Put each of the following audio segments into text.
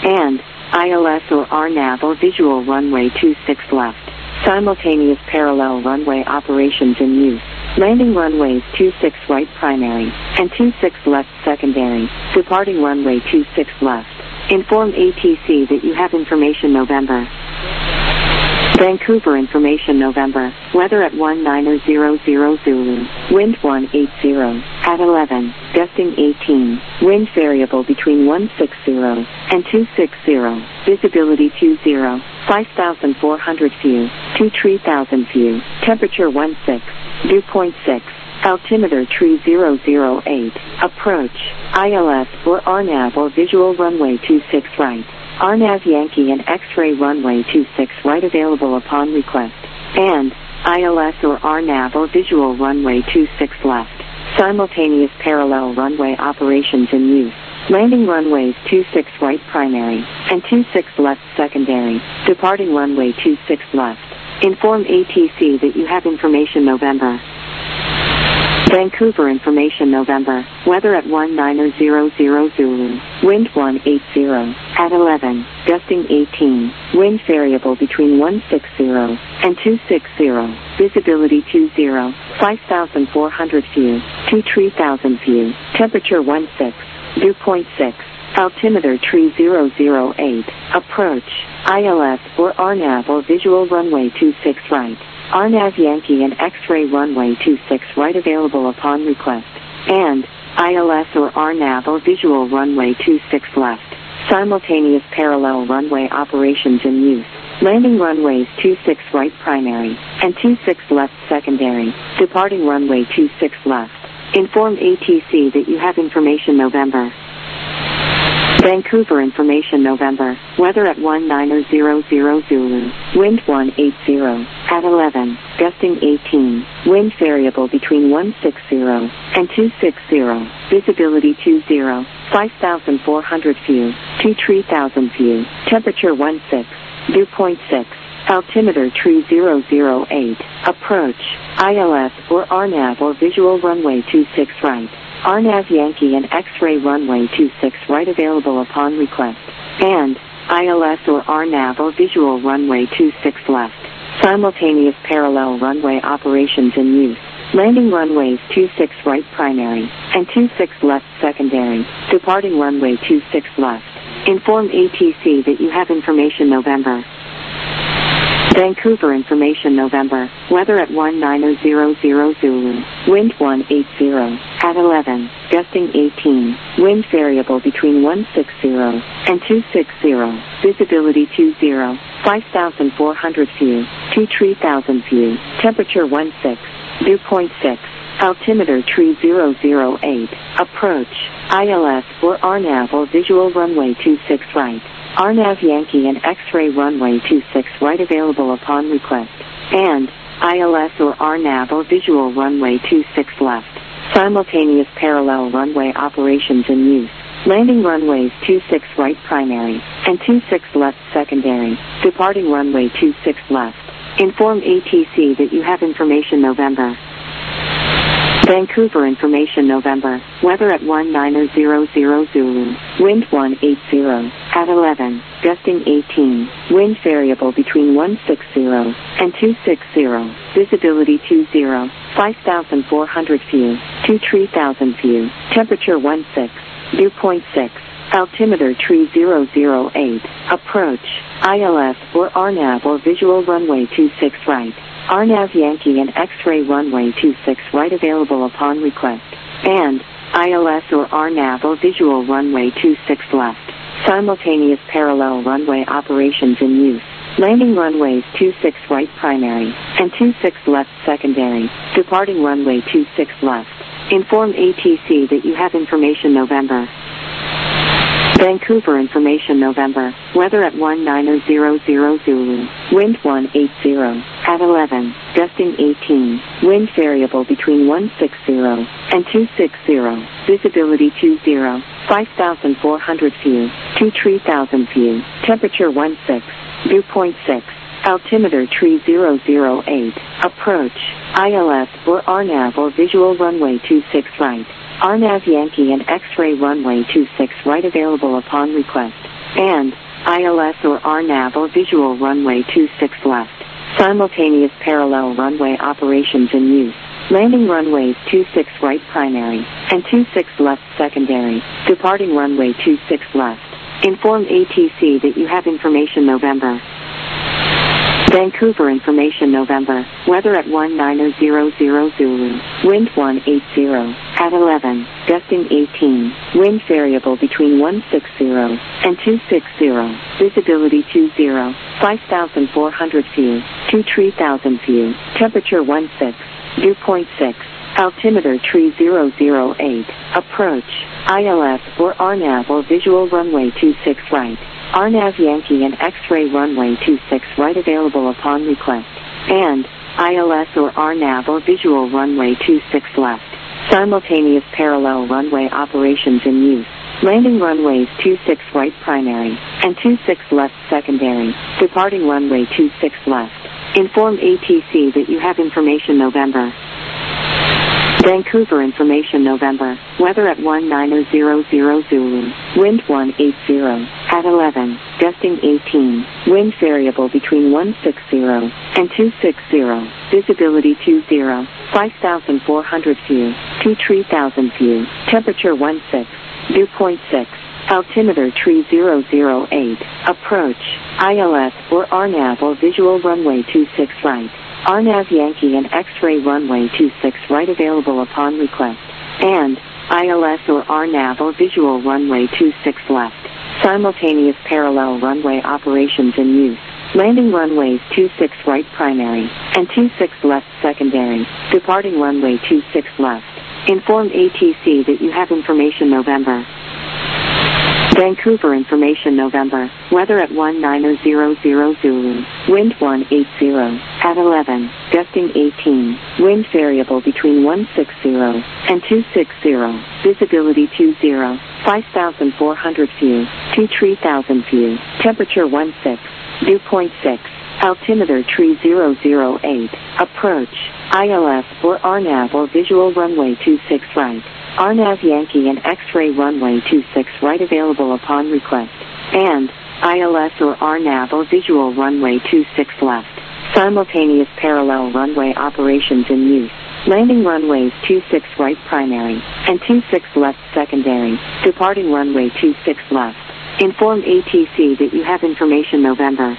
and ILS or RNAV or visual runway 26 left. Simultaneous parallel runway operations in use. Landing runways 26 right primary and 26 left secondary. Departing runway 26 left. Inform ATC that you have information November. Vancouver information November. Weather at 1900 Zulu. Wind 180 at 11. Gusting 18. Wind variable between 160 and 260. Visibility 20. 5,400 view. 3,000 view. Temperature 16. Dew point 6. Altimeter tree 008. Approach. ILS or RNAV or visual runway 26 right. RNAV Yankee and X-ray runway 26 right available upon request. And ILS or RNAV or visual runway 26 left. Simultaneous parallel runway operations in use. Landing runways 26 right primary and 26 left secondary. Departing runway 26 left. Inform ATC that you have information November. Vancouver information November. Weather at 1900 Zulu. Wind 180 at 11. Gusting 18. Wind variable between 160 and 260. Visibility 20. 5,400 view. 3,000 view. Temperature 16. Dew point 6. Altimeter tree 008. Approach. ILS or RNAV or visual runway 26 right. RNAV Yankee and X-ray runway 26 right available upon request. And ILS or RNAV or visual runway 26 left. Simultaneous parallel runway operations in use. Landing runways 26 right primary and 26 left secondary. Departing runway 26 left. Inform ATC that you have information November. Vancouver information November. Weather at 1900 Zulu. Wind 180 at 11. Gusting 18. Wind variable between 160 and 260. Visibility 20. 5,400 view. 3,000 view. Temperature 16. Dew point 6. Altimeter tree 008. Approach. ILS or RNAV or visual runway 26 right. RNAV Yankee and X-ray runway 26 right available upon request. And ILS or RNAV or visual runway 26 left. Simultaneous parallel runway operations in use. Landing runways 26 right primary and 26 left secondary. Departing runway 26 left. Inform ATC that you have information November. Vancouver information November. Weather at 1900 Zulu. Wind 180 at 11. Gusting 18. Wind variable between 160 and 260. Visibility 20. 5,400 view. 3,000 view. Temperature 16. Dew point 6. Altimeter tree 008. Approach. ILS or RNAV or visual runway 26 right. RNAV Yankee and X-ray runway 26 right available upon request. And ILS or RNAV or visual runway 26 left. Simultaneous parallel runway operations in use. Landing runways 26 right primary and 26 left secondary. Departing runway 26 left. Inform ATC that you have information November. Vancouver information November. Weather at 1900 Zulu. Wind 180 at 11. Gusting 18. Wind variable between 160 and 260. Visibility 20. 5,400 view. 3,000 view. Temperature 16. Dew point 6. Altimeter tree 008. Approach. ILS or RNAV or visual runway 26 right. RNAV Yankee and X-ray runway 26 right available upon request. And ILS or RNAV or visual runway 26 left. Simultaneous parallel runway operations in use. Landing runways 26 right primary and 26 left secondary. Departing runway 26 left. Inform ATC that you have information November. Vancouver information November. Weather at 1900 Zulu. Wind 180 at 11. Gusting 18. Wind variable between 160 and 260. Visibility 20. 5,400 view. 3,000 view. Temperature 16. Dew point 6. Altimeter tree 008. Approach. ILS or RNAV or visual runway 26 right. RNAV Yankee and X-ray runway 26 right available upon request. and ILS or RNAV or visual runway 26 left. Simultaneous parallel runway operations in use. Landing runways 26 right primary and 26 left secondary. Departing runway 26 left. Inform ATC that you have information November. Vancouver information November. Weather at 1900 Zulu. Wind 180 at 11. Gusting 18. Wind variable between 160 and 260. Visibility 20. 5,400 view. 3,000 view. Temperature 16. Dew point 6. Altimeter 3008. Approach. ILS or RNAV or visual runway 26 right. RNAV Yankee and X-ray runway 26 right available upon request. And ILS or RNAV or visual runway 26 left. Simultaneous parallel runway operations in use. Landing runways 26 right primary and 26 left secondary. Departing runway 26 left. Inform ATC that you have information November. Vancouver information November. Weather at 1900 Zulu. Wind 180 at 11. Gusting 18. Wind variable between 160 and 260. Visibility 20. 5,400 view. 3,000 view. Temperature 16. Dew point 6. Altimeter 3008. Approach. ILS or RNAV or visual runway 26 right. RNAV Yankee and X-ray runway 26 right available upon request. And ILS or RNAV or visual runway 26 left. Simultaneous parallel runway operations in use. Landing runways 26 right primary and 26 left secondary. Departing runway 26 left. Inform ATC that you have information November. Vancouver information November. Weather at 1900 Zulu. Wind 180 at 11. Gusting 18. Wind variable between 160 and 260. Visibility 20. 5,400 view. 3,000 view. Temperature 16. Dew point 6. Altimeter 3008. Approach. ILS or RNAV or visual runway 26 right. RNAV Yankee and X-ray runway 26 right available upon request. And ILS or RNAV or visual runway 26 left. Simultaneous parallel runway operations in use. Landing runways 26 right primary and 26 left secondary. Departing runway 26 left. Inform ATC that you have information November.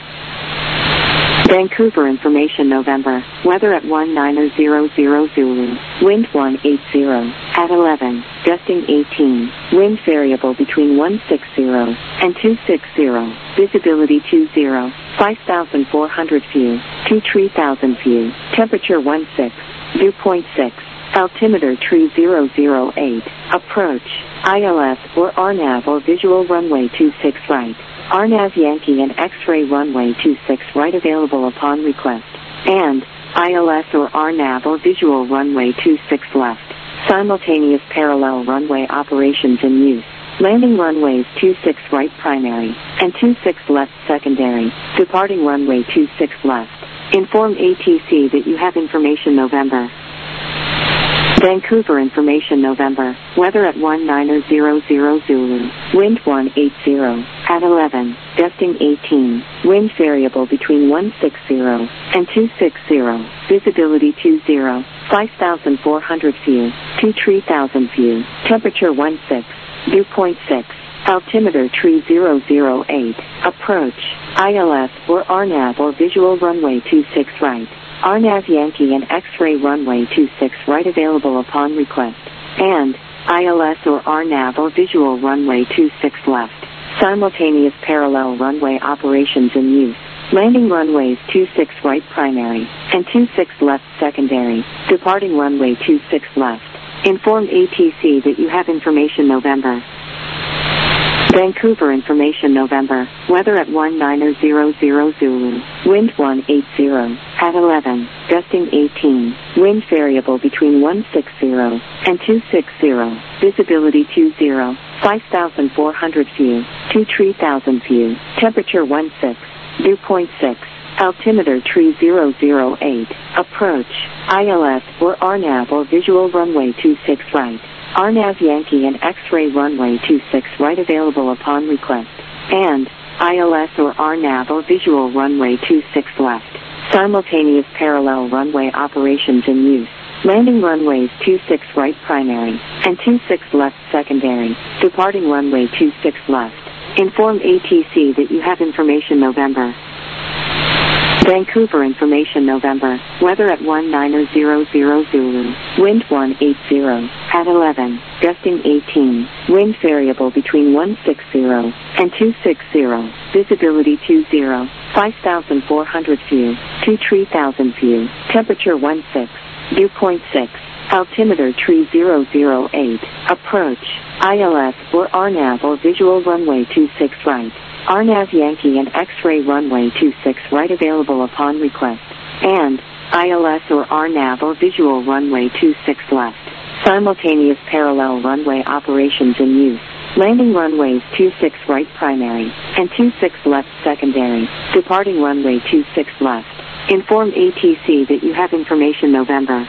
Vancouver information November. Weather at 1900 Zulu. Wind 180 at 11. Gusting 18. Wind variable between 160 and 260. Visibility 20. 5,400 view. 3,000 view. Temperature 16. Dew point 6. Altimeter 3008. Approach. ILS or RNAV or visual runway 26 right. RNAV Yankee and X-ray runway 26 right available upon request. And ILS or RNAV or visual runway 26 left. Simultaneous parallel runway operations in use. Landing runways 26 right primary and 26 left secondary. Departing runway 26 left. Inform ATC that you have information November. Vancouver information November. Weather at 1900 Zulu. Wind 180 at 11. Gusting 18. Wind variable between 160 and 260. Visibility 20. 5,400 view. 3,000 view. Temperature 16. Dew point 6. Altimeter 3008. Approach. ILS or RNAV or visual runway 26 right. RNAV Yankee and X-ray runway 26 right available upon request. And ILS or RNAV or visual runway 26 left. Simultaneous parallel runway operations in use. Landing runways 26 right primary and 26 left secondary. Departing runway 26 left. Inform ATC that you have information November. Vancouver information November. Weather at 1900 Zulu. Wind 180 at 11. Gusting 18. Wind variable between 160 and 260. Visibility 20. 5,400 view. 3,000 view. Temperature 16. Dew point 6. Altimeter 3008. Approach. ILS or RNAV or visual runway 26 right. RNAV Yankee and X-ray runway 26 right available upon request. and ILS or RNAV or visual runway 26 left. Simultaneous parallel runway operations in use. Landing runways 26 right primary and 26 left secondary. Departing runway 26 left. Inform ATC that you have information November. Vancouver information November. Weather at 1900 Zulu. Wind 180 at 11. Gusting 18. Wind variable between 160 and 260. Visibility 20. 5,400 view to 3,000 view. Temperature 16. Dew point 6. Altimeter 3008. Approach. ILS or RNAV or visual runway 26 right. RNAV Yankee and X-ray runway 26 right available upon request. And ILS or RNAV or visual runway 26 left. Simultaneous parallel runway operations in use. Landing runways 26 right primary and 26 left secondary. Departing runway 26 left. Inform ATC that you have information November.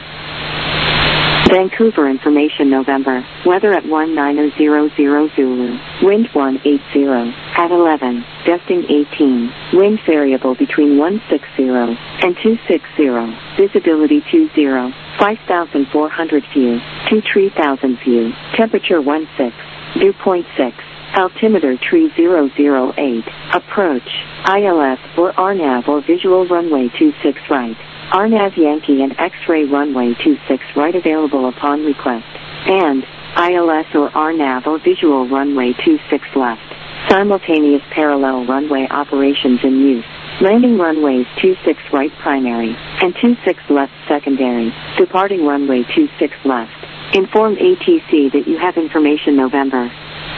Vancouver information November. Weather at 1900 Zulu. Wind 180 at 11. Gusting 18. Wind variable between 160 and 260. Visibility 20. 5,400 view to 3,000 view. Temperature 16. Dew point 6. Altimeter 3008. Approach. ILS or RNAV or visual runway 26 right. RNAV Yankee and X-ray runway 26 right available upon request. And ILS or RNAV or visual runway 26 left. Simultaneous parallel runway operations in use. Landing runways 26 right primary and 26 left secondary. Departing runway 26 left. Inform ATC that you have information November.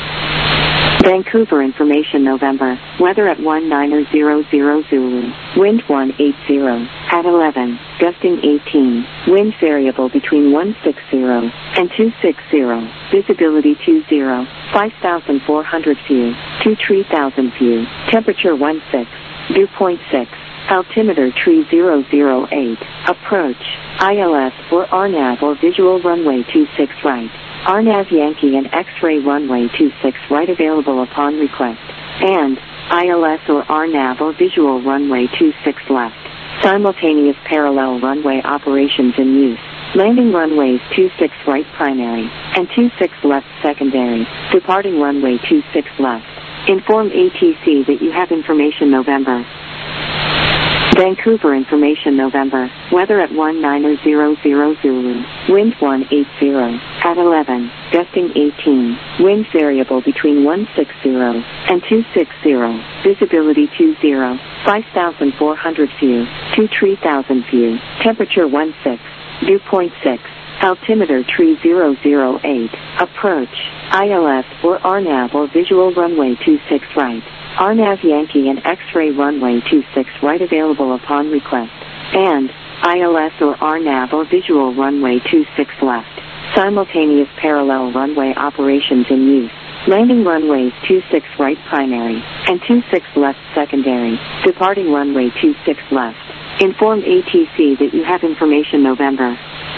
Vancouver information November. Weather at 1900 Zulu. Wind 180 at 11. Gusting 18. Wind variable between 160 and 260. Visibility 20. 5,400 view to 3,000 view. Temperature 16. Dew point 6. Altimeter 3008. Approach. ILS or RNAV or visual runway 26 right. RNAV Yankee and X-ray runway 26 right available upon request. And ILS or RNAV or visual runway 26 left. Simultaneous parallel runway operations in use. Landing runways 26 right primary and 26 left secondary. Departing runway 26 left. Inform ATC that you have information November. Vancouver information November. Weather at 1900 Zulu. Wind 180 at 11. Gusting 18. Wind variable between 160 and 260. Visibility 20. 5,400 view to 3,000 view. Temperature 16. Dew point 6. Altimeter 3008. Approach. ILS or RNAV or visual runway 26 right. RNAV Yankee and X-ray runway 26 right available upon request. And ILS or RNAV or visual runway 26 left. Simultaneous parallel runway operations in use. Landing runways 26 right primary and 26 left secondary. Departing runway 26 left. Inform ATC that you have information November.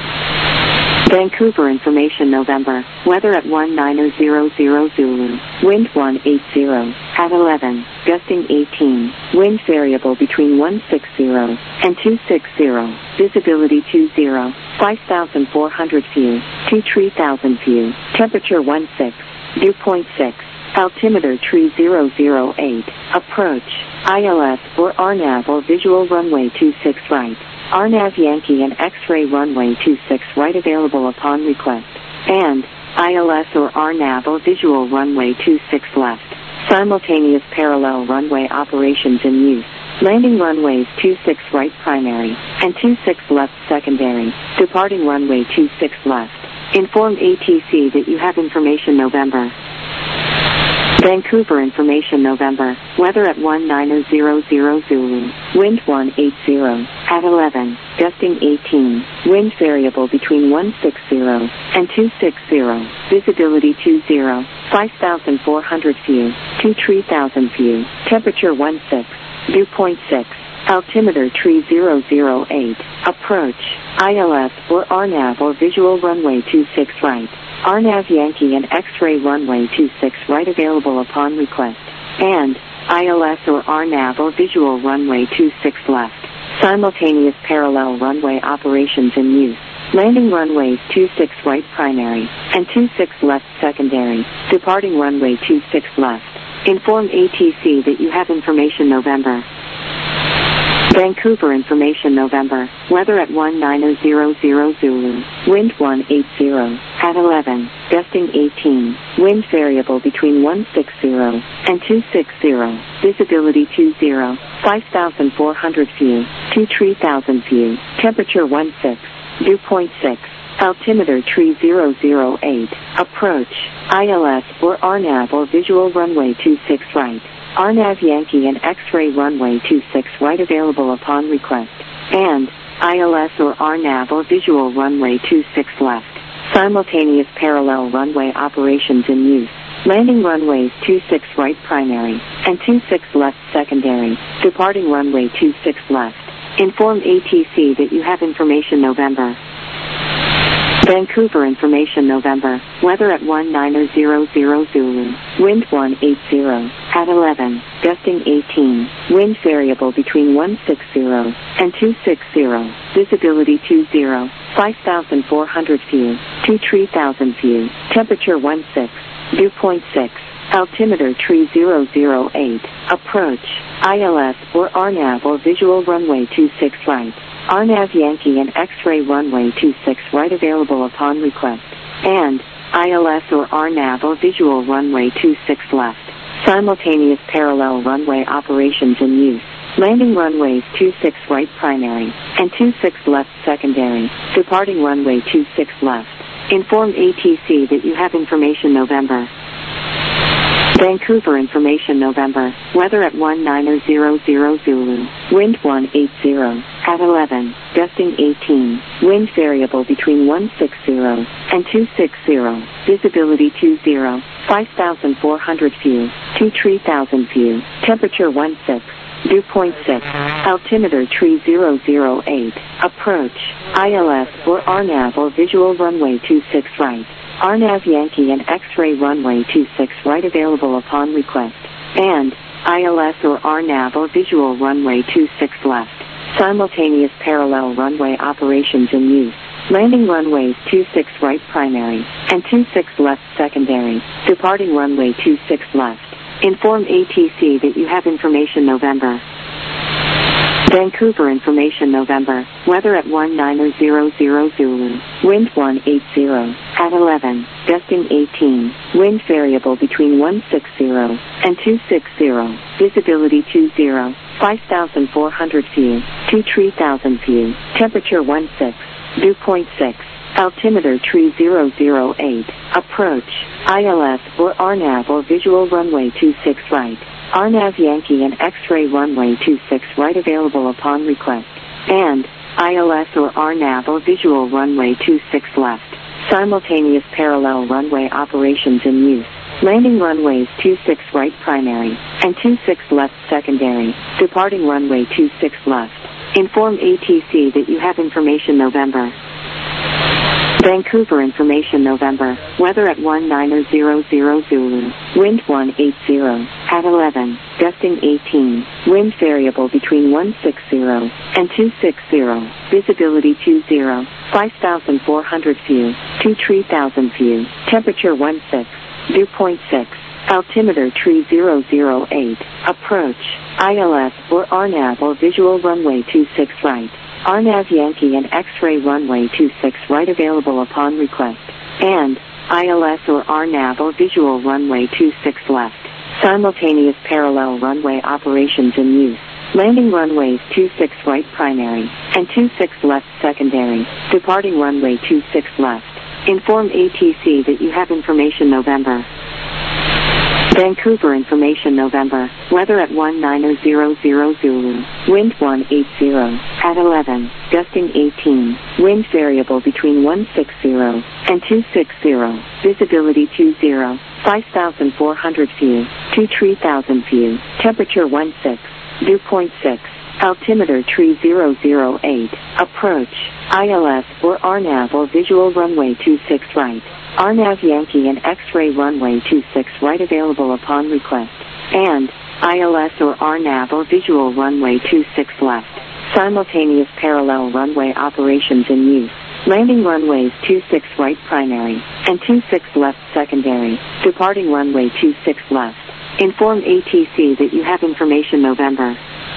Vancouver information November. Weather at 1900 Zulu. Wind 180 at 11. Gusting 18. Wind variable between 160 and 260. Visibility 20. 5,400 view to 3,000 view. Temperature 16. Dew point 6. Altimeter 3008. Approach. ILS or RNAV or visual runway 26 right. RNAV Yankee and X-ray runway 26 right available upon request. And ILS or RNAV or visual runway 26 left. Simultaneous parallel runway operations in use. Landing runways 26 right primary and 26 left secondary. Departing runway 26 left. Inform ATC that you have information November. Vancouver information November. Weather at 1900 Zulu. Wind 180 at 11. Gusting 18. Wind variable between 160 and 260. Visibility 20. 5,400 view to 3,000 view. Temperature 16. Dew point 6. Altimeter 3008. Approach. ILS or RNAV or visual runway 26 right. RNAV Yankee and X-ray runway 26 right available upon request. and ILS or RNAV or visual runway 26 left. Simultaneous parallel runway operations in use. Landing runways 26 right primary and 26 left secondary. Departing runway 26 left. Inform ATC that you have information November. Vancouver information November. Weather at 1900 Zulu. Wind 180 at 11. Gusting 18. Wind variable between 160 and 260. Visibility 20. 5,400 view. 3,000 view. Temperature 16. Dew point 6. Altimeter 3008. Approach. ILS or RNAV or visual runway 26 right. RNAV Yankee and X-ray runway 26 right available upon request. And ILS or RNAV or visual runway 26 left. Simultaneous parallel runway operations in use. Landing runways 26 right primary and 26 left secondary. Departing runway 26 left. Inform ATC that you have information November. Vancouver information November. Weather at 1900 Zulu. Wind 180 at 11. Gusting 18. Wind variable between 160 and 260. Visibility 20. 5,400 view. 3,000 view. Temperature 16. Dew point 6. Altimeter 3008. Approach. ILS or RNAV or visual runway 26 right. RNAV Yankee and X-ray runway 26 right available upon request. And ILS or RNAV or visual runway 26 left. Simultaneous parallel runway operations in use. Landing runways 26 right primary and 26 left secondary. Departing runway 26 left. Inform ATC that you have information November. Vancouver information November. Weather at 1900 Zulu. Wind 180 at 11. Gusting 18. Wind variable between 160 and 260. Visibility 20. 5,400 view. 3,000 view. Temperature 16. Dew point 6. Altimeter 3008. Approach. ILS or RNAV or visual runway 26 right. RNAV Yankee and X-ray runway 26 right available upon request. And ILS or RNAV or visual runway 26 left. Simultaneous parallel runway operations in use. Landing runways 26 right primary and 26 left secondary. Departing runway 26 left. Inform ATC that you have information November. Vancouver information November. Weather at 1900 Zulu. Wind 180 at 11. Gusting 18. Wind variable between 160 and 260. Visibility 20. 5,400 view. 3,000 view. Temperature 16. Dew point 6. Altimeter 3008. Approach. ILS or RNAV or visual runway 26 right. RNAV Yankee and X-ray runway 26 right available upon request. And ILS or RNAV or visual runway 26 left. Simultaneous parallel runway operations in use. Landing runways 26 right primary and 26 left secondary. Departing runway 26 left. Inform ATC that you have information November. Vancouver information November. Weather at 1900 Zulu. Wind 180 at 11. Gusting 18. Wind variable between 160 and 260. Visibility 20. 5,400 view. 3,000 view. Temperature 16. Dew point 6. Altimeter 3008. Approach. ILS or RNAV or visual runway 26 right. RNAV Yankee and X-ray runway 26 right available upon request. And ILS or RNAV or visual runway 26 left. Simultaneous parallel runway operations in use. Landing runways 26 right primary and 26 left secondary. Departing runway 26 left. Inform ATC that you have information November. Vancouver information November. Weather at 1900 Zulu. Wind 180 at 11. Gusting 18. Wind variable between 160 and 260. Visibility 20. 5,400 view. 3,000 view. Temperature 16. Dew point 6. Altimeter 3008. Approach. ILS or RNAV or visual runway 26 right. RNAV Yankee and X-ray runway 26 right available upon request. and ILS or RNAV or visual runway 26 left. Simultaneous parallel runway operations in use. Landing runways 26 right primary and 26 left secondary. Departing runway 26 left. Inform ATC that you have information November.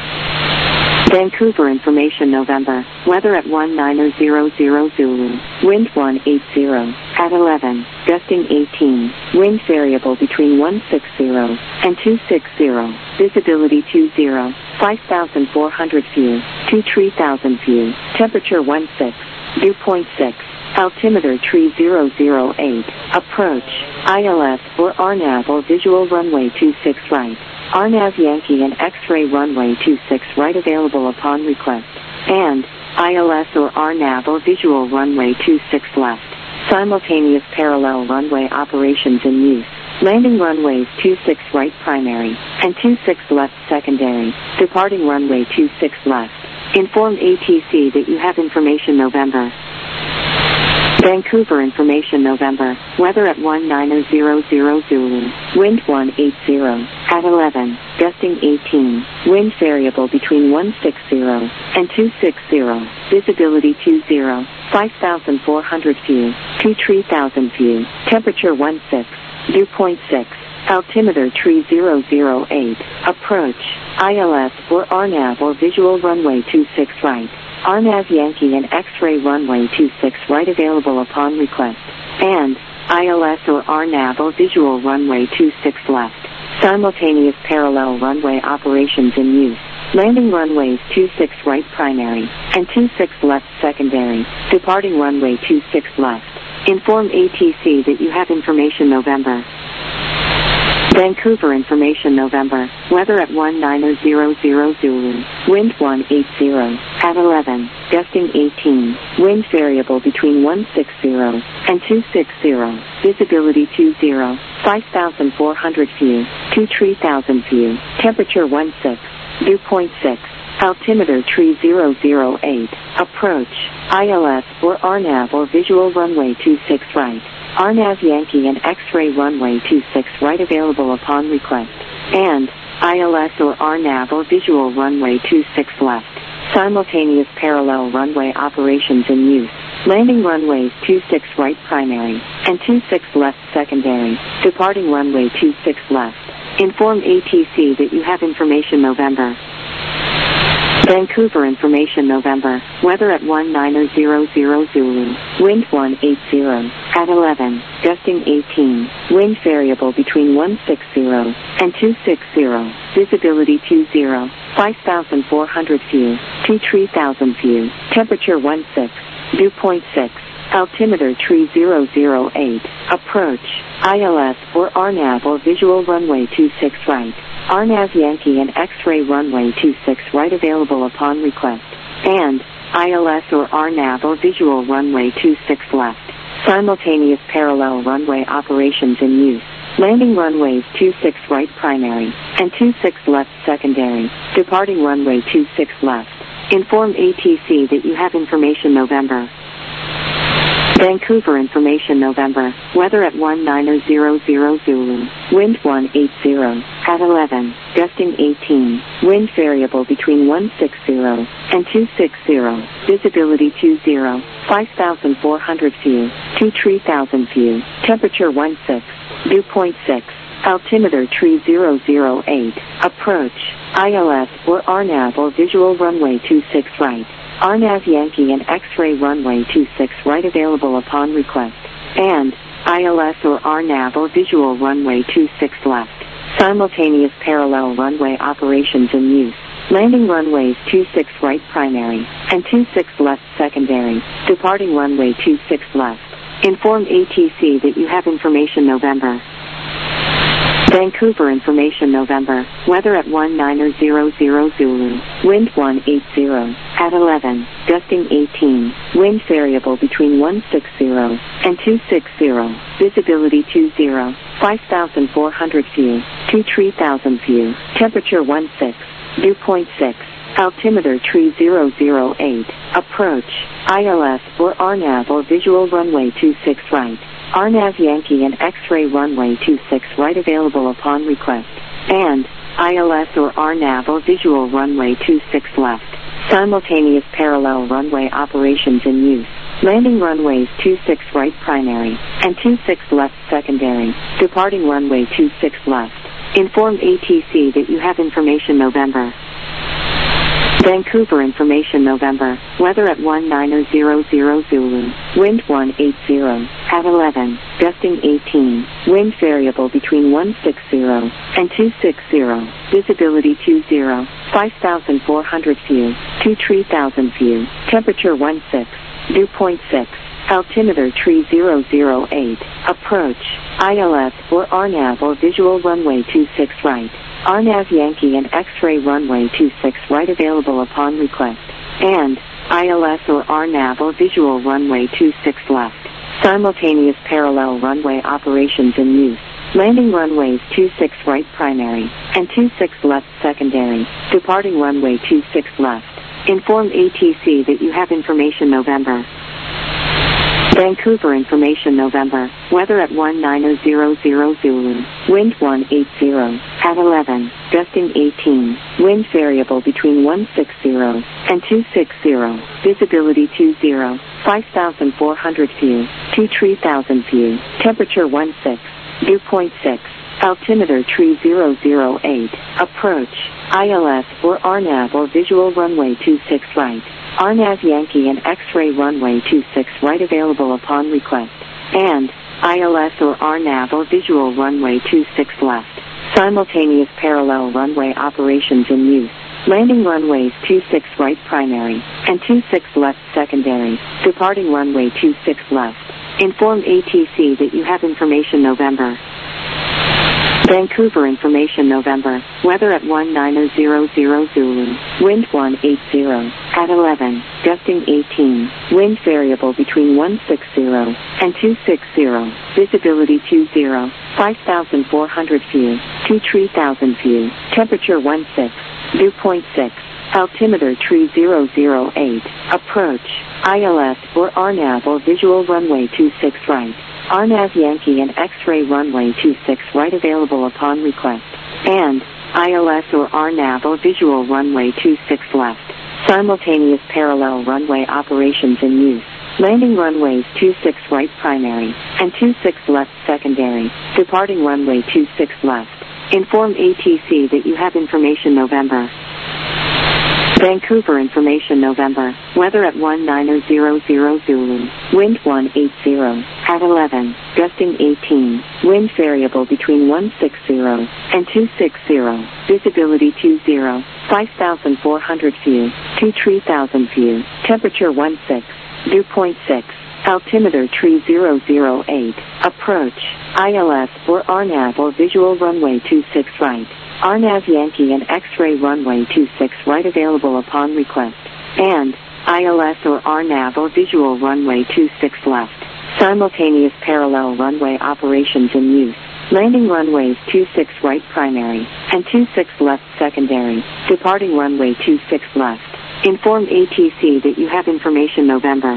Vancouver information November. Weather at 1900 Zulu. Wind 180 at 11. Gusting 18. Wind variable between 160 and 260. Visibility 20. 5,400 view. 3,000 view. Temperature 16. Dew point 6. Altimeter 3008. Approach. ILS or RNAV or visual runway 26 right. RNAV Yankee and X-ray runway 26 right available upon request. And ILS or RNAV or visual runway 26 left. Simultaneous parallel runway operations in use. Landing runways 26 right primary and 26 left secondary. Departing runway 26 left. Inform ATC that you have information November. Vancouver information November. Weather at 1900 Zulu. Wind 180 at 11. Gusting 18. Wind variable between 160 and 260. Visibility 20. 5,400 view. 3,000 view. Temperature 16. Dew point 6. Altimeter 3008. Approach. ILS or RNAV or visual runway 26 right. RNAV Yankee and X-ray runway 26 right available upon request. And ILS or RNAV or visual runway 26 left. Simultaneous parallel runway operations in use. Landing runways 26 right primary and 26 left secondary. Departing runway 26 left. Inform ATC that you have information November. Vancouver information November. Weather at 1900 Zulu. Wind 180 at 11. Gusting 18. Wind variable between 160 and 260. Visibility 20. 5,400 view. 3,000 view. Temperature 16. Dew point 6. Altimeter 3008. Approach. ILS or RNAV or visual runway 26 right. RNAV Yankee and X-ray runway 26 right available upon request. And ILS or RNAV or visual runway 26 left. Simultaneous parallel runway operations in use. Landing runways 26 right primary and 26 left secondary. Departing runway 26 left. Inform ATC that you have information November. Vancouver information November. Weather at 1900 Zulu. Wind 180 at 11. Gusting 18. Wind variable between 160 and 260. Visibility 20. 5,400 view. 3,000 view. Temperature 16. Dew point 6. Altimeter 3008. Approach. ILS or RNAV or visual runway 26 right. RNAV Yankee and X-ray runway 26 right available upon request. And ILS or RNAV or visual runway 26 left. Simultaneous parallel runway operations in use. Landing runways 26 right primary and 26 left secondary. Departing runway 26 left. Inform ATC that you have information November. Vancouver information November. Weather at 1900 Zulu. Wind 180 at 11. Gusting 18. Wind variable between 160 and 260. Visibility 20. 5,400 view. 3,000 view. Temperature 16. Dew point 6. Altimeter 3008. Approach. ILS or RNAV or visual runway 26 right. RNAV Yankee and X-ray runway 26 right available upon request. And ILS or RNAV or visual runway 26 left. Simultaneous parallel runway operations in use. Landing runways 26 right primary and 26 left secondary. Departing runway 26 left. Inform ATC that you have information November. Vancouver information November. Weather at 1900 Zulu. Wind 180 at 11. Gusting 18. Wind variable between 160 and 260. Visibility 20. 5,400 view. 3,000 view. Temperature 16. Dew point 6. Altimeter 3008. Approach. ILS or RNAV or visual runway 26 right. RNAV Yankee and X-ray runway 26 right available upon request. and ILS or RNAV or visual runway 26 left. Simultaneous parallel runway operations in use. Landing runways 26 right primary and 26 left secondary. Departing runway 26 left. Inform ATC that you have information November. Vancouver information November. Weather at 1900 Zulu. Wind 180 at 11. Gusting 18. Wind variable between 160 and 260. Visibility 20. 5,400 view to 3,000 view. Temperature 16. Dew point 6. Altimeter 3008. Approach. ILS or RNAV or visual runway 26 right. RNAV Yankee and X-ray runway 26 right available upon request. And ILS or RNAV or visual runway 26 left. Simultaneous parallel runway operations in use. Landing runways 26 right primary and 26 left secondary. Departing runway 26 left. Inform ATC that you have information November. Vancouver information November. Weather at 1900 Zulu. Wind 180 at 11. Gusting 18. Wind variable between 160 and 260. Visibility 20. 5,400 view to 3,000 view. Temperature 16. Dew point 6. Altimeter 3008. Approach. ILS or RNAV or visual runway 26 right. RNAV Yankee and X-ray runway 26 right available upon request. And ILS or RNAV or visual runway 26 left. Simultaneous parallel runway operations in use. Landing runways 26 right primary and 26 left secondary. Departing runway 26 left. Inform ATC that you have information November. Vancouver information November. Weather at 1900 Zulu. Wind 180 at 11. Gusting 18. Wind variable between 160 and 260. Visibility 20. 5,400 view to 3,000 view. Temperature 16. Dew point 6. Altimeter 3008. Approach. ILS or RNAV or visual runway 26 right. RNAV Yankee and X-ray runway 26 right available upon request. And ILS or RNAV or visual runway 26 left. Simultaneous parallel runway operations in use. Landing runways 26 right primary and 26 left secondary. Departing runway 26 left. Inform ATC that you have information November. Vancouver information November. Weather at 1900 Zulu. Wind 180 at 11. Gusting 18. Wind variable between 160 and 260. Visibility 20. 5,400 view to 3,000 view. Temperature 16. Dew point 6. Altimeter 3008. Approach. ILS or RNAV or visual runway 26 right. RNAV Yankee and X-ray runway 26 right available upon request. And ILS or RNAV or visual runway 26 left. Simultaneous parallel runway operations in use. Landing runways 26 right primary and 26 left secondary. Departing runway 26 left. Inform ATC that you have information November.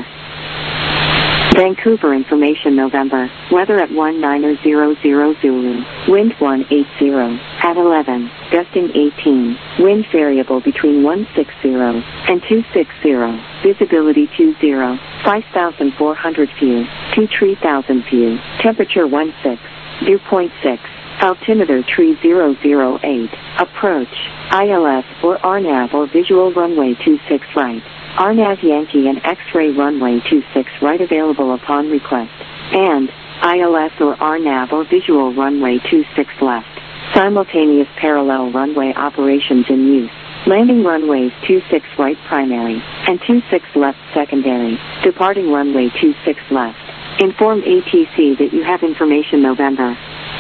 Vancouver information November. Weather at 1900 Zulu. Wind 180 at 11. Gusting 18. Wind variable between 160 and 260. Visibility 20. 5,400 view to 3,000 view. Temperature 16. Dew point 6. Altimeter 3008. Approach. ILS or RNAV or visual runway 26 right. RNAV Yankee and X-ray runway 26 right available upon request. And ILS or RNAV or visual runway 26 left. Simultaneous parallel runway operations in use. Landing runways 26 right primary and 26 left secondary. Departing runway 26 left. Inform ATC that you have information November.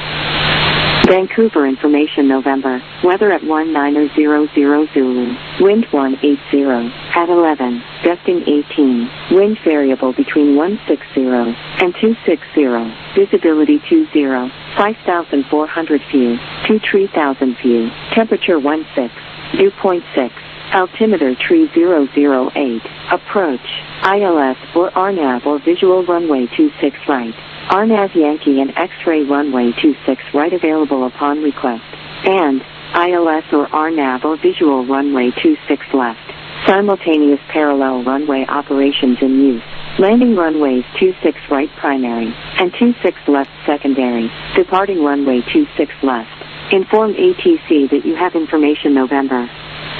Vancouver information November. Weather at 1900 Zulu. Wind 180 at 11. Gusting 18. Wind variable between 160 and 260. Visibility 20. 5,400 view to 3,000 view. Temperature 16. Dew point 6. Altimeter 3008. Approach. ILS or RNAV or visual runway 26 right. RNAV Yankee and X-ray runway 26 right available upon request. and ILS or RNAV or visual runway 26 left. Simultaneous parallel runway operations in use. Landing runways 26 right primary and 26 left secondary. Departing runway 26 left. Inform ATC that you have information November.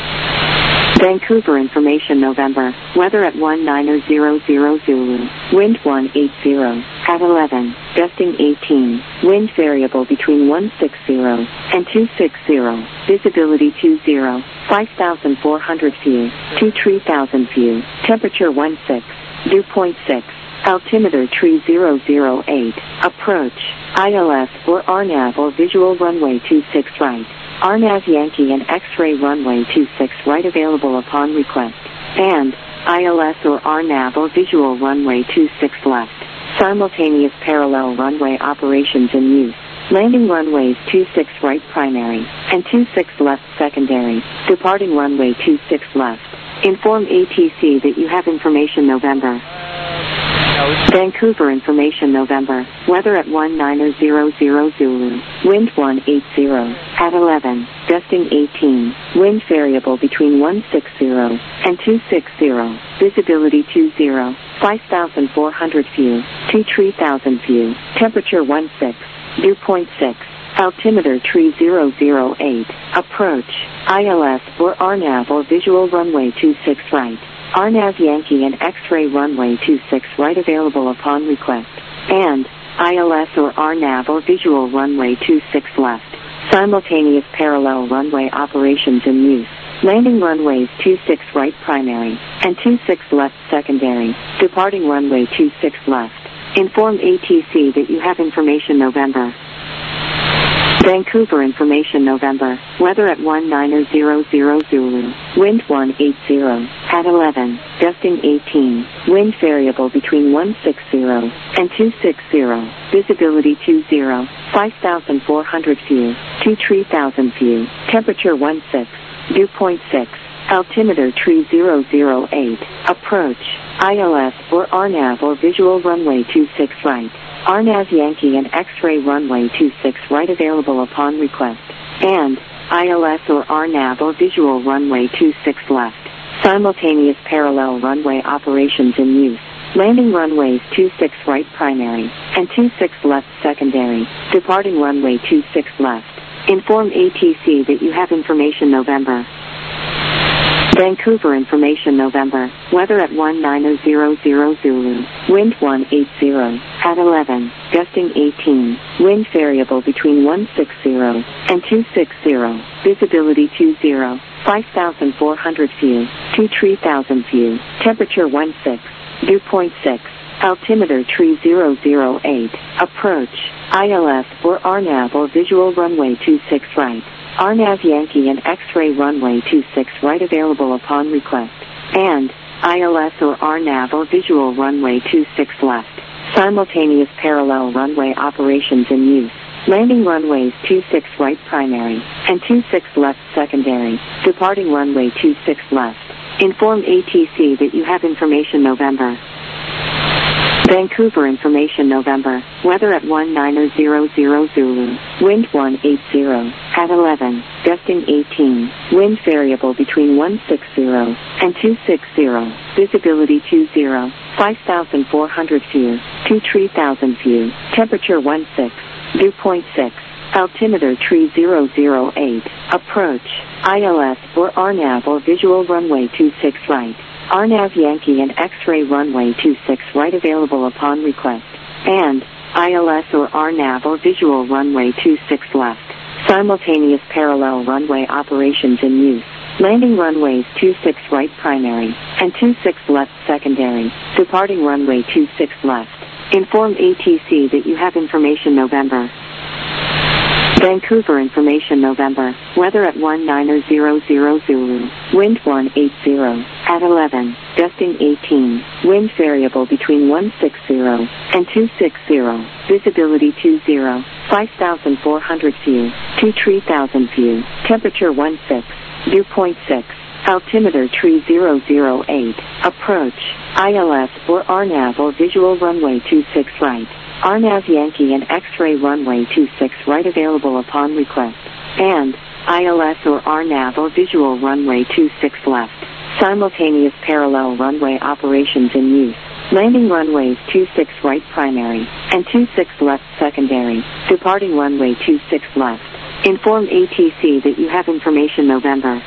Vancouver information November. Weather at 1900 Zulu. Wind 180 at 11. Gusting 18. Wind variable between 160 and 260. Visibility 20. 5,400 view to 3,000 view. Temperature 16. Dew point 6. Altimeter 3008. Approach. ILS or RNAV or visual runway 26 right. RNAV Yankee and X-ray runway 26 right available upon request. And ILS or RNAV or visual runway 26 left. Simultaneous parallel runway operations in use. Landing runways 26 right primary and 26 left secondary. Departing runway 26 left. Inform ATC that you have information November. Vancouver information November. Weather at 1900 Zulu. Wind 180 at 11. Gusting 18. Wind variable between 160 and 260. Visibility 20. 5,400 view to 3,000 view. Temperature 16. Dew point 6. Altimeter 3008. Approach. ILS or RNAV or visual runway 26 right. RNAV Yankee and X-ray runway 26 right available upon request. And ILS or RNAV or visual runway 26 left. Simultaneous parallel runway operations in use. Landing runways 26 right primary and 26 left secondary. Departing runway 26 left. Inform ATC that you have information November. Vancouver information November. Weather at 1900 Zulu. Wind 180 at 11. Gusting 18. Wind variable between 160 and 260. Visibility 20. 5,400 view to 3,000 view. Temperature 16. Dew point 6. Altimeter 3008. Approach. ILS or RNAV or visual runway 26 right. RNAV Yankee and X-ray runway 26 right available upon request. And ILS or RNAV or visual runway 26 left. Simultaneous parallel runway operations in use. Landing runways 26 right primary and 26 left secondary. Departing runway 26 left. Inform ATC that you have information November. Vancouver information November. Weather at 1900 Zulu. Wind 180 at 11. Gusting 18. Wind variable between 160 and 260. Visibility 20. 5,400 view to 3,000 view. Temperature 16. Dew point 6. Altimeter 3008. Approach. ILS or RNAV or visual runway 26 right. RNAV Yankee and X-ray runway 26 right available upon request. And ILS or RNAV or visual runway 26 left. Simultaneous parallel runway operations in use. Landing runways 26 right primary and 26 left secondary. Departing runway 26 left. Inform ATC that you have information November. Vancouver information November. Weather at 1900 Zulu. Wind 180 at 11. Gusting 18. Wind variable between 160 and 260. Visibility 20. 5,400 view to 3,000 view. Temperature 16. Dew point 6. Altimeter 3008. Approach. ILS or RNAV or visual runway 26 right. RNAV Yankee and X-ray runway 26 right available upon request. And ILS or RNAV or visual runway 26 left. Simultaneous parallel runway operations in use. Landing runways 26 right primary and 26 left secondary. Departing runway 26 left. Inform ATC that you have information November. Vancouver information November. Weather at 1900 Zulu. Wind 180 at 11. Gusting 18. Wind variable between 160 and 260. Visibility 20. 5,400 view to 3,000 view. Temperature 16. Dew point 6. Altimeter 3008. Approach. ILS or RNAV or visual runway 26 right. RNAV Yankee and X-ray runway 26 right available upon request. and ILS or RNAV or visual runway 26 left. Simultaneous parallel runway operations in use. Landing runways 26 right primary and 26 left secondary. Departing runway 26 left. Inform ATC that you have information November.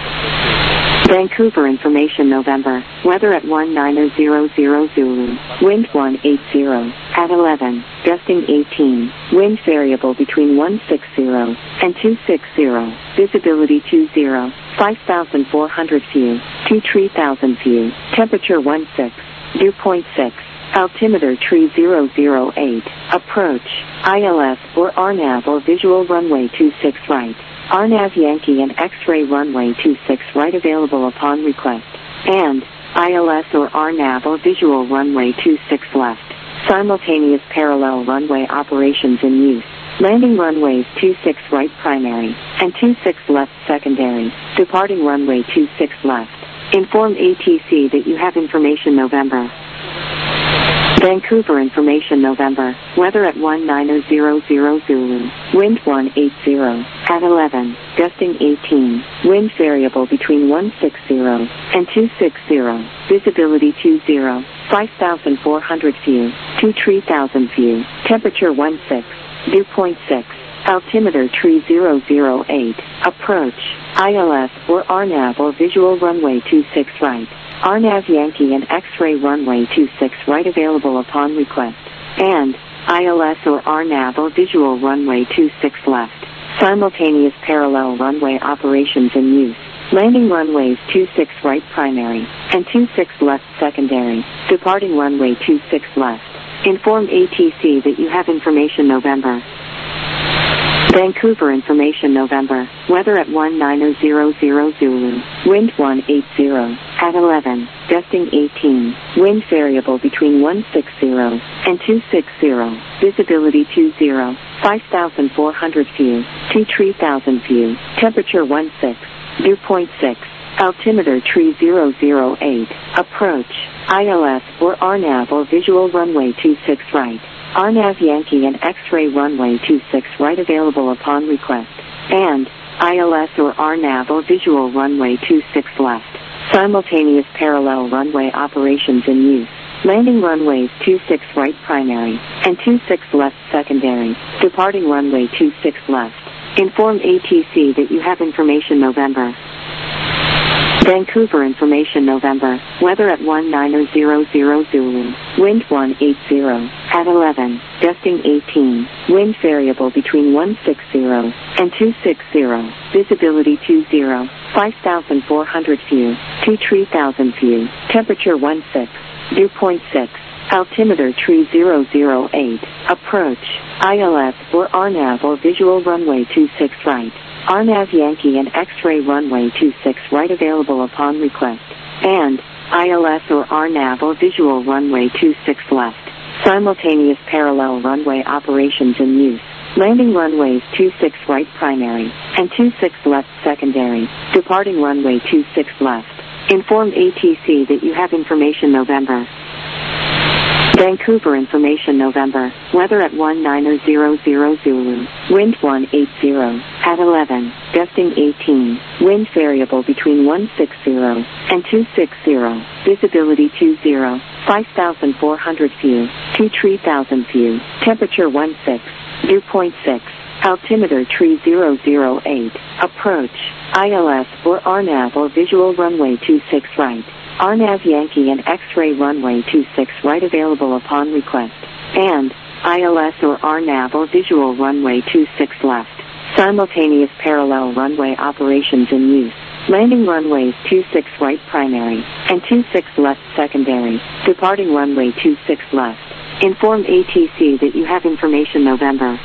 Vancouver information November. Weather at 1900 Zulu. Wind 180 at 11. Gusting 18. Wind variable between 160 and 260. Visibility 20. 5,400 view. 3,000 view. Temperature 16. Dew point 6. Altimeter 3008. Approach. ILS or RNAV or visual runway 26 right. RNAV Yankee and X-ray runway 26 right available upon request. And ILS or RNAV or visual runway 26 left. Simultaneous parallel runway operations in use. Landing runways 26 right primary and 26 left secondary. Departing runway 26 left. Inform ATC that you have information November. Vancouver information November. Weather at 1900 Zulu. Wind 180 at 11. Gusting 18. Wind variable between 160 and 260. Visibility 20. 5,400 view. 3,000 view. Temperature 16. Dew point 6. Altimeter 3008. Approach. ILS or RNAV or visual runway 26 right. RNAV Yankee and X-ray runway 26 right available upon request. And ILS or RNAV or visual runway 26 left. Simultaneous parallel runway operations in use. Landing runways 26 right primary and 26 left secondary. Departing runway 26 left. Inform ATC that you have information November. Vancouver information November. Weather at 1900 Zulu. Wind 180 at 11. Gusting 18. Wind variable between 160 and 260. Visibility 20. 5,400 view. 3,000 view. Temperature 16. Dew point 6. Altimeter 3008. Approach. ILS or RNAV or visual runway 26 right. RNAV Yankee and X-ray runway 26 right available upon request. And ILS or RNAV or visual runway 26 left. Simultaneous parallel runway operations in use. Landing runways 26 right primary and 26 left secondary. Departing runway 26 left. Inform ATC that you have information November. Vancouver information November. Weather at 1900 Zulu. Wind 180 at 11. Gusting 18. Wind variable between 160 and 260. Visibility 20. 5,400 view. 3,000 view. Temperature 16. Dew point 6. Altimeter 3008. Approach. ILS or RNAV or visual runway 26 right. RNAV Yankee and X-ray runway 26 right available upon request. And ILS or RNAV or visual runway 26 left. Simultaneous parallel runway operations in use. Landing runways 26 right primary and 26 left secondary. Departing runway 26 left. Inform ATC that you have information November. Vancouver information November. Weather at 1900 Zulu. Wind 180 at 11. Gusting 18. Wind variable between 160 and 260. Visibility 20. 5,400 view. 3,000 view. Temperature 16. Dew point 6. Altimeter 3008. Approach. ILS or RNAV or visual runway 26 right. RNAV Yankee and X-ray runway 26 right available upon request. And ILS or RNAV or visual runway 26 left. Simultaneous parallel runway operations in use. Landing runways 26 right primary and 26 left secondary. Departing runway 26 left. Inform ATC that you have information November.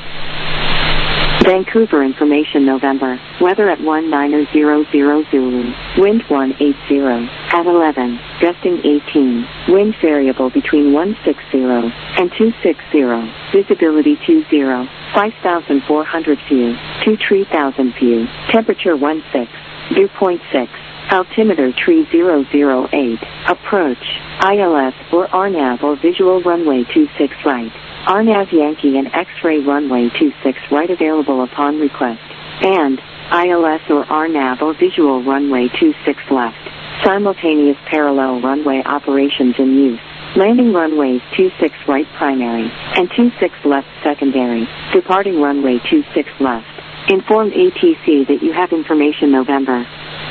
Vancouver information November. Weather at 1900 Zulu. Wind 180 at 11. Gusting 18. Wind variable between 160 and 260. Visibility 20. 5,400 view. 3,000 view. Temperature 16. Dew point 6. Altimeter 3008. Approach. ILS or RNAV or visual runway 26 right. RNAV Yankee and X-ray runway 26 right available upon request. and ILS or RNAV or visual runway 26 left. Simultaneous parallel runway operations in use. Landing runways 26 right primary and 26 left secondary. Departing runway 26 left. Inform ATC that you have information November.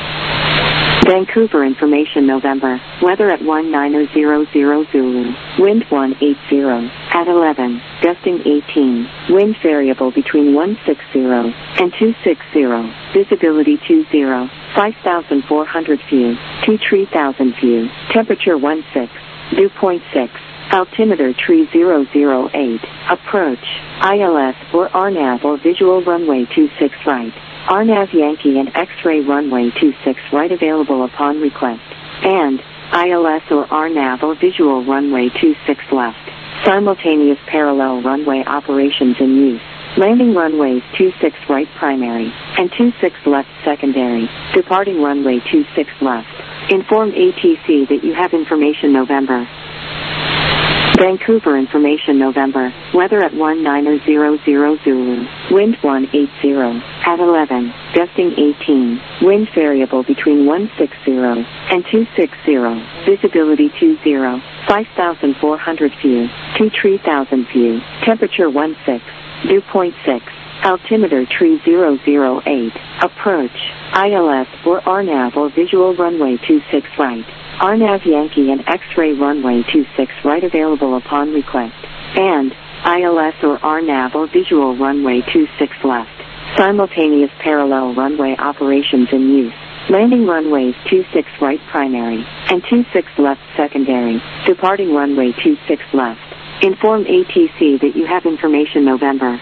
Vancouver information November. Weather at 1900 Zulu. Wind 180 at 11. Gusting 18. Wind variable between 160 and 260. Visibility 20. 5,400 view to 3,000 view. Temperature 16. Dew point 6. Altimeter 3008. Approach. ILS or RNAV or visual runway 26 right. RNAV Yankee and X-ray runway 26 right available upon request. And ILS or RNAV or visual runway 26 left. Simultaneous parallel runway operations in use. Landing runways 26 right primary and 26 left secondary. Departing runway 26 left. Inform ATC that you have information November. Vancouver information November. Weather at 1900 Zulu. Wind 180 at 11. Gusting 18. Wind variable between 160 and 260. Visibility 20. 5,400 view to 3,000 view. Temperature 16. Dew point 6. Altimeter 3008. Approach. ILS or RNAV or visual runway 26 right. RNAV Yankee and X-ray runway 26 right available upon request. And ILS or RNAV or visual runway 26 left. Simultaneous parallel runway operations in use. Landing runways 26 right primary and 26 left secondary. Departing runway 26 left. Inform ATC that you have information November.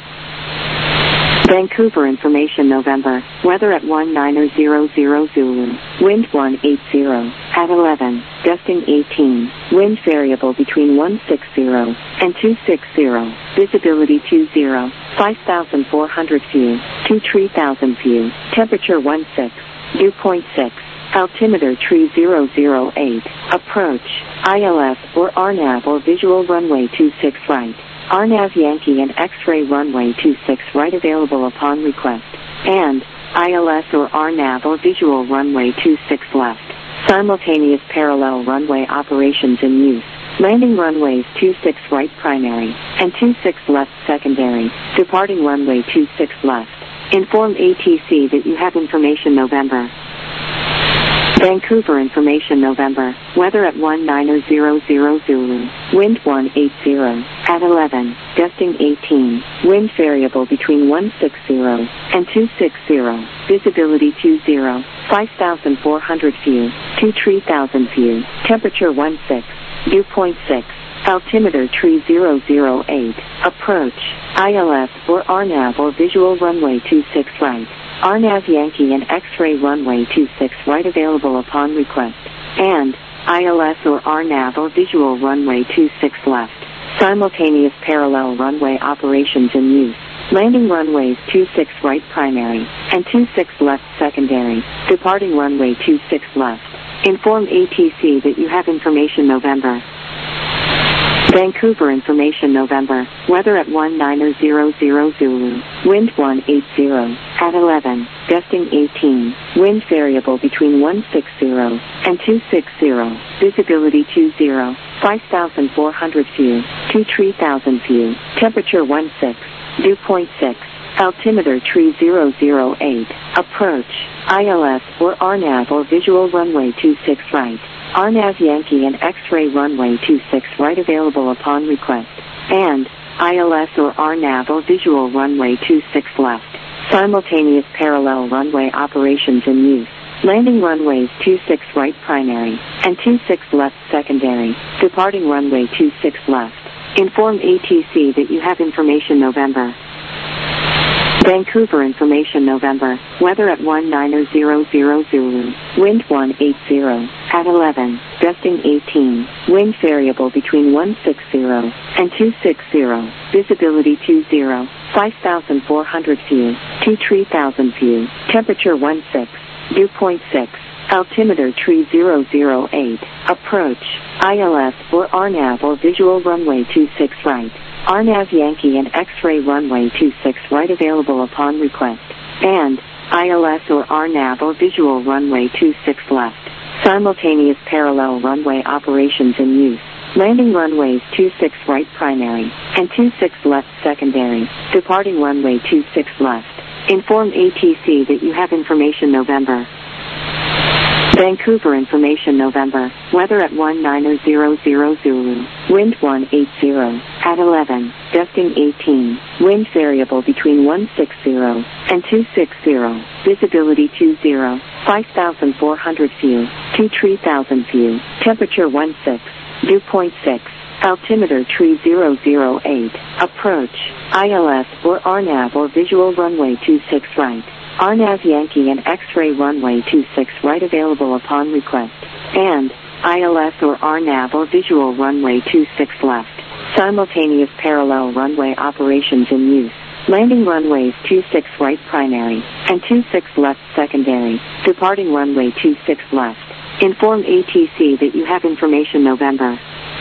Vancouver information November. Weather at 1900 Zulu. Wind 180 at 11. Gusting 18. Wind variable between 160 and 260. Visibility 20. 5,400 view to 3,000 view. Temperature 16. Dew point 6. Altimeter 3008. Approach. ILS or RNAV or visual runway 26 right. RNAV Yankee and X-ray runway 26 right available upon request. And ILS or RNAV or visual runway 26 left. Simultaneous parallel runway operations in use. Landing runways 26 right primary and 26 left secondary. Departing runway 26 left. Inform ATC that you have information November. Vancouver information November. Weather at 1900 Zulu. Wind 180 at 11. Gusting 18. Wind variable between 160 and 260. Visibility 20. 5,400 view to 3,000 view. Temperature 16. Dew point 6. Altimeter 3008. Approach. ILS or RNAV or visual runway 26 right. RNAV Yankee and X-ray runway 26 right available upon request. And ILS or RNAV or visual runway 26 left. Simultaneous parallel runway operations in use. Landing runways 26 right primary and 26 left secondary. Departing runway 26 left. Inform ATC that you have information November. Vancouver information November. Weather at 1900 Zulu. Wind 180 at 11. Gusting 18. Wind variable between 160 and 260. Visibility 20. 5,400 view to 3,000 view. Temperature 16. Dew point 6. Altimeter 3008. Approach. ILS or RNAV or visual runway 26 right. RNAV Yankee and X-ray runway 26 right available upon request. And ILS or RNAV or visual runway 26 left. Simultaneous parallel runway operations in use. Landing runways 26 right primary and 26 left secondary. Departing runway 26 left. Inform ATC that you have information November. Vancouver information November. Weather at 1900 Zulu. Wind 180 at 11. Gusting 18. Wind variable between 160 and 260. Visibility 20. 5,400 view to 3,000 view. Temperature 16. Dew point 6. Altimeter 3008. Approach. ILS or RNAV or visual runway 26 right. RNAV Yankee and X-ray runway 26 right available upon request. and ILS or RNAV or visual runway 26 left. Simultaneous parallel runway operations in use. Landing runways 26 right primary and 26 left secondary. Departing runway 26 left. Inform ATC that you have information November. Vancouver information November. Weather at 1900 Zulu. Wind 180 at 11. Gusting 18. Wind variable between 160 and 260. Visibility 20. 5,400 view. 3,000 view. Temperature 16. Dew point 6. Altimeter 3008. Approach. ILS or RNAV or visual runway 26 right. RNAV Yankee and X-ray runway 26 right available upon request. And ILS or RNAV or visual runway 26 left. Simultaneous parallel runway operations in use. Landing runways 26 right primary and 26 left secondary. Departing runway 26 left. Inform ATC that you have information November.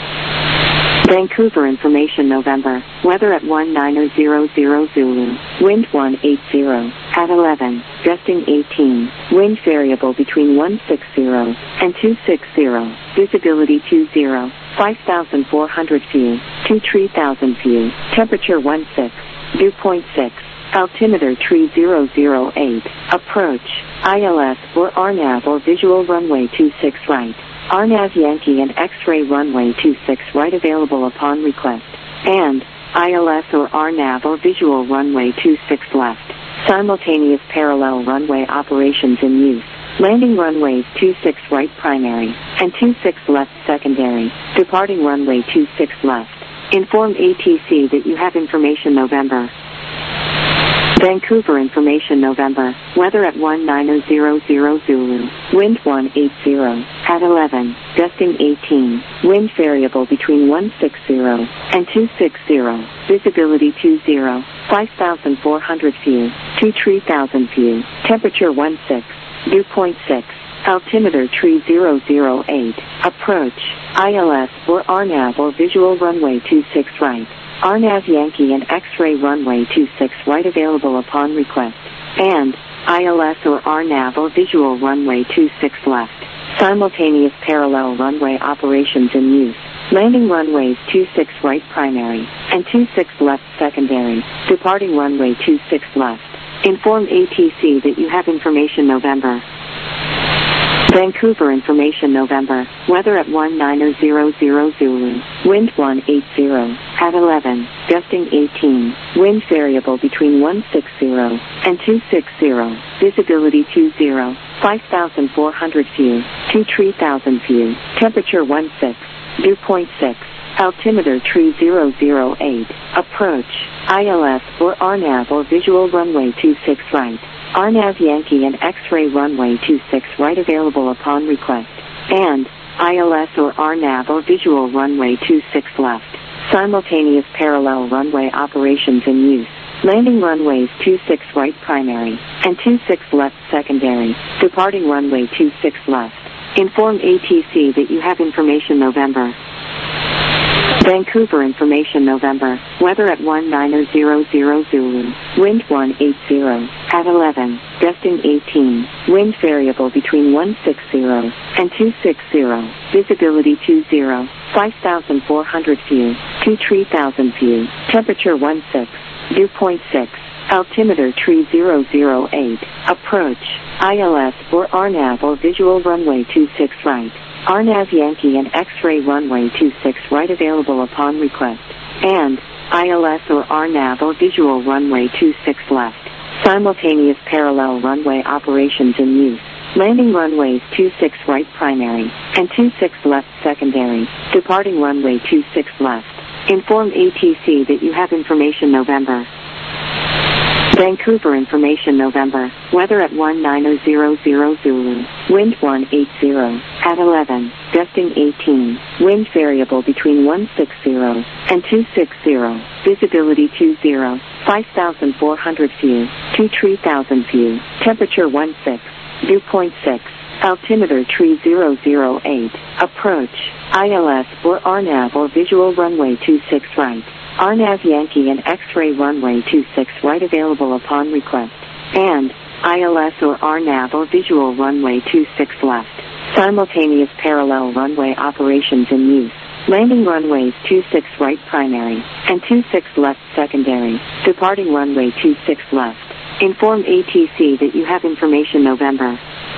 Vancouver information November. Weather at 1900 Zulu. Wind 180 at 11. Gusting 18. Wind variable between 160 and 260. Visibility 20. 5,400 view. 3,000 view. Temperature 16. Dew point 6. Altimeter 3008. Approach. ILS or RNAV or visual runway 26 right. RNAV Yankee and X-ray runway 26 right available upon request. And ILS or RNAV or visual runway 26 left. Simultaneous parallel runway operations in use. Landing runways 26 right primary and 26 left secondary. Departing runway 26 left. Inform ATC that you have information November. Vancouver information November. Weather at 1900 Zulu. Wind 180 at 11. Gusting 18. Wind variable between 160 and 260. Visibility 20. 5,400 view. 3,000 view. Temperature 16. Dew point 6. Altimeter 3008. Approach. ILS or RNAV or visual runway 26 right. RNAV Yankee and X-ray runway 26 right available upon request. And ILS or RNAV or visual runway 26 left. Simultaneous parallel runway operations in use. Landing runways 26 right primary and 26 left secondary. Departing runway 26 left. Inform ATC that you have information November. Vancouver information November. Weather at 1900 Zulu. Wind 180 at 11. Gusting 18. Wind variable between 160 and 260. Visibility 20. 5,400 view. 3,000 view. Temperature 16. Dew point 6. Altimeter 3008. Approach. ILS or RNAV or visual runway 26 right. RNAV Yankee and X-ray runway 26 right available upon request. And ILS or RNAV or visual runway 26 left. Simultaneous parallel runway operations in use. Landing runways 26 right primary and 26 left secondary. Departing runway 26 left. Inform ATC that you have information November. Vancouver information November. Weather at 1900 Zulu. Wind 180 at 11. Gusting 18. Wind variable between 160 and 260. Visibility 20. 5,400 view. 3,000 view. Temperature 16. Dew point 6. Altimeter 3008. Approach. ILS or RNAV or visual runway 26 right. RNAV Yankee and X-ray runway 26 right available upon request. And ILS or RNAV or visual runway 26 left. Simultaneous parallel runway operations in use. Landing runways 26 right primary and 26 left secondary. Departing runway 26 left. Inform ATC that you have information November. Vancouver information November. Weather at 1900 Zulu. Wind 180 at 11. Gusting 18. Wind variable between 160 and 260. Visibility 20. 5,400 view. 3,000 view. Temperature 16. Dew point 6. Altimeter 3008. Approach. ILS or RNAV or visual runway 26 right. RNAV Yankee and X-ray runway 26 right available upon request. and ILS or RNAV or visual runway 26 left. Simultaneous parallel runway operations in use. Landing runways 26 right primary and 26 left secondary. Departing runway 26 left. Inform ATC that you have information November.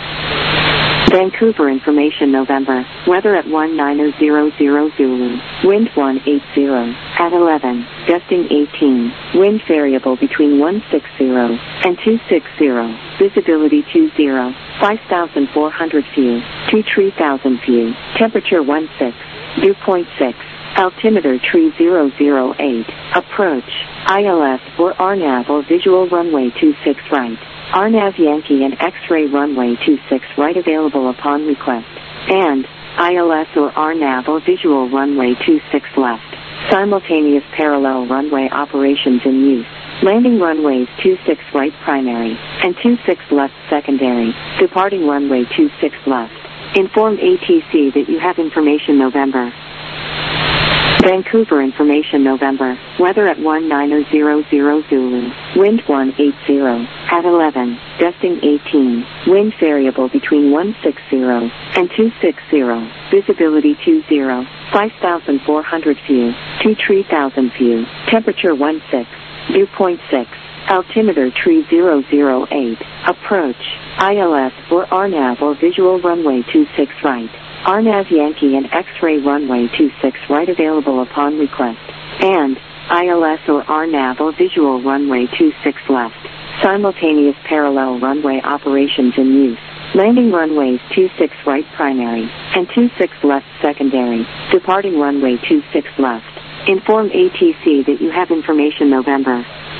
Vancouver information November. Weather at 1900 Zulu. Wind 180 at 11. Gusting 18. Wind variable between 160 and 260. Visibility 20. 5,400 view. 3,000 view. Temperature 16. Dew point 6. Altimeter tree 008. Approach. ILS or RNAV or visual runway 26 right. RNAV Yankee and X-ray runway 26 right available upon request. And ILS or RNAV or visual runway 26 left. Simultaneous parallel runway operations in use. Landing runways 26 right primary and 26 left secondary. Departing runway 26 left. Inform ATC that you have information November. Vancouver information November. Weather at 1900 Zulu. Wind 180 at 11. Gusting 18. Wind variable between 160 and 260. Visibility 20. 5,400 view. 3,000 view. Temperature 16. Dew point 6. Altimeter tree 008. Approach. ILS or RNAV or visual runway 26 right. RNAV Yankee and X-ray runway 26 right available upon request. And ILS or RNAV or visual runway 26 left. Simultaneous parallel runway operations in use. Landing runways 26 right primary and 26 left secondary. Departing runway 26 left. Inform ATC that you have information November.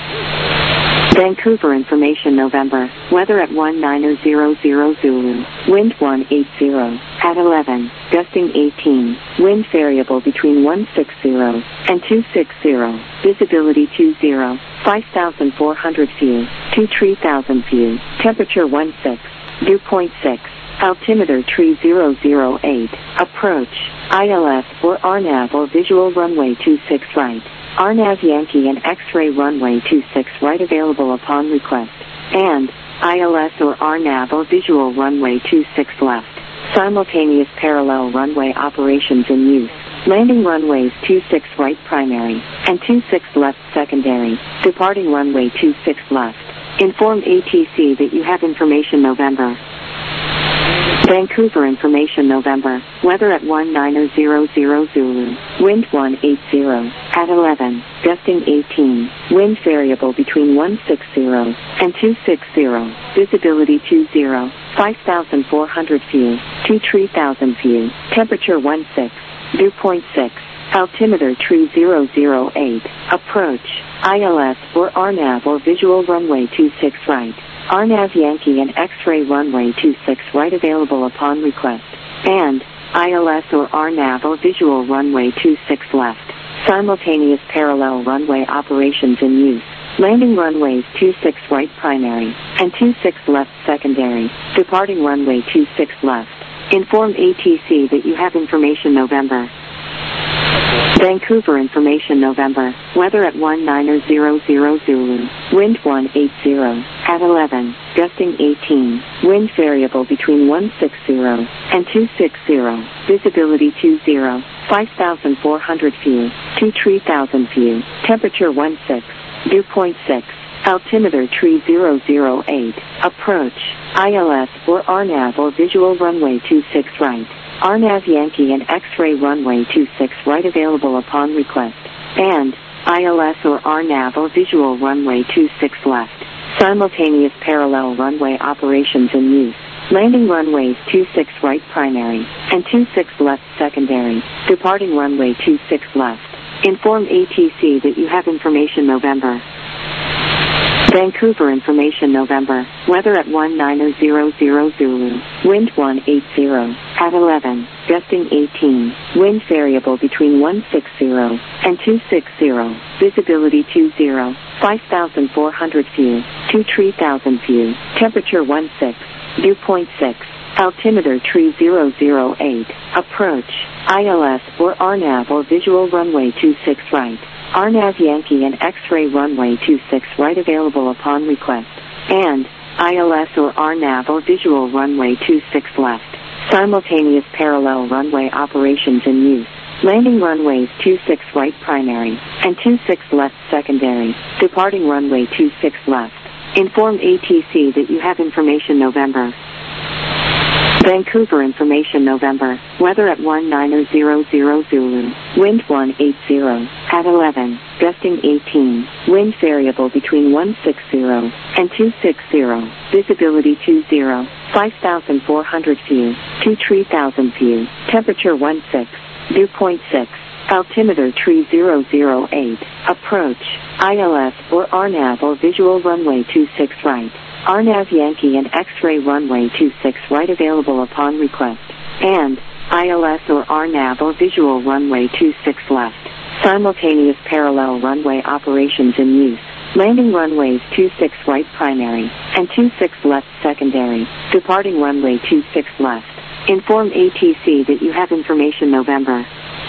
Vancouver information November. Weather at 1900 Zulu. Wind 180 at 11. Gusting 18. Wind variable between 160 and 260. Visibility 20. 5,400 view. 3,000 view. Temperature 16. Dew point 6. Altimeter tree 008. Approach. ILS or RNAV or visual runway 26 right. RNAV Yankee and X-ray runway 26 right available upon request. And ILS or RNAV or visual runway 26 left. Simultaneous parallel runway operations in use. Landing runways 26 right primary and 26 left secondary. Departing runway 26 left. Inform ATC that you have information November. Vancouver information November. Weather at 1900 Zulu. Wind 180 at 11. Gusting 18. Wind variable between 160 and 260. Visibility 20. 5,400 view. 3,000 view. Temperature 16. Dew point 6. Altimeter tree 008. Approach. ILS or RNAV or visual runway 26 right. RNAV Yankee and X-ray runway 26 right available upon request. And ILS or RNAV or visual runway 26 left. Simultaneous parallel runway operations in use. Landing runways 26 right primary and 26 left secondary. Departing runway 26 left. Inform ATC that you have information November. Vancouver information November. Weather at 1900 Zulu. Wind 180 at 11. Gusting 18. Wind variable between 160 and 260. Visibility 20. 5,400 view. 3,000 view. Temperature 16. Dew point 6. Altimeter tree 008. Approach. ILS or RNAV or visual runway 26 right. RNAV Yankee and X-ray runway 26 right available upon request. And ILS or RNAV or visual runway 26 left. Simultaneous parallel runway operations in use. Landing runways 26 right primary and 26 left secondary. Departing runway 26 left. Inform ATC that you have information November. Vancouver information November. Weather at 1900 Zulu. Wind 180 at 11. Gusting 18. Wind variable between 160 and 260. Visibility 20. 5,400 view. 3,000 view. Temperature 16. Dew point 6. Altimeter tree 008. Approach. ILS or RNAV or visual runway 26 right. RNAV Yankee and X-ray runway 26 right available upon request. and ILS or RNAV or visual runway 26 left. Simultaneous parallel runway operations in use. Landing runways 26 right primary and 26 left secondary. Departing runway 26 left. Inform ATC that you have information November. Vancouver information November. Weather at 1900 Zulu. Wind 180 at 11. Gusting 18. Wind variable between 160 and 260. Visibility 20. 5,400 view to 3,000 view. Temperature 16. Dew point 6. Altimeter 3008. Approach. ILS or RNAV or visual runway 26 right. RNAV Yankee and X-ray runway 26 right available upon request. And ILS or RNAV or visual runway 26 left. Simultaneous parallel runway operations in use. Landing runways 26 right primary and 26 left secondary. Departing runway 26 left. Inform ATC that you have information November.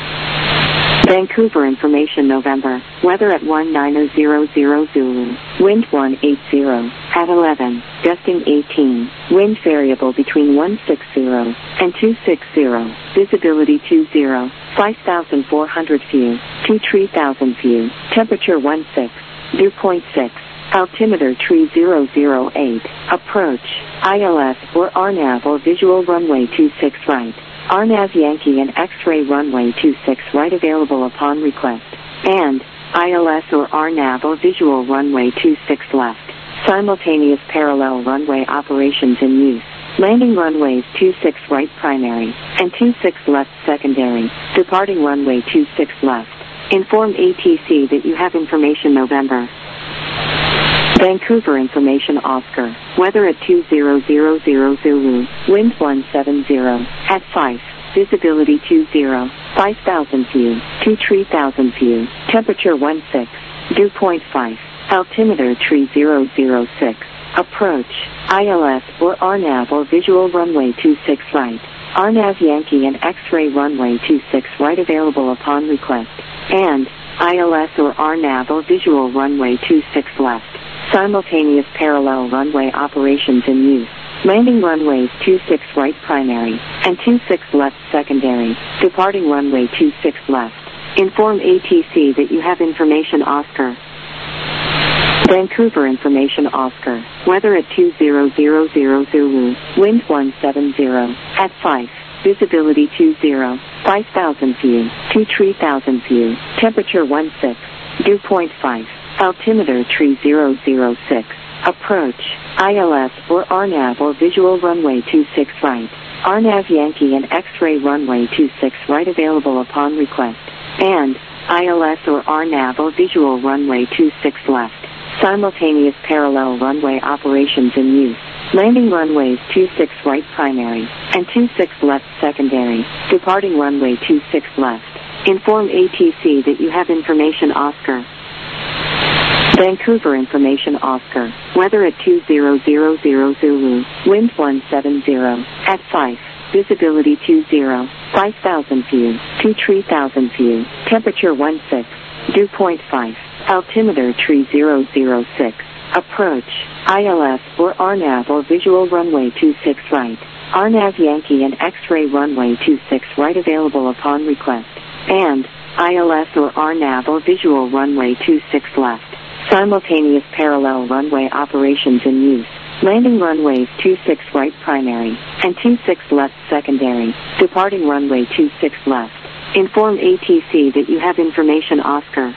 Vancouver information November. Weather at 1900 Zulu. Wind 180 at 11. Gusting 18. Wind variable between 160 and 260. Visibility 20. 5,400 view to 3,000 view. Temperature 16. Dew point 6. Altimeter 3008. Approach. ILS or RNAV or visual runway 26 right. RNAV Yankee and X-ray runway 26 right available upon request. And ILS or RNAV or visual runway 26 left. Simultaneous parallel runway operations in use. Landing runways 26 right primary and 26 left secondary. Departing runway 26 left. Inform ATC that you have information November. Vancouver information Oscar. Weather at 2000 Zulu. Wind 170 at 5. Visibility 20. 5,000 view to 3,000 view. Temperature 16. Dew point 5. Altimeter 3006. Approach. ILS or RNAV or visual runway 26 right. RNAV Yankee and X-ray runway 26 right available upon request. And ILS or RNAV or visual runway 26 left. Simultaneous parallel runway operations in use. Landing runways 26 right primary and 26 left secondary. Departing runway 26 left. Inform ATC that you have information Oscar. Vancouver information Oscar. Weather at 2000 Zulu. Wind 170 at 5. Visibility 20. 5,000 view to 3,000 view. Temperature 16. Dew point 5. Altimeter 3006. Approach. ILS or RNAV or visual runway 26 right. RNAV Yankee and X-ray runway 26 right available upon request. And ILS or RNAV or visual runway 26 left. Simultaneous parallel runway operations in use. Landing runways 26 right primary and 26 left secondary. Departing runway 26 left. Inform ATC that you have information Oscar. Vancouver information Oscar. Weather at 2000 Zulu. Wind 170 at 5. Visibility 20. 5,000 view to 3,000 view. Temperature 16. Dew point 5. Altimeter 3006. Approach. ILS or RNAV or visual runway 26 right. RNAV Yankee and X-ray runway 26 right available upon request. And ILS or RNAV or visual runway 26 left. Simultaneous parallel runway operations in use. Landing runways 26 right primary and 26 left secondary. Departing runway 26 left. Inform ATC that you have information Oscar.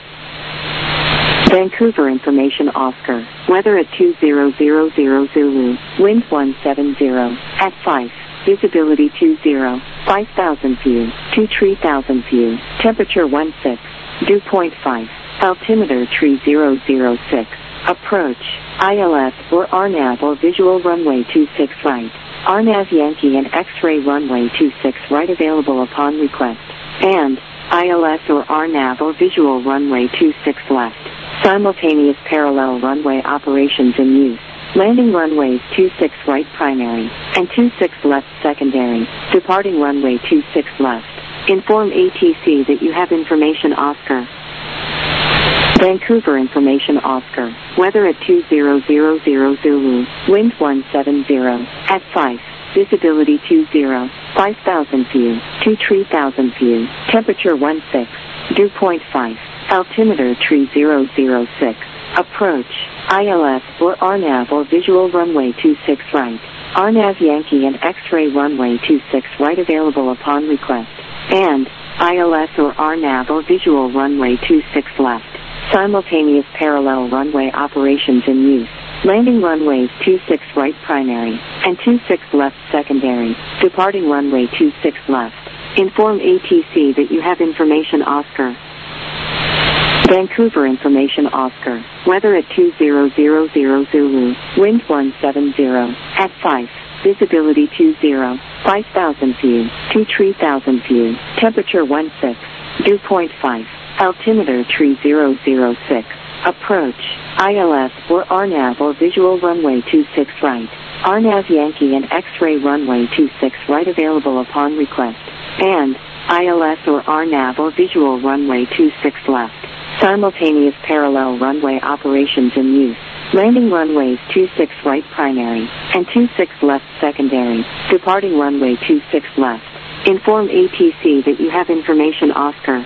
Vancouver information Oscar. Weather at 2000 Zulu. Wind 170 at 5. Visibility 20. 5,000 view to 3,000 view. Temperature 16. Dew point 5. Altimeter 3006. Approach. ILS or RNAV or visual runway 26 right. RNAV Yankee and X-ray runway 26 right available upon request. And ILS or RNAV or visual runway 26 left. Simultaneous parallel runway operations in use. Landing runways 26 right primary and 26 left secondary. Departing runway 26 left. Inform ATC that you have information Oscar. Vancouver information Oscar. Weather at 2000 Zulu. Wind 170. At 5. Visibility 20. 5,000 view. 23,000 view. Temperature 16. Dew point 5. Altimeter 3006. Approach. ILS or RNAV or visual runway 26 right. RNAV Yankee and X-ray runway 26 right available upon request. And ILS or RNAV or visual runway 26 left. Simultaneous parallel runway operations in use. Landing runways 26 right primary and 26 left secondary. Departing runway 26 left. Inform ATC that you have information Oscar. Vancouver information Oscar. Weather at 2000 Zulu. Wind 170. At 5. Visibility 20. 5,000 view. 23,000 view. Temperature 16. Dew point 5. Altimeter 3006. Approach. ILS or RNAV or visual runway 26 right. RNAV Yankee and X-ray runway 26 right available upon request. And ILS or RNAV or visual runway 26 left. Simultaneous parallel runway operations in use. Landing runways 26 right primary and 26 left secondary. Departing runway 26 left. Inform ATC that you have information Oscar.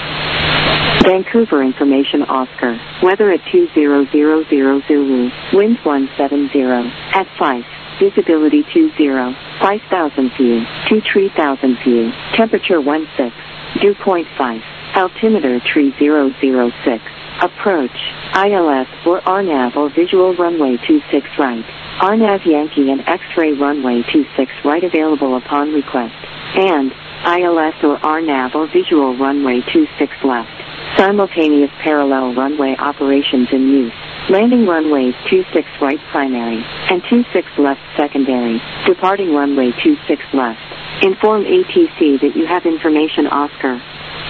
Vancouver information Oscar. Weather at 2000 Zulu. Wind 170. At 5. Visibility 20. 5,000 view. 23,000 view. Temperature 16. Dew point 5. Altimeter 3006. Approach. ILS or RNAV or visual runway 26 right. RNAV Yankee and X-ray runway 26 right available upon request. And ILS or RNAV or visual runway 26 left. Simultaneous parallel runway operations in use. Landing runways 26 right primary and 26 left secondary. Departing runway 26 left. Inform ATC that you have information Oscar.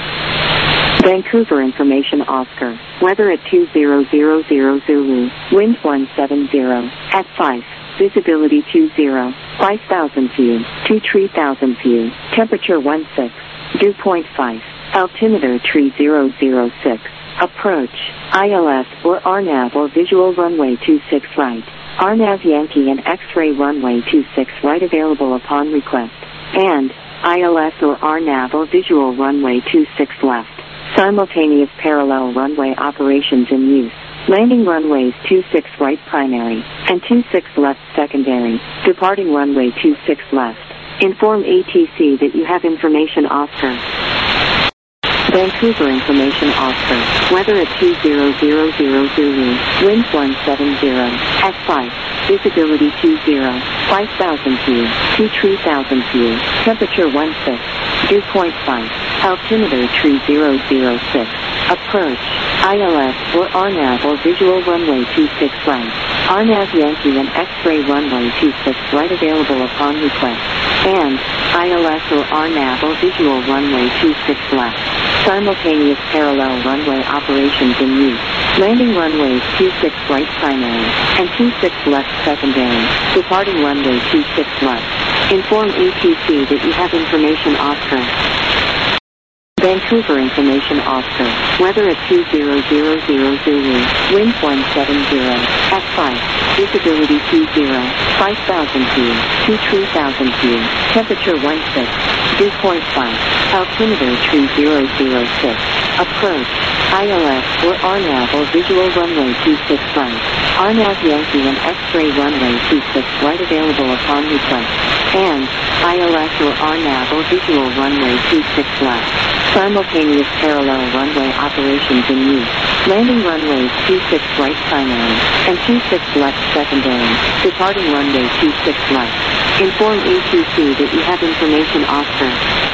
Vancouver information Oscar. Weather at 2000 Zulu. Wind 170. At 5. Visibility 20. 5,000 view. 23,000 view. Temperature 16. Dew point 5. Altimeter 3006. Approach. ILS or RNAV or visual runway 26 right. RNAV Yankee and X-ray runway 26 right available upon request. And ILS or RNAV or visual runway 26 left. Simultaneous parallel runway operations in use. Landing runways 26 right primary and 26 left secondary. Departing runway 26 left. Inform ATC that you have information Oscar. Vancouver information Oscar. Weather at 2000 Zulu. Wind 170. At 5. Visibility 20. 5,000 view. 23,000 view. Temperature 16. Dew point 5. Altimeter 3006. Approach. ILS or RNAV or visual runway 26 right. RNAV Yankee and X-ray runway 26 right available upon request. And ILS or RNAV or visual runway 26 left. Simultaneous parallel runway operations in use. Landing runways 26 right primary and 26 left secondary. Departing runway 26 left. Inform ATC that you have information Oscar. Vancouver information Oscar. Weather at 2000 Zulu. Wind 170. At 5. Visibility 20. 5,000 view. 23,000 view. Temperature 16. Dew point 5. Altimeter 3006. Approach. ILS or RNAV or visual runway 26 right. RNAV Yankee and X-ray runway 26 right available upon request. And ILS or RNAV or visual runway 26 left. Simultaneous parallel runway operations in use. Landing runways 26 right primary and 26 left secondary. Departing runway 26 left. Inform ATC that you have information Oscar.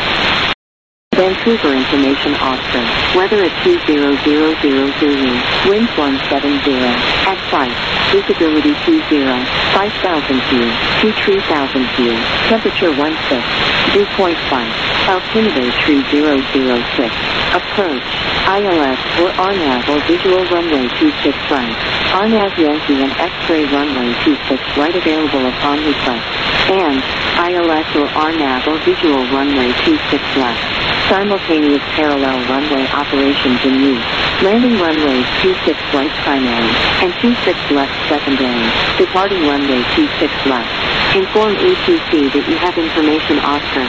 Vancouver information Oscar. Weather at 2000 Zulu. Wind 170. At 5. Visibility 20. 5,000 view. 23,000 view. Temperature 16. Dew point 5. Altimeter 3006. Approach. ILS or RNAV or visual runway 26 right. RNAV Yankee and X-ray runway 26 right available upon request. And ILS or RNAV or visual runway 26 left. Simultaneous parallel runway operations in use. Landing runways 26 right primary and 26 left secondary. Departing runway 26 left. Inform ATC that you have information Oscar.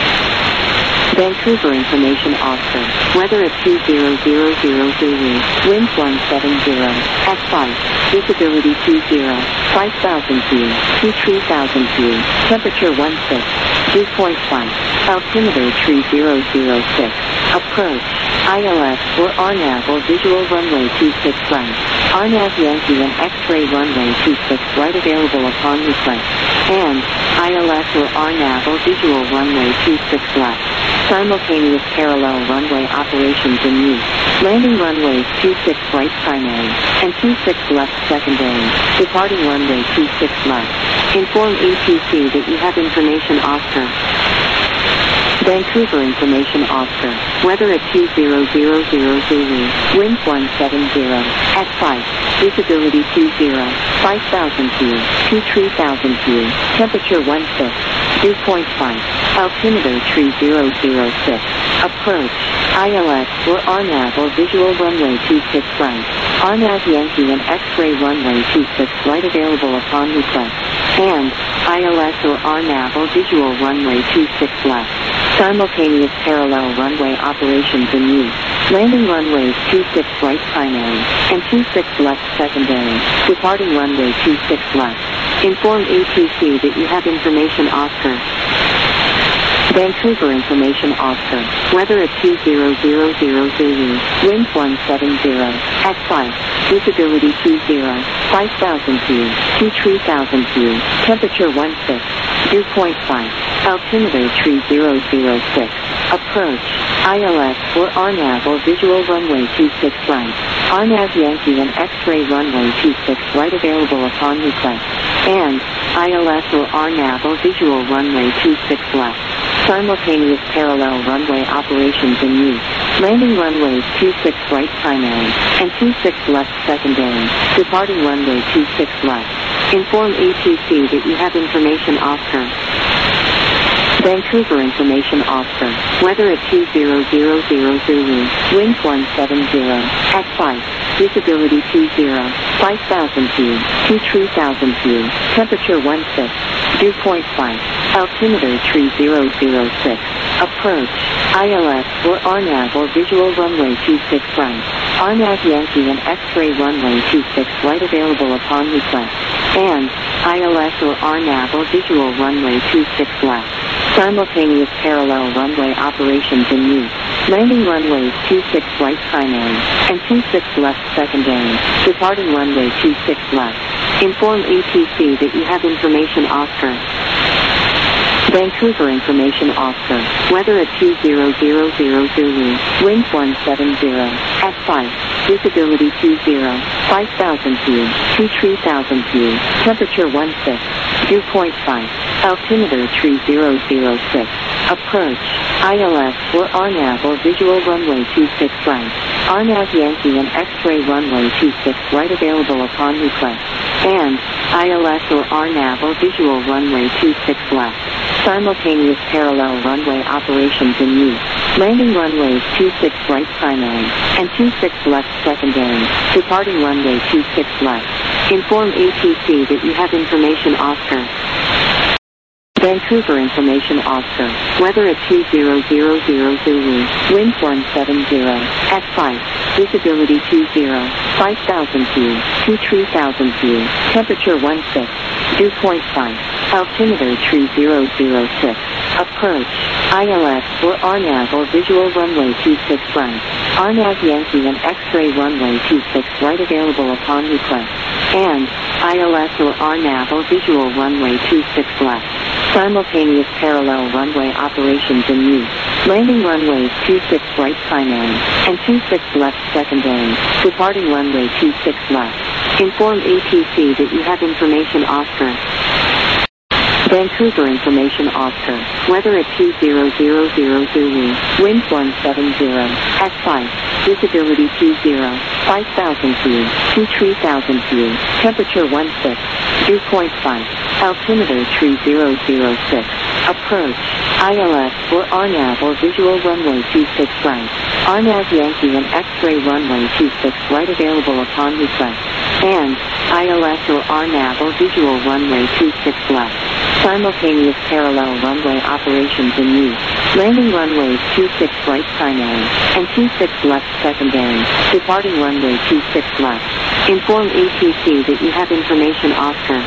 Vancouver information Oscar. Weather at 2000 Zulu. Wind 170. At 5. Visibility 20. 5,000 feet. 23,000 feet. Temperature 16. Dew point 5. Altimeter 3006. Approach. ILS or RNAV or visual runway 26 right. RNAV Yankee and X-ray runway 26 right available upon request. And ILS or RNAV or visual runway 26 left. Simultaneous parallel runway operations in use. Landing runways 26 right primary and 26 left secondary. Departing runway 26 left. Inform ATC that you have information Oscar. Vancouver information Oscar. Weather at 2000 Zulu. Wind 170. At 5. Visibility 20. 5,000 feet. 23,000 feet. Temperature 16. Dew point 5. Altimeter 3006. Approach. ILS or RNAV or visual runway 26 right. RNAV Yankee and X-ray runway 26 right available upon request. And ILS or RNAV or visual runway 26 left. Simultaneous parallel runway operations in use. Landing runways 26 right primary and 26 left secondary. Departing runway 26 left. Inform ATC that you have information Oscar. Vancouver information Oscar. Weather at 2000 Zulu. Wind 170. At 5. Visibility 20. 5,000 feet. 23,000 feet. Temperature 16. Dew point 5. Altimeter 3006. Approach. ILS or RNAV or visual runway 26 right. RNAV Yankee and X-ray runway 26 right available upon request. And ILS or RNAV or visual runway 26 left. Simultaneous parallel runway operations in use. Landing runways 26 right primary and 26 left secondary. Departing runway 26 left. Inform ATC that you have information Oscar. Vancouver information Oscar. Weather at 2000 Zulu. Wind 170. At 5. Visibility 20. 5,000 feet. 23,000 feet. Temperature 16. Dew point 5. Altimeter 3006. Approach. ILS or RNAV or visual runway 26 right. RNAV Yankee and X-ray runway 26 right available upon request. And ILS or RNAV or visual runway 26 left. Simultaneous parallel runway operations in use. Landing runways 26 right primary and 26 left secondary. Departing runway 26 left. Inform ATC that you have information Oscar. Vancouver information Oscar. Weather at 2000 Zulu. Wind 170. At 5. Visibility 20. 5,000 feet. 23,000 feet. Temperature 16. Dew point 5. Altimeter 3006. Approach. ILS or RNAV or visual runway 26 right. RNAV Yankee and X-ray runway 26 right available upon request. And ILS or RNAV or visual runway 26 left. Simultaneous parallel runway operations in use. Landing runways 26 right primary and 26 left secondary. Departing runway 26 left. Inform ATC that you have information Oscar. Vancouver information Oscar. Weather at 2000 Zulu. Wind 170. At 5. Visibility 20. 5,000 feet. 23,000 feet. Temperature 16. Dew point 5. Altimeter 3006. Approach. ILS or RNAV or visual runway 26 right. RNAV Yankee and X-ray runway 26 right available upon request. And ILS or RNAV or visual runway 26 left. Simultaneous parallel runway operations in use. Landing runways 26 right primary and 26 left secondary. Departing runway 26 left. Inform ATC that you have information Oscar. Vancouver information Oscar. Weather at 2000 Zulu. Wind 170. At 5. Visibility 20. 5,000 feet. 23,000 feet. Temperature 16. Dew point 5. Altimeter 3006. Approach. ILS or RNAV or visual runway 26 right. RNAV Yankee and X-ray runway 26 right available upon request. And ILS or RNAV or visual runway 26 left. Simultaneous parallel runway operations in use. Landing runways 26 right primary and 26 left secondary. Departing runway 26 left. Inform ATC that you have information Oscar.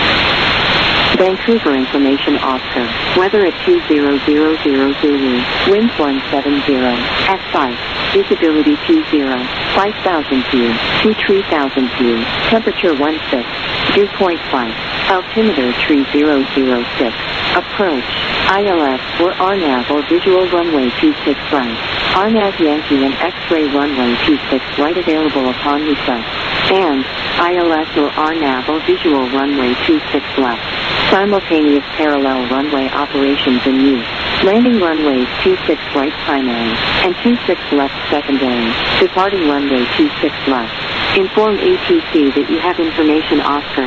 Vancouver information Oscar. Weather at 2000 Zulu. Wind 170. S5. Visibility 20. 5,000 view. 23,000 view. Temperature 16. Dew point 5. Altimeter 3006. Approach. ILS or RNAV or visual runway 26 right. RNAV Yankee and X-ray runway 26 right available upon request. And ILS or RNAV or visual runway 26 left. Simultaneous parallel runway operations in use. Landing runways 26 right primary and 26 left secondary. Departing runway 26 left. Inform ATC that you have information Oscar.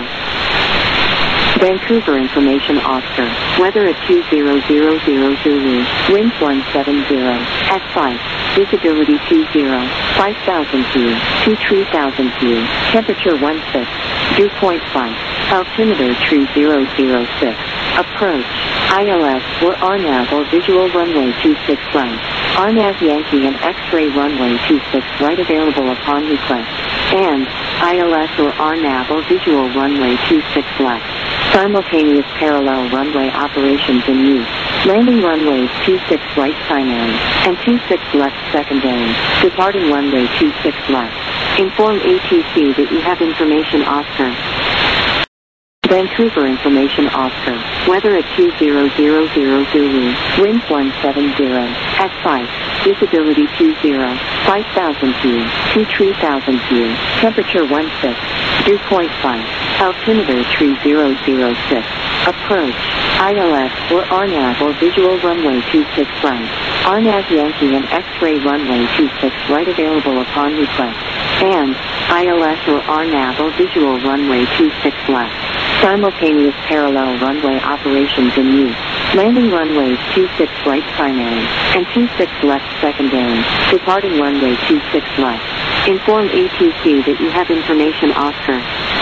Vancouver information Oscar. Weather at 2000 Zulu. Wind 170. S5. Visibility 20. 5,000 view. 23,000 view. Temperature 16. Dew point 5. Altimeter 3006. Approach. ILS or RNAV or visual runway 26 right. RNAV Yankee and X-ray runway 26 right available upon request. And ILS or RNAV or visual runway 26 left. Simultaneous parallel runway operations in use. Landing runways 26 right primary and 26 left secondary. Departing runway 26 left. Inform ATC that you have information Oscar. Vancouver information Oscar. Weather at 2000 Zulu. Wind 170. S5. Visibility 20. 5,000 view. 23,000 view. Temperature 16. Dew point 5. Altimeter 3006. Approach. ILS or RNAV or visual runway 26 right. RNAV Yankee and X-ray runway 26 right available upon request. And ILS or RNAV or visual runway 26 left. Simultaneous parallel runway operations in use. Landing runways 26 right primary and 26 left secondary. Departing runway 26 left. Inform ATC that you have information Oscar.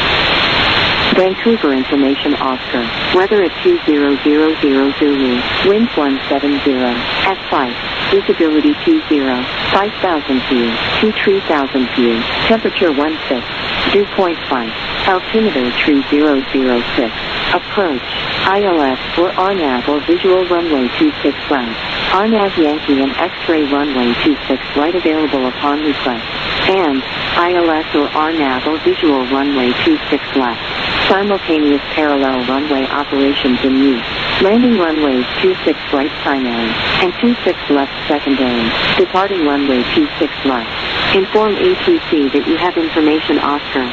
Vancouver information Oscar. Weather at 2000 Zulu. Wind 170. S5. Visibility 20. 5,000 view. 23,000 view. Temperature 16. Dew point 5. Altimeter 3006. Approach. ILS or RNAV or visual runway 26 right. RNAV Yankee and X-ray runway 26 right available upon request. And ILS or RNAV or visual runway 26 left. Simultaneous parallel runway operations in use. Landing runways 26 right primary and 26 left secondary. Departing runway 26 left. Inform ATC that you have information Oscar.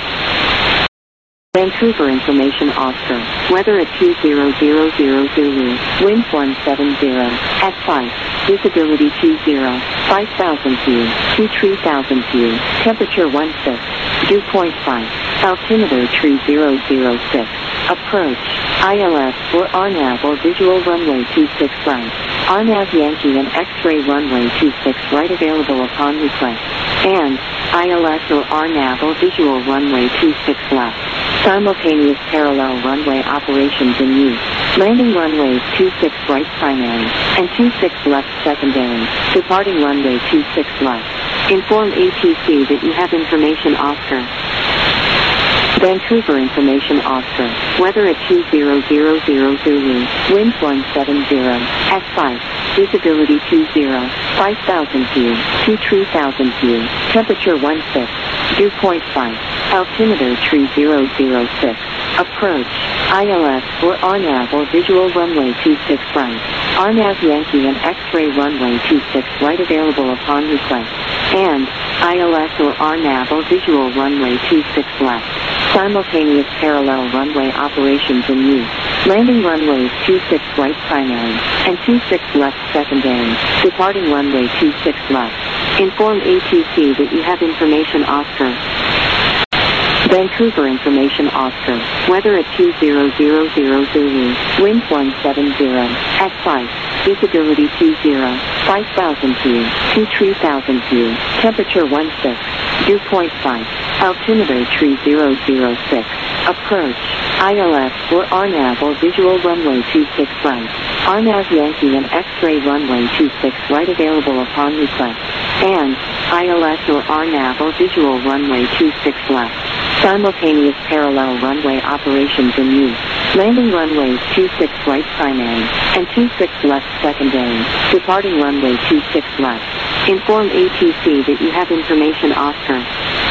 Vancouver information Oscar. Weather at 2000 Zulu. Wind 170. S5. Visibility 20. 5,000 view. 23,000 view. Temperature 16. Dew point 5. Altimeter 3006. Approach. ILS or RNAV or visual runway 26 right. RNAV Yankee and X-ray runway 26 right available upon request. And ILS or RNAV or visual runway 26 left. Simultaneous parallel runway operations in use. Landing runways 26 right primary and 26 left secondary. Departing runway 26 left. Inform ATC that you have information Oscar. Vancouver information Oscar. Weather at 2000 Zulu. Wind 170. S5. Visibility 20. 5,000 view. 23,000 view. Temperature 16. Dew point 5. Altimeter 3006. Approach. ILS or RNAV or visual runway 26 right. RNAV Yankee and X-ray runway 26 right available upon request. And ILS or RNAV or visual runway 26 left. Simultaneous parallel runway operations in use. Landing runways 26 right primary and 26 left secondary. Departing runway 26 left. Inform ATC that you have information Oscar. Vancouver Information Oscar, weather at 2000 Zulu, wind 170, at 5, visibility 20, 5000 feet, 3000 feet, temperature 16, dew point 5, altimeter 3006, approach, ILS or RNAV or visual runway 26 right, RNAV Yankee and X-ray runway 26 right available upon request, and ILS or RNAV or visual runway 26 left. Simultaneous parallel runway operations in use. Landing runways 26 right primary and 26 left secondary. Departing runway 26 left. Inform ATC that you have information Oscar.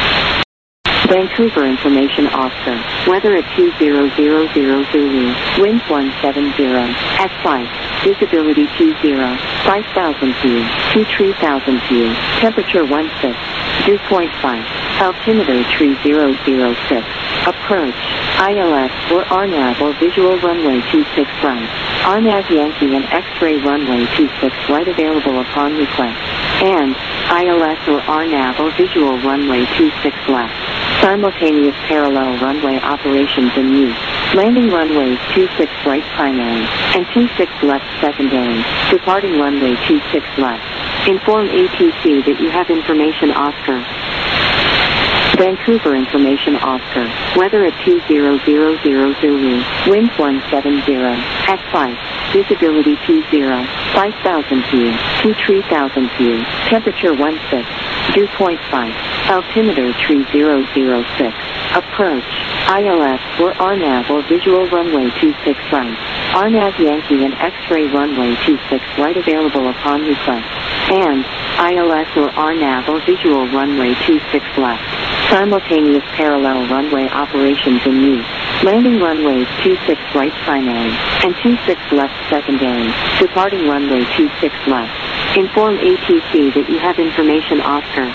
Vancouver Information Oscar, weather at 2000 Zulu, wind 170, at 5, visibility 20, 5000 feet, 3000 feet, temperature 16, dew point 5, altimeter 3006, approach, ILS or RNAV or visual runway 26 right, RNAV Yankee and X-ray runway 26 right available upon request, and ILS or RNAV or visual runway 26 left. Simultaneous parallel runway operations in use. Landing runways 26 right primary and 26 left secondary. Departing runway 26 left. Inform ATC that you have information Oscar. Vancouver Information Oscar, weather at 2000 Zulu, wind 170, at 5, visibility 20, 5000 feet, 3000 feet, temperature 16, dew point 5, altimeter 3006, approach, ILS or RNAV or visual runway 26 right, RNAV Yankee and X-ray runway 26 right available upon request, and ILS or RNAV or visual runway 26 left. Simultaneous parallel runway operations in use. Landing runways 26 right primary and 26 left secondary. Departing runway 26 left. Inform ATC that you have information Oscar.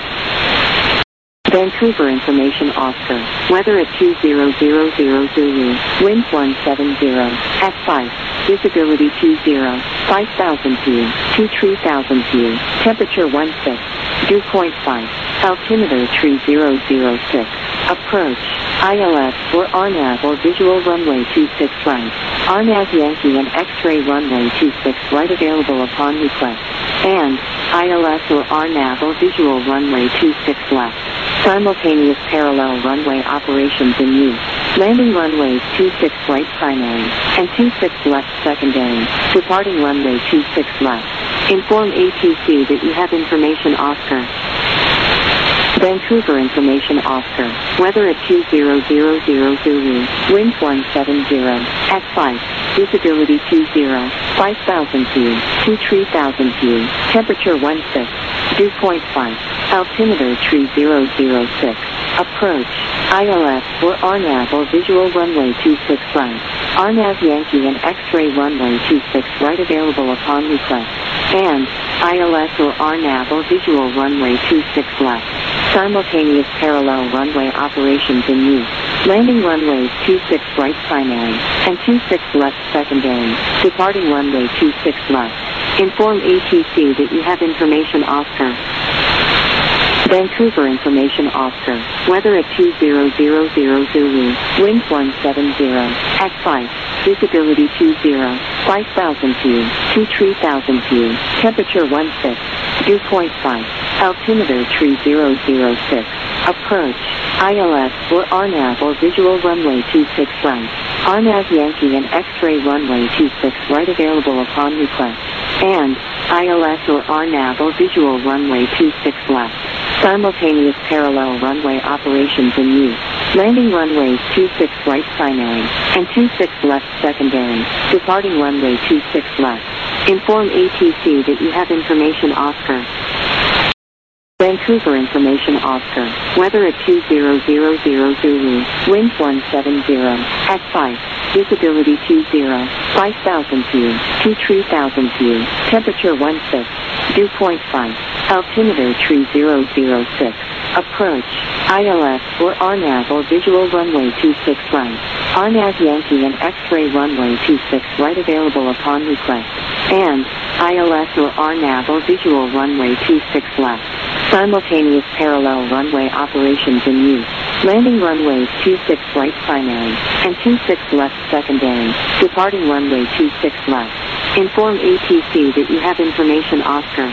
Vancouver Information Oscar, weather at 2000 Zulu, wind 170, at 5, visibility 20, 5000 feet, 3000 feet, temperature 16, dew point 5, altimeter 3006, approach, ILS or RNAV or visual runway 26 right, RNAV Yankee and X-ray runway 26 right available upon request, and ILS or RNAV or visual runway 26 left. Simultaneous parallel runway operations in use. Landing runways 26 right primary and 26 left secondary. Departing runway 26 left. Inform ATC that you have information Oscar. Vancouver Information Oscar, weather at 2000 Zulu, wind 170, at 5, visibility 20, 5000 feet, 3000 feet, temperature 16, dew point 5, altimeter 3006, approach, ILS or RNAV or visual runway 26 right, RNAV Yankee and X-ray runway 26 right available upon request, and ILS or RNAV or visual runway 26 left. Simultaneous parallel runway operations in use. Landing runways 26 right primary and 26 left secondary. Departing runway 26 left. Inform ATC that you have information Oscar. Vancouver Information Oscar, weather at 2000 Zulu, wind 170, at 5, visibility 20, 5000 feet, 3000 feet, temperature 16, dew point 5, altimeter 3006, approach, ILS or RNAV or visual runway 26 right, RNAV Yankee and X-ray runway 26 right available upon request, and ILS or RNAV or visual runway 26 left. Simultaneous parallel runway operations in use. Landing runways 26 right primary and 26 left secondary. Departing runway 26 left. Inform ATC that you have information Oscar. Vancouver Information Oscar, weather at 2000 Zulu, wind 170, at 5, visibility 20, 5000 feet, 3000 feet, temperature 16, dew point 5, altimeter 3006, approach, ILS or RNAV or visual runway 26 right, RNAV Yankee and X-ray runway 26 right available upon request, and ILS or RNAV or visual runway 26 left. Simultaneous parallel runway operations in use. Landing runways 26 right primary and 26 left secondary. Departing runway 26 left. Inform ATC that you have information Oscar.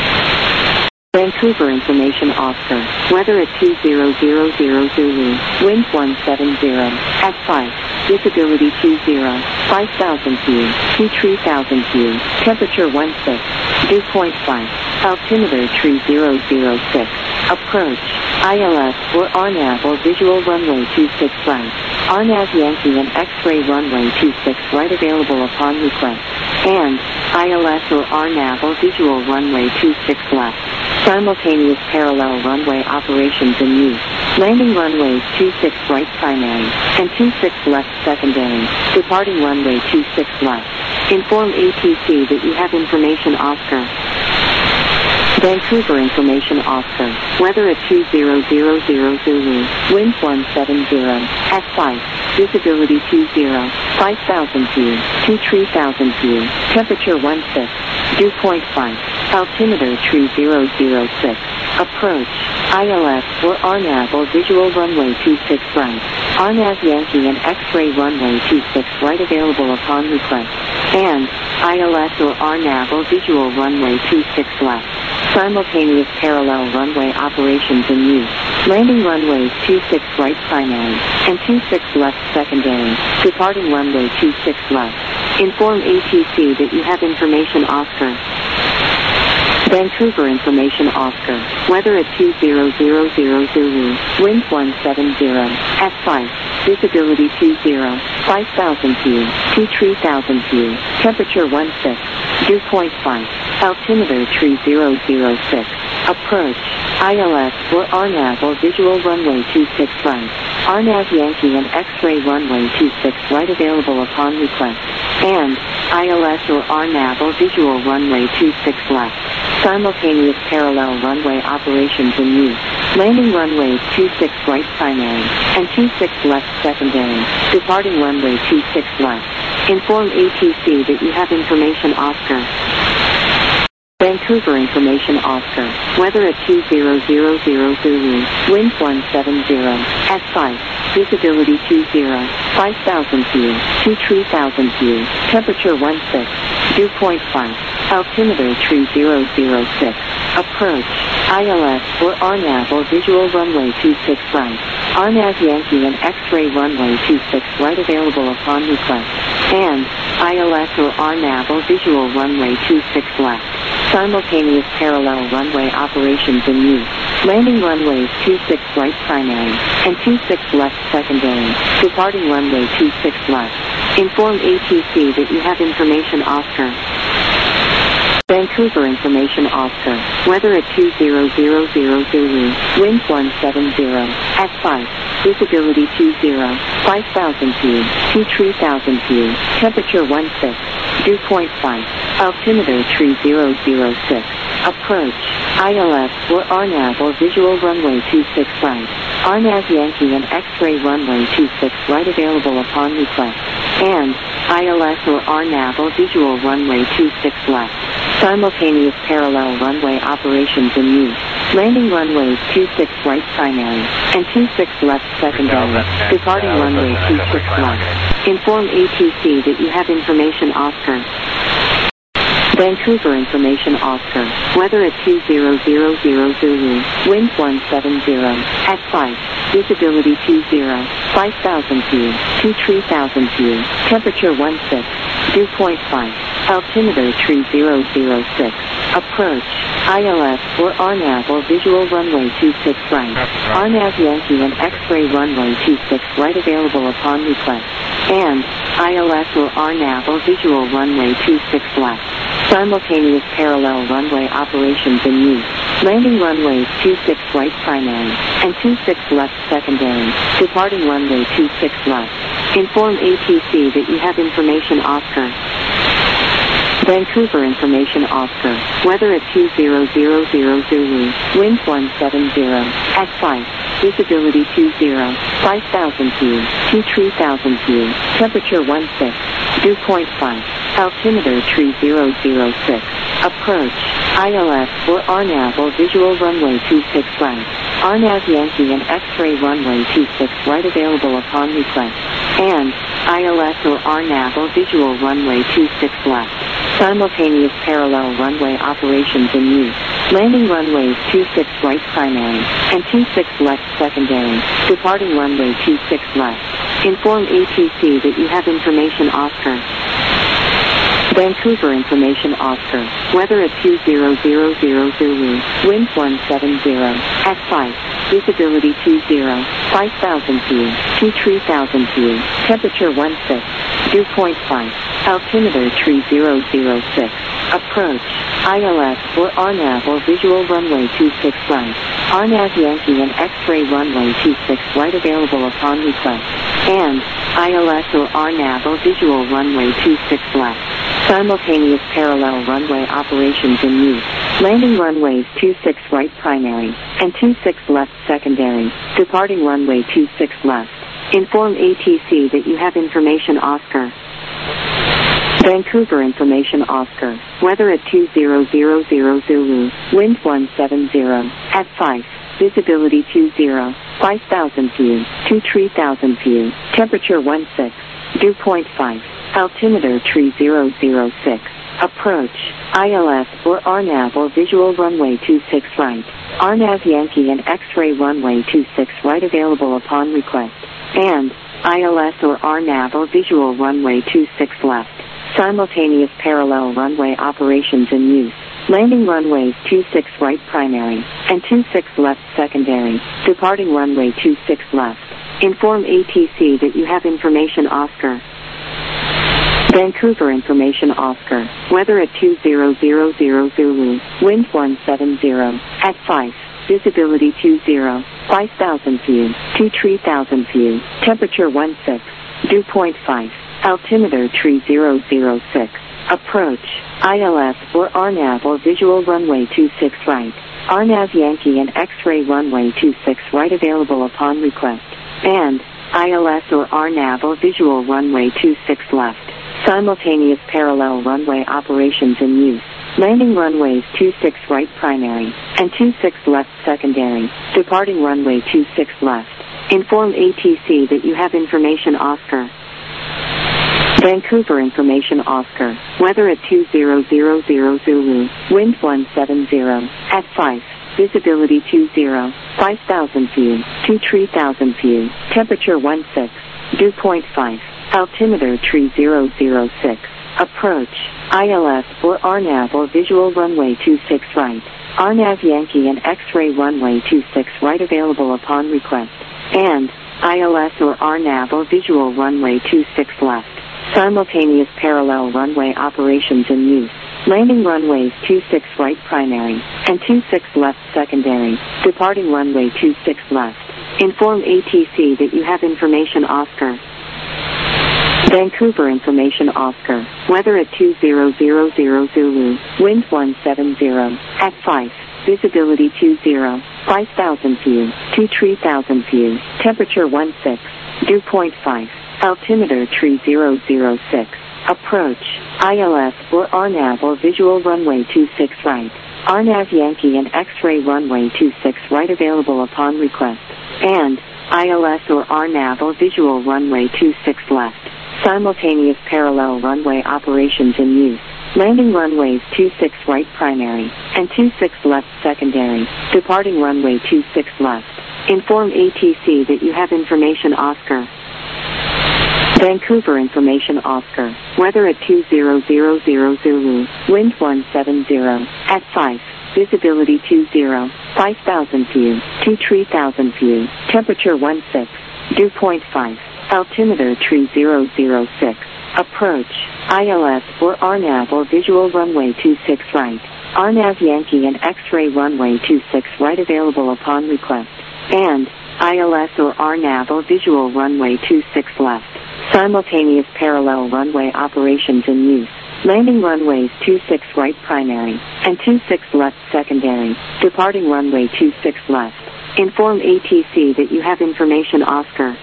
Vancouver information Oscar. Weather at 2000 Zulu. Wind 170. At 5. Visibility 20. 5,000 feet. 3,000 feet. Temperature 16. Dew point 5. Altimeter 3006. Approach. ILS or RNAV or visual runway 26 right. RNAV Yankee and X-ray runway 26 right available upon request. And ILS or RNAV or visual runway 26 left. Simultaneous parallel runway operations in use. Landing runways 26 right primary and 26 left secondary. Departing runway 26 left. Inform ATC that you have information Oscar. Vancouver information Oscar. Weather at 2000 Zulu. Wind 170. At 5. Visibility 20. 5,000 feet. 3,000 feet. Temperature 16. Dew point 5. Altimeter 3006. Approach. ILS or RNAV or visual runway 26 right. RNAV Yankee and X-ray runway 26 right available upon request. And ILS or RNAV or visual runway 26 left. Simultaneous parallel runway operations in use. Landing runways 26 right primary and 26 left secondary. Departing runway 26 left. Inform ATC that you have information Oscar. Vancouver information Oscar. Weather at 2000 Zulu. Wind 170. At 5. Visibility 20. 5,000 feet. 3,000 feet. Temperature 16. Dew point 5. Altimeter 3006. Approach. ILS or RNAV or visual runway 26 right. RNAV Yankee and X-ray runway 26 right available upon request. And ILS or RNAV or visual runway 26 left. Simultaneous parallel runway operations in use. Landing runways 26 right primary and 26 left secondary. Departing runway 26 left. Inform ATC that you have information Oscar. Vancouver information Oscar. Weather at 2000 Zulu. Wind 170. At 5. Visibility 20. 5,000 feet. 3,000 feet. Temperature 16. Dew point 5. Altimeter 3006. Approach. ILS or RNAV or visual runway 26 right. RNAV Yankee and X-ray runway 26 right available upon request. And ILS or RNAV or visual runway 26 left. Simultaneous parallel runway operations in use. Landing runways 26 right primary and 26 left secondary. Departing runway 26 left. Inform ATC that you have information Oscar. Vancouver information Oscar. Weather at 2000 Zulu. Wind 170. At 5. Visibility 20. 5,000 feet. 3,000 feet. Temperature 16. Dew point 5. Altimeter 3006. Approach. ILS or RNAV or visual runway 26 right. RNAV Yankee and X-ray runway 26 right available upon request. And ILS or RNAV or visual runway 26 left. Simultaneous parallel runway operations in use. Landing runways 26 right primary and 26 left secondary. Departing runway 26 left. Inform ATC that you have information Oscar. Vancouver information Oscar. Weather at 2000 Zulu. Wind 170. At 5. Visibility 20. 5,000 feet. 3,000 feet. Temperature 16. Dew point 5. Altimeter 3006. Approach. ILS or RNAV or visual runway 26 right. RNAV Yankee and X-ray runway 26 right available upon request. And ILS or RNAV or visual runway 26 left. Simultaneous parallel runway operations in use. Landing runways 26 right primary and 26 left secondary. Departing runway 26 left. Inform ATC that you have information Oscar. Vancouver Information Oscar, weather at 2000 Zulu, wind 170, at 5, visibility 20, 5,000 feet, 3,000 feet, temperature 16, dew point 5, altimeter 3006, approach, ILS or RNAV or visual runway 26 right, RNAV Yankee and X-ray runway 26 right available upon request, and ILS or RNAV or visual runway 26 left. Simultaneous parallel runway operations in use. Landing runways 26 right primary and 26 left secondary. Departing runway 26 left. Inform ATC that you have information Oscar. Vancouver Information Oscar. Weather at 2000 Zulu. Wind 170. At 5. Visibility 20. 5,000 feet. 3,000 feet. Temperature 16. Dew point 5. Altimeter 3006. Approach. ILS or RNAV or visual runway 26 right. RNAV Yankee and X-ray runway 26 right available upon request. And ILS or RNAV or visual runway 26 left. Simultaneous parallel runway operations in use. Landing runways 26 right primary and 26 left secondary. Departing runway 26 left. Inform ATC that you have information Oscar. Vancouver Information Oscar. Weather at 2000 Zulu. Wind 170. At 5. Visibility 20. 5,000 feet. 3,000 feet. Temperature 16. Dew point 5. Altimeter 3006. Approach. ILS or RNAV or visual runway 26 right. RNAV Yankee and X-ray runway 26 right available upon request. And ILS or RNAV or visual runway 26 left. Simultaneous parallel runway operations in use. Landing runways 26 right primary and 26 left secondary. Departing runway 26 left. Inform ATC that you have information Oscar. Vancouver Information Oscar. Weather at 2000 Zulu. Wind 170. At 5. Visibility 20. 5,000 feet. 3,000 feet. Temperature 16. Dew point 5. Altimeter 3006. Approach. ILS or RNAV or visual runway 26 right. RNAV Yankee and X-ray runway 26 right available upon request. And ILS or RNAV or visual runway 26 left. Simultaneous parallel runway operations in use. Landing runways 26 right primary and 26 left secondary. Departing runway 26 left. Inform ATC that you have information Oscar. Vancouver Information Oscar. Weather at 2000 Zulu. Wind 170. At 5. Visibility 20. 5,000 feet. 3,000 feet. Temperature 16. Dew point 5. Altimeter 3006. Approach. ILS or RNAV or visual runway 26 right. RNAV Yankee and X-ray runway 26 right available upon request. And ILS or RNAV or visual runway 26 left. Simultaneous parallel runway operations in use. Landing runways 26 right primary and 26 left secondary. Departing runway 26 left. Inform ATC that you have information Oscar. Vancouver Information Oscar. Weather at 2000 Zulu. Wind 170. At 5. Visibility 20. 5,000 feet. 3,000 feet. Temperature 16. Dew point 5. Altimeter 3006. Approach. ILS or RNAV or visual runway 26 right. RNAV Yankee and X-ray runway 26 right available upon request. And ILS or RNAV or visual runway 26 left. Simultaneous parallel runway operations in use. Landing runways 26 right primary and 26 left secondary. Departing runway 26 left. Inform ATC that you have information Oscar. Vancouver Information Oscar. Weather at 2000 Zulu. Wind 170. At 5. Visibility 20. 5,000 feet. 3,000 feet. Temperature 16. Dew point 5. Altimeter 3006. Approach. ILS or RNAV or visual runway 26 right. RNAV Yankee and X-ray runway 26 right available upon request. And ILS or RNAV or visual runway 26 left. Simultaneous parallel runway operations in use. Landing runways 26 right primary, and 26 left secondary, departing runway 26 left. Inform ATC that you have information Oscar.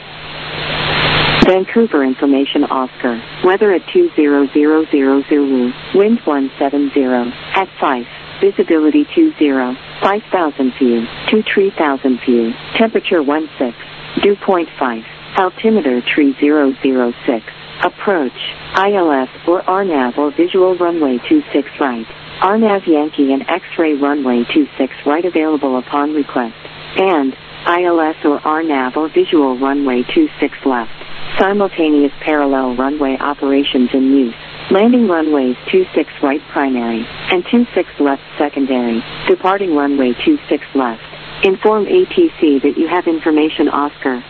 Vancouver information Oscar, weather at 2000 Zulu, wind 170, at 5, visibility 20, 5,000 view, 3000 view, temperature 16, dew point 5, altimeter 3006, approach, ILS or RNAV or visual runway 26 right, RNAV Yankee and X-ray runway 26 right available upon request, and ILS or RNAV or visual runway 26 left. Simultaneous parallel runway operations in use. Landing runways 26 right primary and 26 left secondary, departing runway 26 left. Inform ATC that you have information Oscar.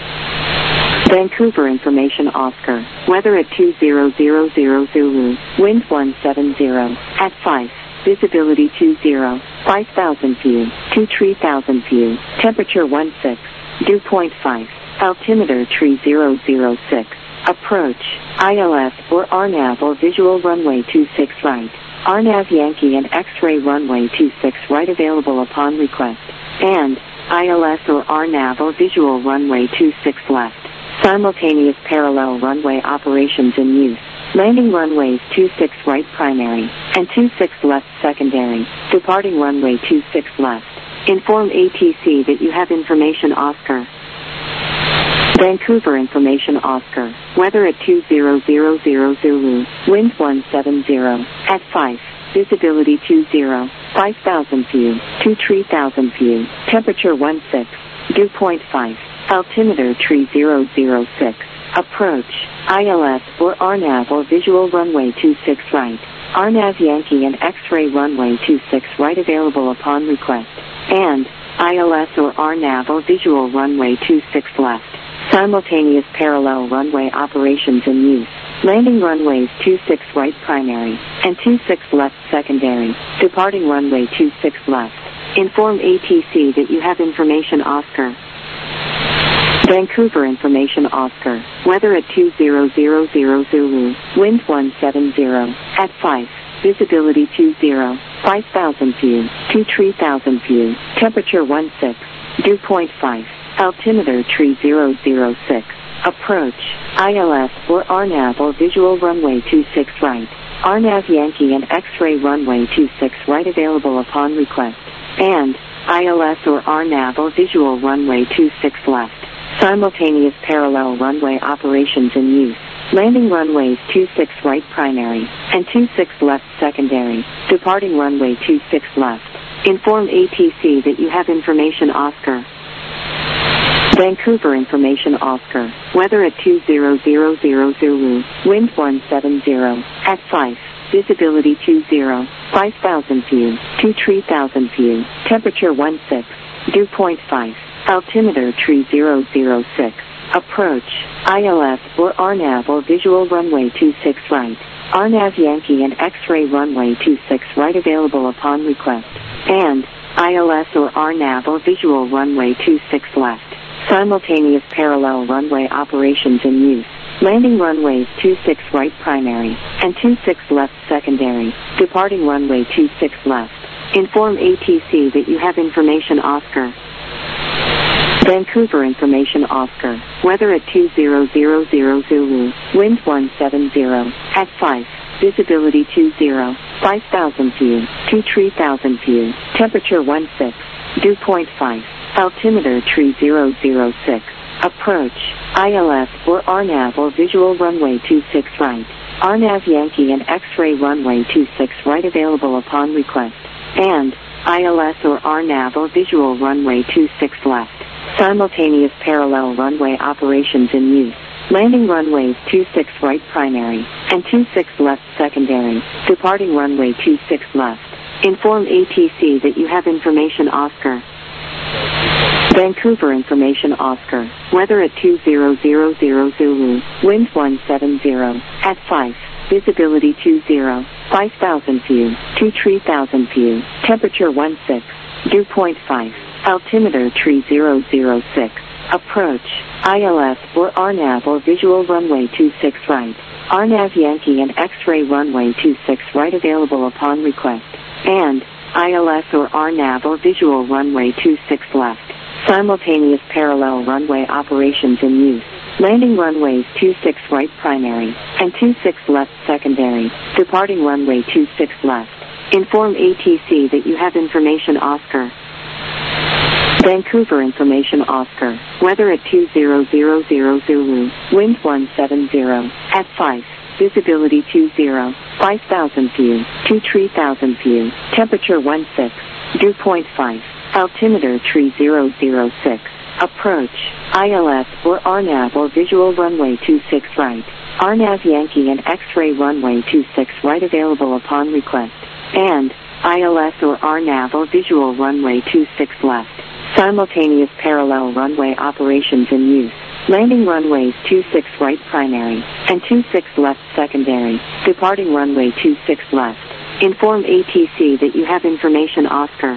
Vancouver information Oscar, weather at 2000 Zulu, wind 170, at 5, visibility 20, 5,000 view, 3000 view, temperature 16, dew point 5. Altimeter 3006. Approach, ILS or RNAV or visual runway 26 right. RNAV Yankee and X-ray runway 26 right available upon request. And ILS or RNAV or visual runway 26 left. Simultaneous parallel runway operations in use. Landing runways 26 right primary and 26 left secondary. Departing runway 26 left. Inform ATC that you have information Oscar. Vancouver information Oscar, weather at 2000 Zulu, wind 170, at 5, visibility 20, 5,000 view, 3000 view, temperature 16, dew point 5, altimeter 3006, approach, ILS or RNAV or visual runway 26 right, RNAV Yankee and X-ray runway 26 right available upon request, and ILS or RNAV or visual runway 26 left. Simultaneous parallel runway operations in use. Landing runways 26 right primary and 26 left secondary, departing runway 26 left. Inform ATC that you have information Oscar. Vancouver information Oscar, weather at 2000 Zulu, wind 170, at 5, visibility 20, 5,000 view, 3000 view, temperature 16, dew point 5. Altimeter 3006. Approach, ILS or RNAV or visual runway 26 right. RNAV Yankee and X-ray runway 26 right available upon request. And ILS or RNAV or visual runway 26 left. Simultaneous parallel runway operations in use. Landing runways 26 right primary and 26 left secondary. Departing runway 26 left. Inform ATC that you have information Oscar. Vancouver information Oscar, weather at 2000 Zulu, wind 170, at 5, visibility 20, 5,000 view, 3000 view, temperature 16, dew point 5, altimeter 3006, approach, ILS or RNAV or visual runway 26 right, RNAV Yankee and X-ray runway 26 right available upon request, and ILS or RNAV or visual runway 26 left. Simultaneous parallel runway operations in use. Landing runways 26 right primary and 26 left secondary. Departing runway 26 left. Inform ATC that you have information Oscar. Vancouver information Oscar, weather at 2000 Zulu, wind 170, at 5, visibility 20, 5,000 view, 3000 view, temperature 16, dew point 5. Altimeter 3006. Approach, ILS or RNAV or visual runway 26 right. RNAV Yankee and X-ray runway 26 right available upon request. And ILS or RNAV or visual runway 26 left. Simultaneous parallel runway operations in use. Landing runways 26 right primary and 26 left secondary. Departing runway 26 left. Inform ATC that you have information Oscar. Vancouver information Oscar, weather at 2000 Zulu, wind 170, at 5, visibility 20, 5,000 view, 3000 view, temperature 16, dew point 5, altimeter 3006, approach, ILS or RNAV or visual runway 26 right, RNAV Yankee and X-ray runway 26 right available upon request. And ILS or RNAV or visual runway 26 left. Simultaneous parallel runway operations in use. Landing runways 26 right primary and 26 left secondary. Departing runway 26 left. Inform ATC that you have information Oscar. Vancouver information Oscar. Weather at 2000 Zulu. Wind 170. At 5. Visibility 20. 5,000 view. 3,000 view. Temperature 16. Dew point 5. Altimeter 3006. Approach. ILS or RNAV or visual runway 26 right. RNAV Yankee and X-ray runway 26 right available upon request. And ILS or RNAV or visual runway 26 left. Simultaneous parallel runway operations in use. Landing runways 26 right primary and 26 left secondary. Departing runway 26 left. Inform ATC that you have information Oscar.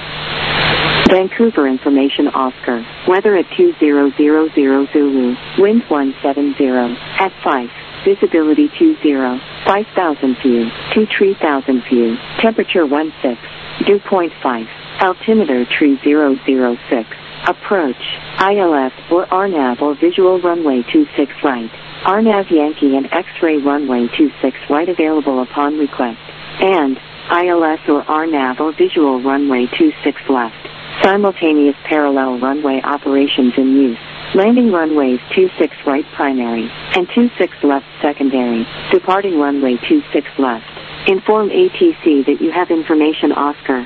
Vancouver information Oscar. Weather at 2000 Zulu. Wind 170. At 5. Visibility 20. 5,000 view. 3,000 view. Temperature 16. Dew point 5. Altimeter 3006. Approach. ILS or RNAV or visual runway 26 right. RNAV Yankee and X-ray runway 26 right available upon request. And ILS or RNAV or visual runway 26 left. Simultaneous parallel runway operations in use. Landing runways 26 right primary and 26 left secondary. Departing runway 26 left. Inform ATC that you have information Oscar.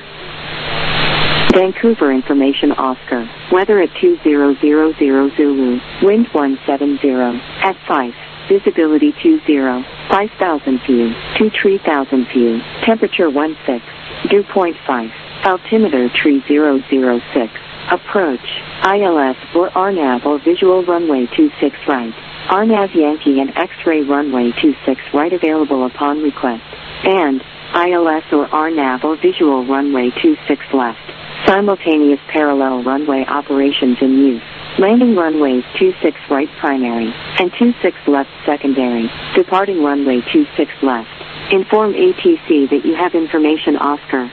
Vancouver information Oscar. Weather at 2000 Zulu. Wind 170. At 5. Visibility 20. 5,000 view. 3,000 view. Temperature 16. Dew point 5. Altimeter 3006. Approach. ILS or RNAV or visual runway 26 right. RNAV Yankee and X-ray runway 26 right available upon request. And ILS or RNAV or visual runway 26 left. Simultaneous parallel runway operations in use. Landing runways 26 right primary and 26 left secondary. Departing runway 26 left. Inform ATC that you have information Oscar.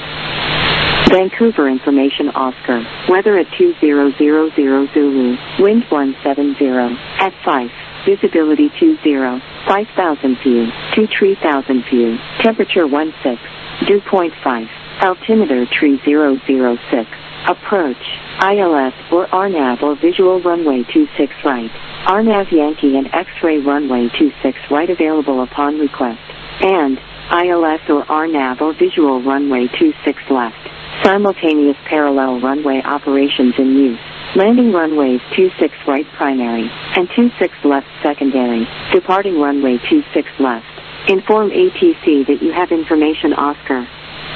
Vancouver information Oscar. Weather at 2000 Zulu. Wind 170. At 5. Visibility 20. 5,000 view. 3,000 view. Temperature 16. Dew point 5. Altimeter 3006. Approach. ILS or RNAV or visual runway 26 right. RNAV Yankee and X-ray runway 26 right available upon request. And ILS or RNAV or visual runway 26 left. Simultaneous parallel runway operations in use. Landing runways 26 right primary and 26 left secondary. Departing runway 26 left. Inform ATC that you have information Oscar.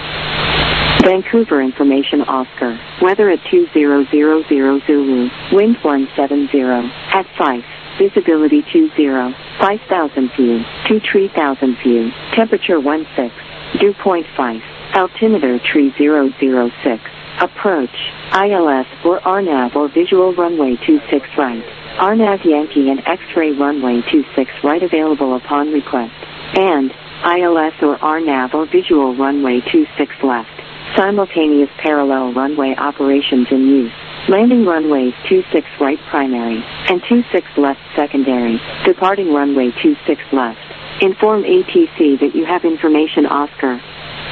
Vancouver information Oscar. Weather at 2000 Zulu. Wind 170. At 5. Visibility 20. 5,000 view. 3,000 view. Temperature 16. Dew point 5. Altimeter 3006. Approach. ILS or RNAV or visual runway 26 right. RNAV Yankee and X-ray runway 26 right available upon request. And ILS or RNAV or visual runway 26 left. Simultaneous parallel runway operations in use. Landing runways 26 right primary and 26 left secondary. Departing runway 26 left. Inform ATC that you have information Oscar.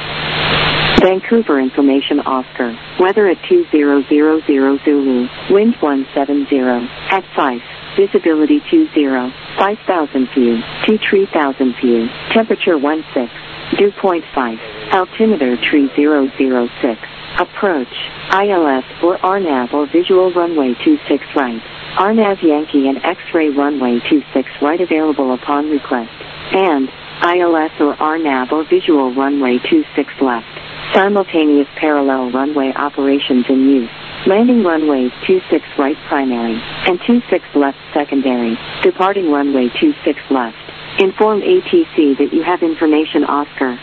Vancouver information Oscar. Weather at 2000 Zulu. Wind 170. At 5. Visibility 20. 5,000 view. 3,000 view. Temperature 16. Dew point 5. Altimeter 3006. Approach. ILS or RNAV or visual runway 26 right. RNAV Yankee and X-ray runway 26 right available upon request. And ILS or RNAV or visual runway 26 left. Simultaneous parallel runway operations in use. Landing runways 26 right primary and 26 left secondary. Departing runway 26 left. Inform ATC that you have information Oscar.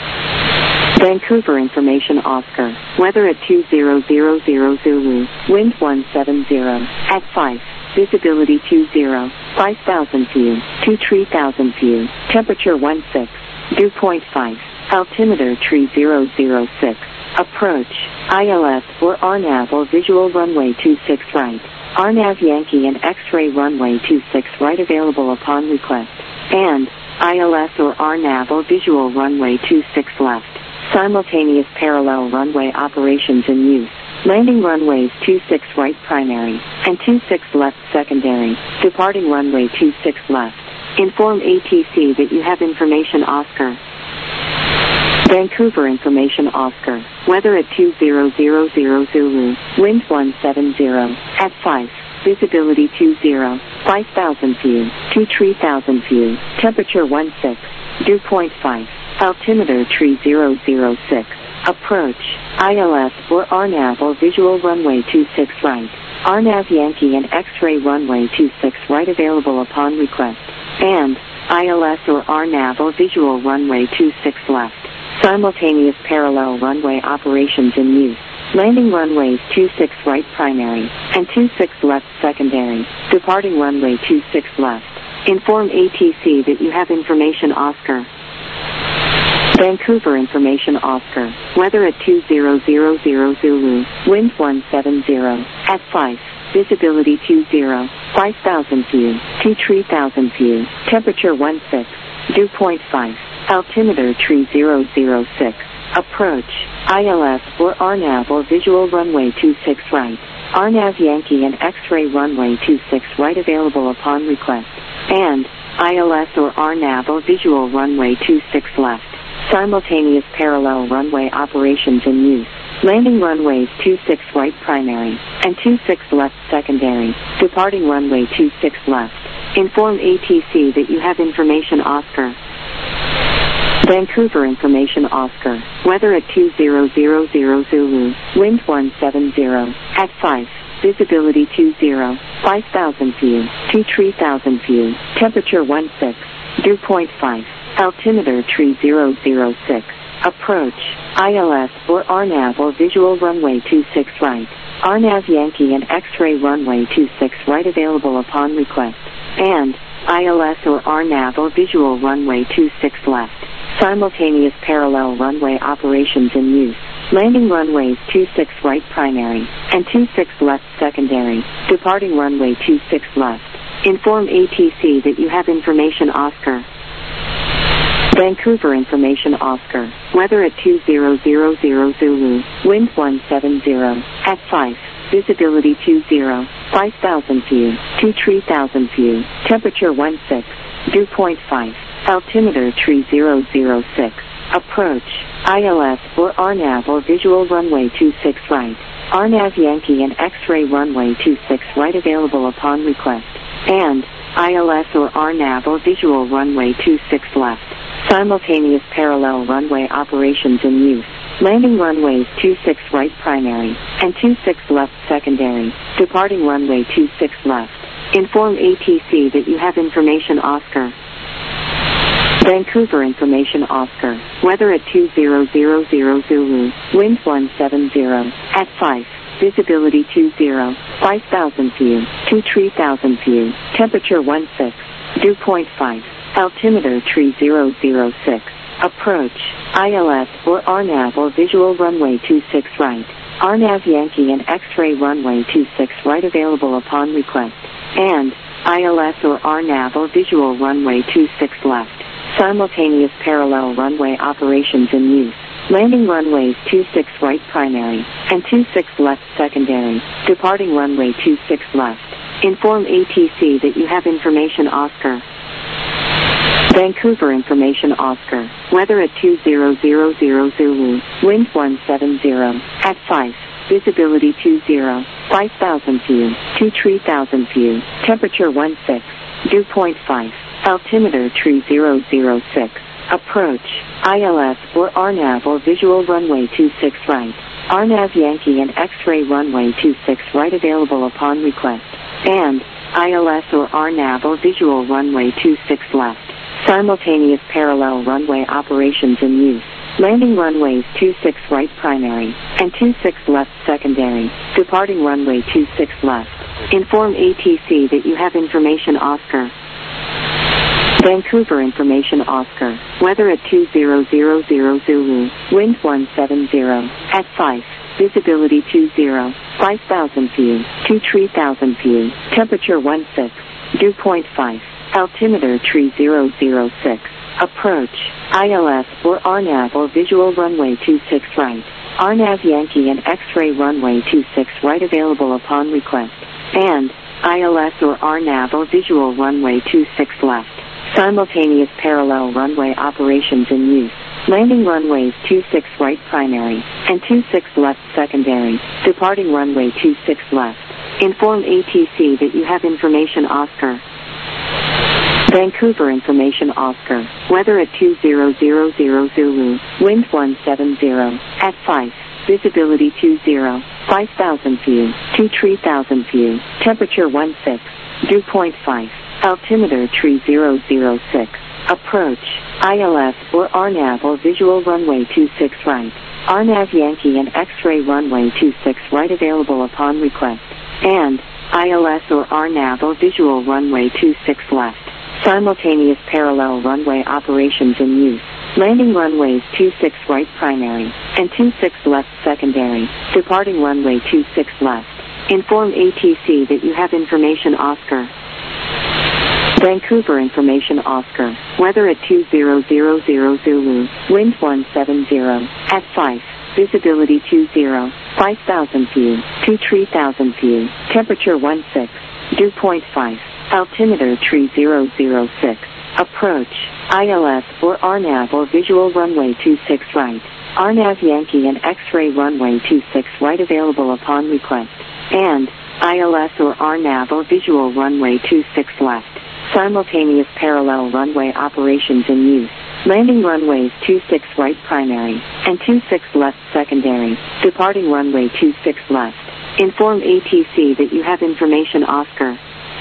Vancouver information Oscar. Weather at 2000 Zulu. Wind 170. At 5. visibility 20, 5,000 view, 23,000 view, temperature 16, dew point 5, altimeter 3006, approach, ILS or RNAV or visual runway 26 right, RNAV Yankee and X-ray runway 26 right available upon request, and ILS or RNAV or visual runway 26 left, simultaneous parallel runway operations in use. Landing runways 26 right primary and 26 left secondary, departing runway 26 left. Inform ATC that you have information Oscar. Vancouver information Oscar, weather at 2000 Zulu, wind 170, at 5, visibility 20, 5,000 view, 23,000 view, temperature 16, dew point 5, altimeter 3006. Approach, ILS or RNAV or visual runway 26 right, RNAV Yankee and X-ray runway 26 right available upon request, and ILS or RNAV or visual runway 26 left, simultaneous parallel runway operations in use. Landing runways 26 right primary and 26 left secondary, departing runway 26 left. Inform ATC that you have information Oscar. Vancouver information Oscar, weather at 2000 Zulu, wind 170, at 5, visibility 20, 5,000 view, 23,000 view, temperature 16, dew point 5, altimeter 3006, approach, ILS or RNAV or visual runway 26 right, RNAV Yankee and X-ray runway 26 right available upon request, and ILS or RNAV or visual runway 26 left. Simultaneous parallel runway operations in use. Landing runways 26 right primary and 26 left secondary, departing runway 26 left. Inform ATC that you have information Oscar. Vancouver information Oscar, weather at 2000 Zulu, wind 170, at 5, visibility 20, 5,000 view, 23,000 view, temperature 16, dew point 5. Altimeter 3006. Approach, ILS or RNAV or visual runway 26 right, RNAV Yankee and X-ray runway 26 right available upon request, and ILS or RNAV or visual runway 26 left. Simultaneous parallel runway operations in use. Landing runways 26 right primary and 26 left secondary, departing runway 26 left. Inform ATC that you have information Oscar. Vancouver information Oscar, weather at 2000 Zulu, wind 170, at 5, visibility 20, 5,000 view, 23,000 view, temperature 16, dew point 5, altimeter 3006, approach, ILS or RNAV or visual runway 26 right, RNAV Yankee and X-ray runway 26 right available upon request, and ILS or RNAV or visual runway 26 left. Simultaneous parallel runway operations in use. Landing runways 26 right primary and 26 left secondary, departing runway 26 left. Inform ATC that you have information Oscar. Vancouver information Oscar, weather at 2000 Zulu, wind 170, at 5, visibility 20, 5,000 view, 23,000 view, temperature 16, dew point 5. Altimeter 3006. Approach, ILS or RNAV or visual runway 26 right, RNAV Yankee and X-ray runway 26 right available upon request, and ILS or RNAV or visual runway 26 left. Simultaneous parallel runway operations in use. Landing runways 26 right primary and 26 left secondary, departing runway 26 left. Inform ATC that you have information Oscar. Vancouver information Oscar, weather at 2000 Zulu, wind 170, at 5, visibility 20, 5,000 view, 23,000 view, temperature 16, dew point 5, altimeter 3006, approach, ILS or RNAV or visual runway 26 right, RNAV Yankee and X-ray runway 26 right available upon request, and ILS or RNAV or visual runway 26 left. Simultaneous parallel runway operations in use. Landing runways 26 right primary and 26 left secondary, departing runway 26 left. Inform ATC that you have information Oscar. Vancouver information Oscar. Weather at 2000 Zulu. Wind 170. At 5. Visibility 20. 5,000 view. 3,000 view. Temperature 16. Dew point 5. Altimeter 3006. Approach. ILS or RNAV or visual runway 26 right. RNAV Yankee and X-ray runway 26 right available upon request. And ILS or RNAV or visual runway 26 left. Simultaneous parallel runway operations in use. Landing runways 26 right primary and 26 left secondary. Departing runway 26 left. Inform ATC that you have information Oscar. Vancouver information Oscar. Weather at 2000 Zulu. Wind 170. At 5. Visibility 20. 5,000 view. 3,000 view. Temperature 16. Dew point 5. Altimeter 3006. Approach. ILS or RNAV or visual runway 26 right. RNAV Yankee and X-ray runway 26 right available upon request. And ILS or RNAV or visual runway 26 left. Simultaneous parallel runway operations in use. Landing runways 26 right primary and 26 left secondary. Departing runway 26 left. Inform ATC that you have information Oscar. Vancouver information Oscar. Weather at 2000 Zulu. Wind 170. At 5. Visibility 20. 5,000 view. 3,000 view. Temperature 16. Dew point 5. Altimeter 3006. Approach. ILS or RNAV or visual runway 26 right. RNAV Yankee and X-ray runway 26 right available upon request. And ILS or RNAV or visual runway 26 left. Simultaneous parallel runway operations in use. Landing runways 26 right primary and 26 left secondary. Departing runway 26 left. Inform ATC that you have information Oscar.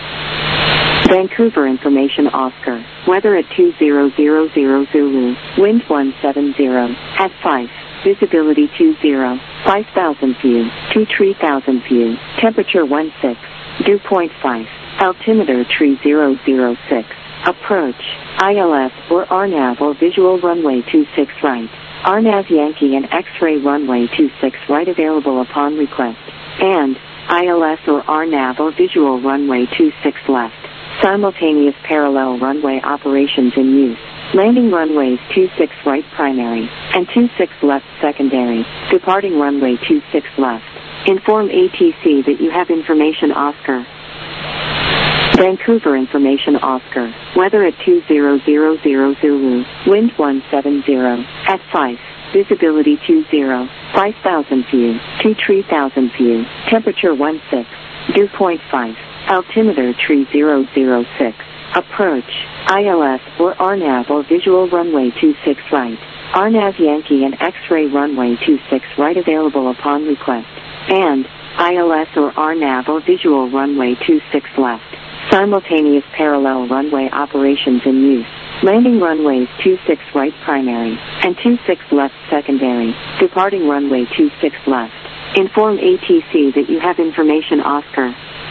Vancouver information Oscar. Weather at 2000 Zulu. Wind 170. At 5. Visibility 20. 5,000 view. 3,000 view. Temperature 16. Dew point 5. Altimeter 3006. Approach. ILS or RNAV or visual runway 26 right. RNAV Yankee and X-ray runway 26 right available upon request. And ILS or RNAV or visual runway 26 left. Simultaneous parallel runway operations in use. Landing runways 26 right primary and 26 left secondary. Departing runway 26 left. Inform ATC that you have information Oscar. Vancouver information Oscar. Weather at 2000 Zulu. Wind 170. At 5. Visibility 20. 5,000 view. 3,000 view. Temperature 16. Dew point 5. Altimeter 3006. Approach. ILS or RNAV or visual runway 26 right. RNAV Yankee and X-ray runway 26 right available upon request. And ILS or RNAV or visual runway 26 left. Simultaneous parallel runway operations in use. Landing runways 26 right primary and 26 left secondary. Departing runway 26 left. Inform ATC that you have information Oscar.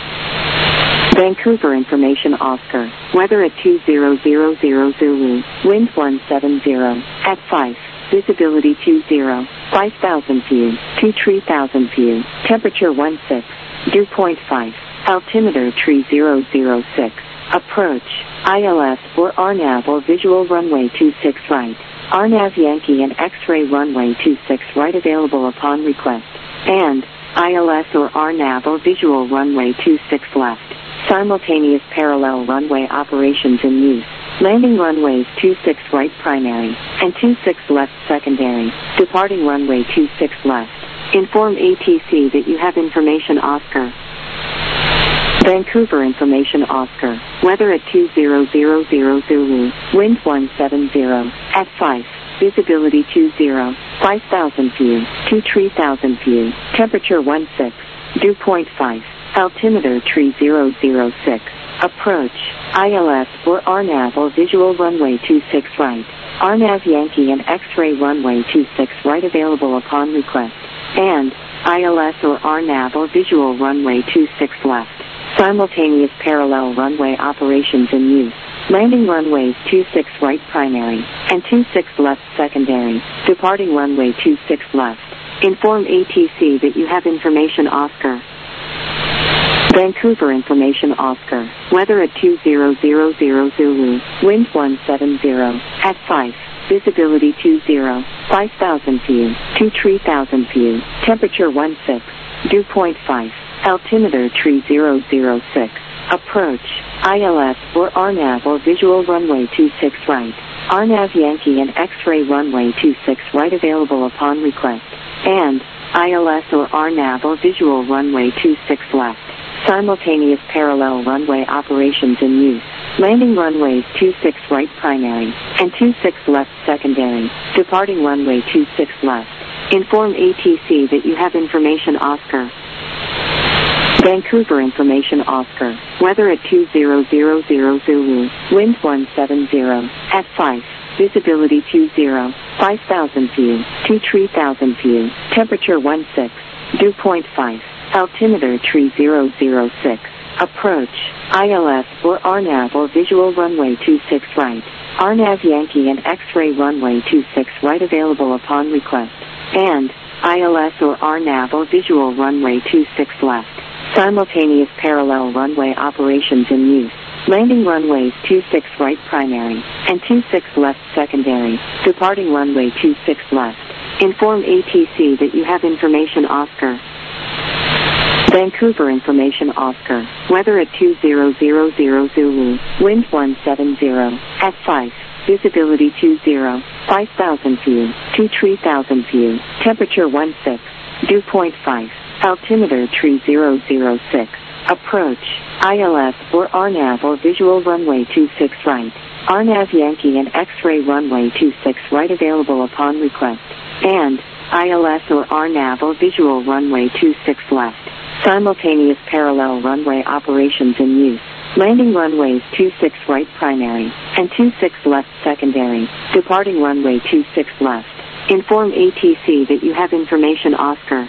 Vancouver information Oscar. Weather at 2000 Zulu. Wind 170. At 5. Visibility 20. 5,000 view. 3,000 view. Temperature 16. Dew point 5. Altimeter 3006. Approach. ILS or RNAV or visual runway 26 right. RNAV Yankee and X-ray runway 26 right available upon request. And ILS or RNAV or visual runway 26 left. Simultaneous parallel runway operations in use. Landing runways 26 right primary and 26 left secondary. Departing runway 26 left. Inform ATC that you have information Oscar. Vancouver information Oscar. Weather at 2000 Zulu. Wind 170. At 5. Visibility 20. 5,000 view. 3,000 view. Temperature 16. Dew point 5. Altimeter 3006. Approach. ILS or RNAV or visual runway 26 right. RNAV Yankee and X-ray runway 26 right available upon request. And ILS or RNAV or visual runway 26 left. Simultaneous parallel runway operations in use. Landing runways 26 right primary and 26 left secondary. Departing runway 26 left. Inform ATC that you have information Oscar. Vancouver information Oscar. Weather at 2000 Zulu. Wind 170 at 5. Visibility 20, 5,000 view, 23,000 view, temperature 16, dew point 5, altimeter 3006, approach, ILS or RNAV or visual runway 26 right, RNAV Yankee and X-ray runway 26 right available upon request, and ILS or RNAV or visual runway 26 left. Simultaneous parallel runway operations in use. Landing runways 26 right primary and 26 left secondary. Departing runway 26 left. Inform ATC that you have information Oscar. Vancouver information Oscar. Weather at 2000 Zulu. Wind 170 at 5. Visibility 20, 5,000 view, 23,000 view. Temperature 16, dew point 5. Altimeter 3006. Approach, ILS or RNAV or visual runway 26 right. RNAV Yankee and X-ray runway 26 right available upon request. And ILS or RNAV or visual runway 26 left. Simultaneous parallel runway operations in use. Landing runways 26 right primary and 26 left secondary. Departing runway 26 left. Inform ATC that you have information Oscar. Vancouver information Oscar. Weather at 2000 Zulu. Wind 170 at 5. Visibility 20, 5,000 view, 23,000 view. Temperature 16, dew point 5. Altimeter 3006. Approach, ILS or RNAV or visual runway 26 right. RNAV Yankee and X-ray runway 26 right available upon request. And ILS or RNAV or visual runway 26 left. Simultaneous parallel runway operations in use. Landing runways 26 right primary and 26 left secondary. Departing runway 26 left. Inform ATC that you have information Oscar.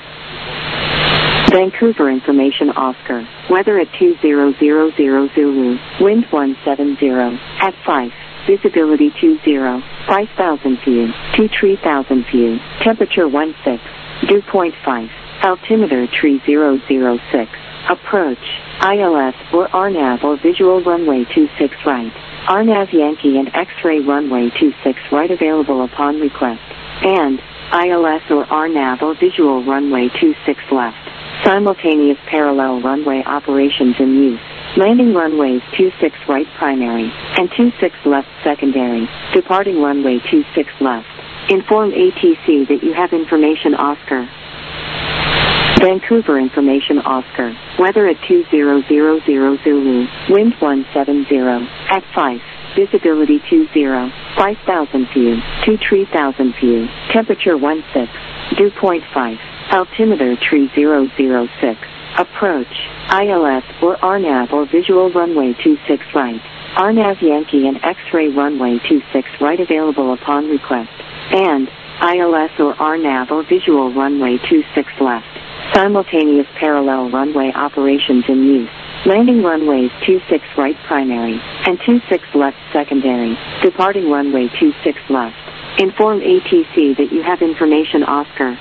Vancouver information Oscar. Weather at 2000 Zulu. Wind 170 at 5. Visibility 20, 5,000 view, 23,000 view. Temperature 16, dew point 5. Altimeter 3006. Approach, ILS or RNAV or visual runway 26 right. RNAV Yankee and X-ray runway 26 right available upon request. And ILS or RNAV or visual runway 26 left. Simultaneous parallel runway operations in use. Landing runways 26 right primary and 26 left secondary. Departing runway 26 left. Inform ATC that you have information Oscar. Vancouver information Oscar. Weather at 2000 Zulu. Wind 170 at 5. Visibility 20, 5,000 view, 23,000 view. Temperature 16, dew point 5. Altimeter 3006. Approach, ILS or RNAV or visual runway 26 right. RNAV Yankee and X-ray runway 26 right available upon request. And ILS or RNAV or visual runway 26 left. Simultaneous parallel runway operations in use. Landing runways 26 right primary and 26 left secondary. Departing runway 26 left. Inform ATC that you have information Oscar.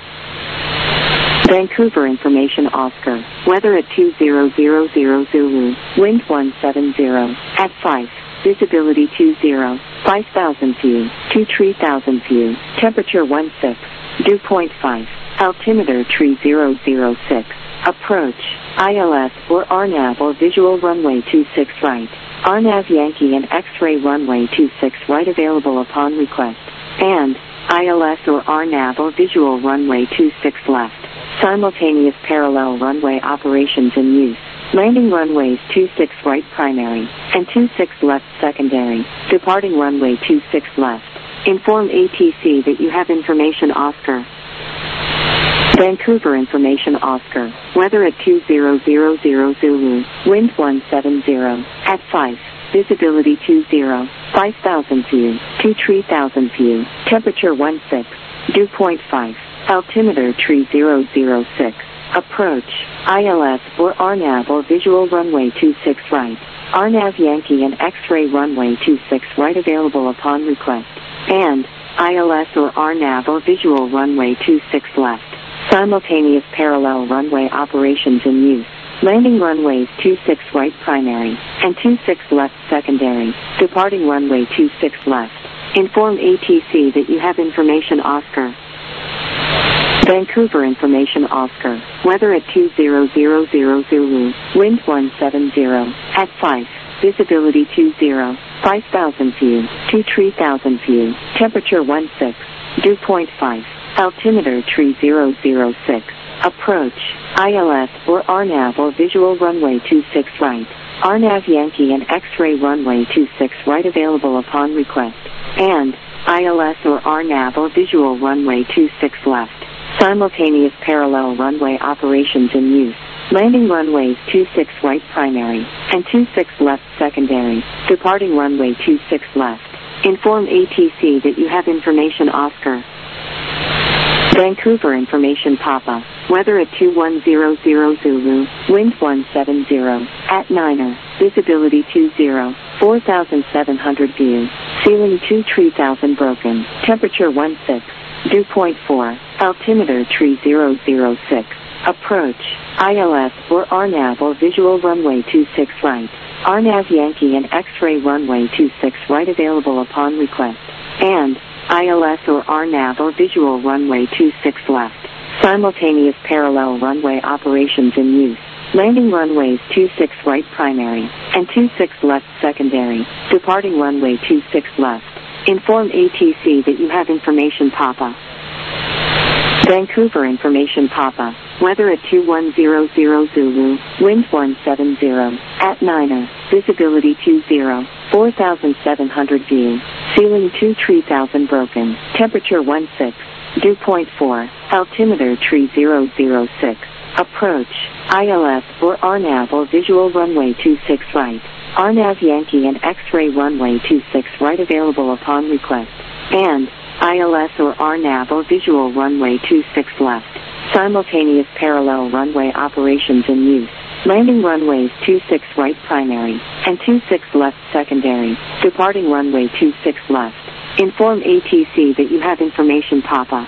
Vancouver information Oscar. Weather at 2000 Zulu. Wind 170 at 5. Visibility 20, 5,000 view, 23,000 view. Temperature 16, dew point 5. Altimeter 3006. Approach, ILS or RNAV or visual runway 26 right. RNAV Yankee and X-ray runway 26 right available upon request. And ILS or RNAV or visual runway 26 left. Simultaneous parallel runway operations in use. Landing runways 26 right primary and 26 left secondary. Departing runway 26 left. Inform ATC that you have information Oscar. Vancouver information Oscar. Weather at 2000 Zulu. Wind 170 at 5. Visibility 20, 5,000 view, 23,000 view. Temperature 16, dew point 5. Altimeter 3006. Approach, ILS or RNAV or visual runway 26 right. RNAV Yankee and X-ray runway 26 right available upon request. And ILS or RNAV or visual runway 26 left. Simultaneous parallel runway operations in use. Landing runways 26 right primary and 26 left secondary. Departing runway 26 left. Inform ATC that you have information Oscar. Vancouver information Oscar. Weather at 2000 Zulu. Wind 170. At 5. Visibility 20. 5,000 view. 3,000 view. Temperature 16. Dew point 5. Altimeter 3006. Approach, ILS or RNAV or visual runway 26 right. RNAV Yankee and X-ray runway 26 right available upon request. And ILS or RNAV or visual runway 26 left. Simultaneous parallel runway operations in use. Landing runways 26 right primary and 26 left secondary. Departing runway 26 left. Inform ATC that you have information Oscar. Vancouver information Papa. Weather at 2100 Zulu. Wind 170. At 9. Visibility 20. 4,700 view. Ceiling 3,000 broken. Temperature 16. Dew point 4. Altimeter 3006. Approach, ILS or RNAV or visual runway 26 right. RNAV Yankee and X-ray runway 26 right available upon request. And ILS or RNAV or visual runway 26 left. Simultaneous parallel runway operations in use. Landing runways 26 right primary and 26 left secondary. Departing runway 26 left. Inform ATC that you have information Papa. Vancouver information Papa. Weather at 2100 Zulu. Wind 170. At 9. Visibility 20. 4,700 view. Ceiling 3,000 broken. Temperature 16. Dew point 4. Altimeter 3006. Approach, ILS or RNAV or visual runway 26 right. RNAV Yankee and X-ray runway 26 right available upon request. And ILS or RNAV or visual runway 26 left. Simultaneous parallel runway operations in use. Landing runways 26 right primary and 26 left secondary. Departing runway 26 left. Inform ATC that you have information Papa.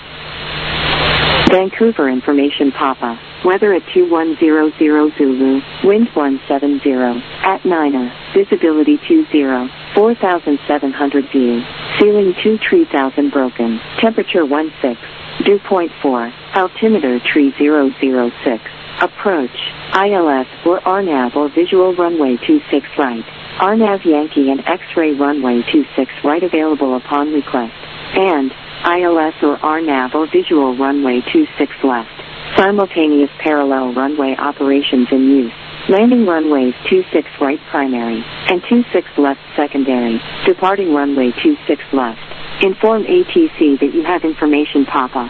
Vancouver information Papa. Weather at 2100 Zulu. Wind 170. At 9. Visibility 20. 4,700 view. Ceiling 3,000 broken. Temperature 16. Dew point 4. Altimeter 3006. Approach, ILS or RNAV or visual runway 26 right. RNAV Yankee and X-ray runway 26 right available upon request. And ILS or RNAV or visual runway 26 left. Simultaneous parallel runway operations in use. Landing runways 26 right primary and 26 left secondary. Departing runway 26 left. Inform ATC that you have information Papa.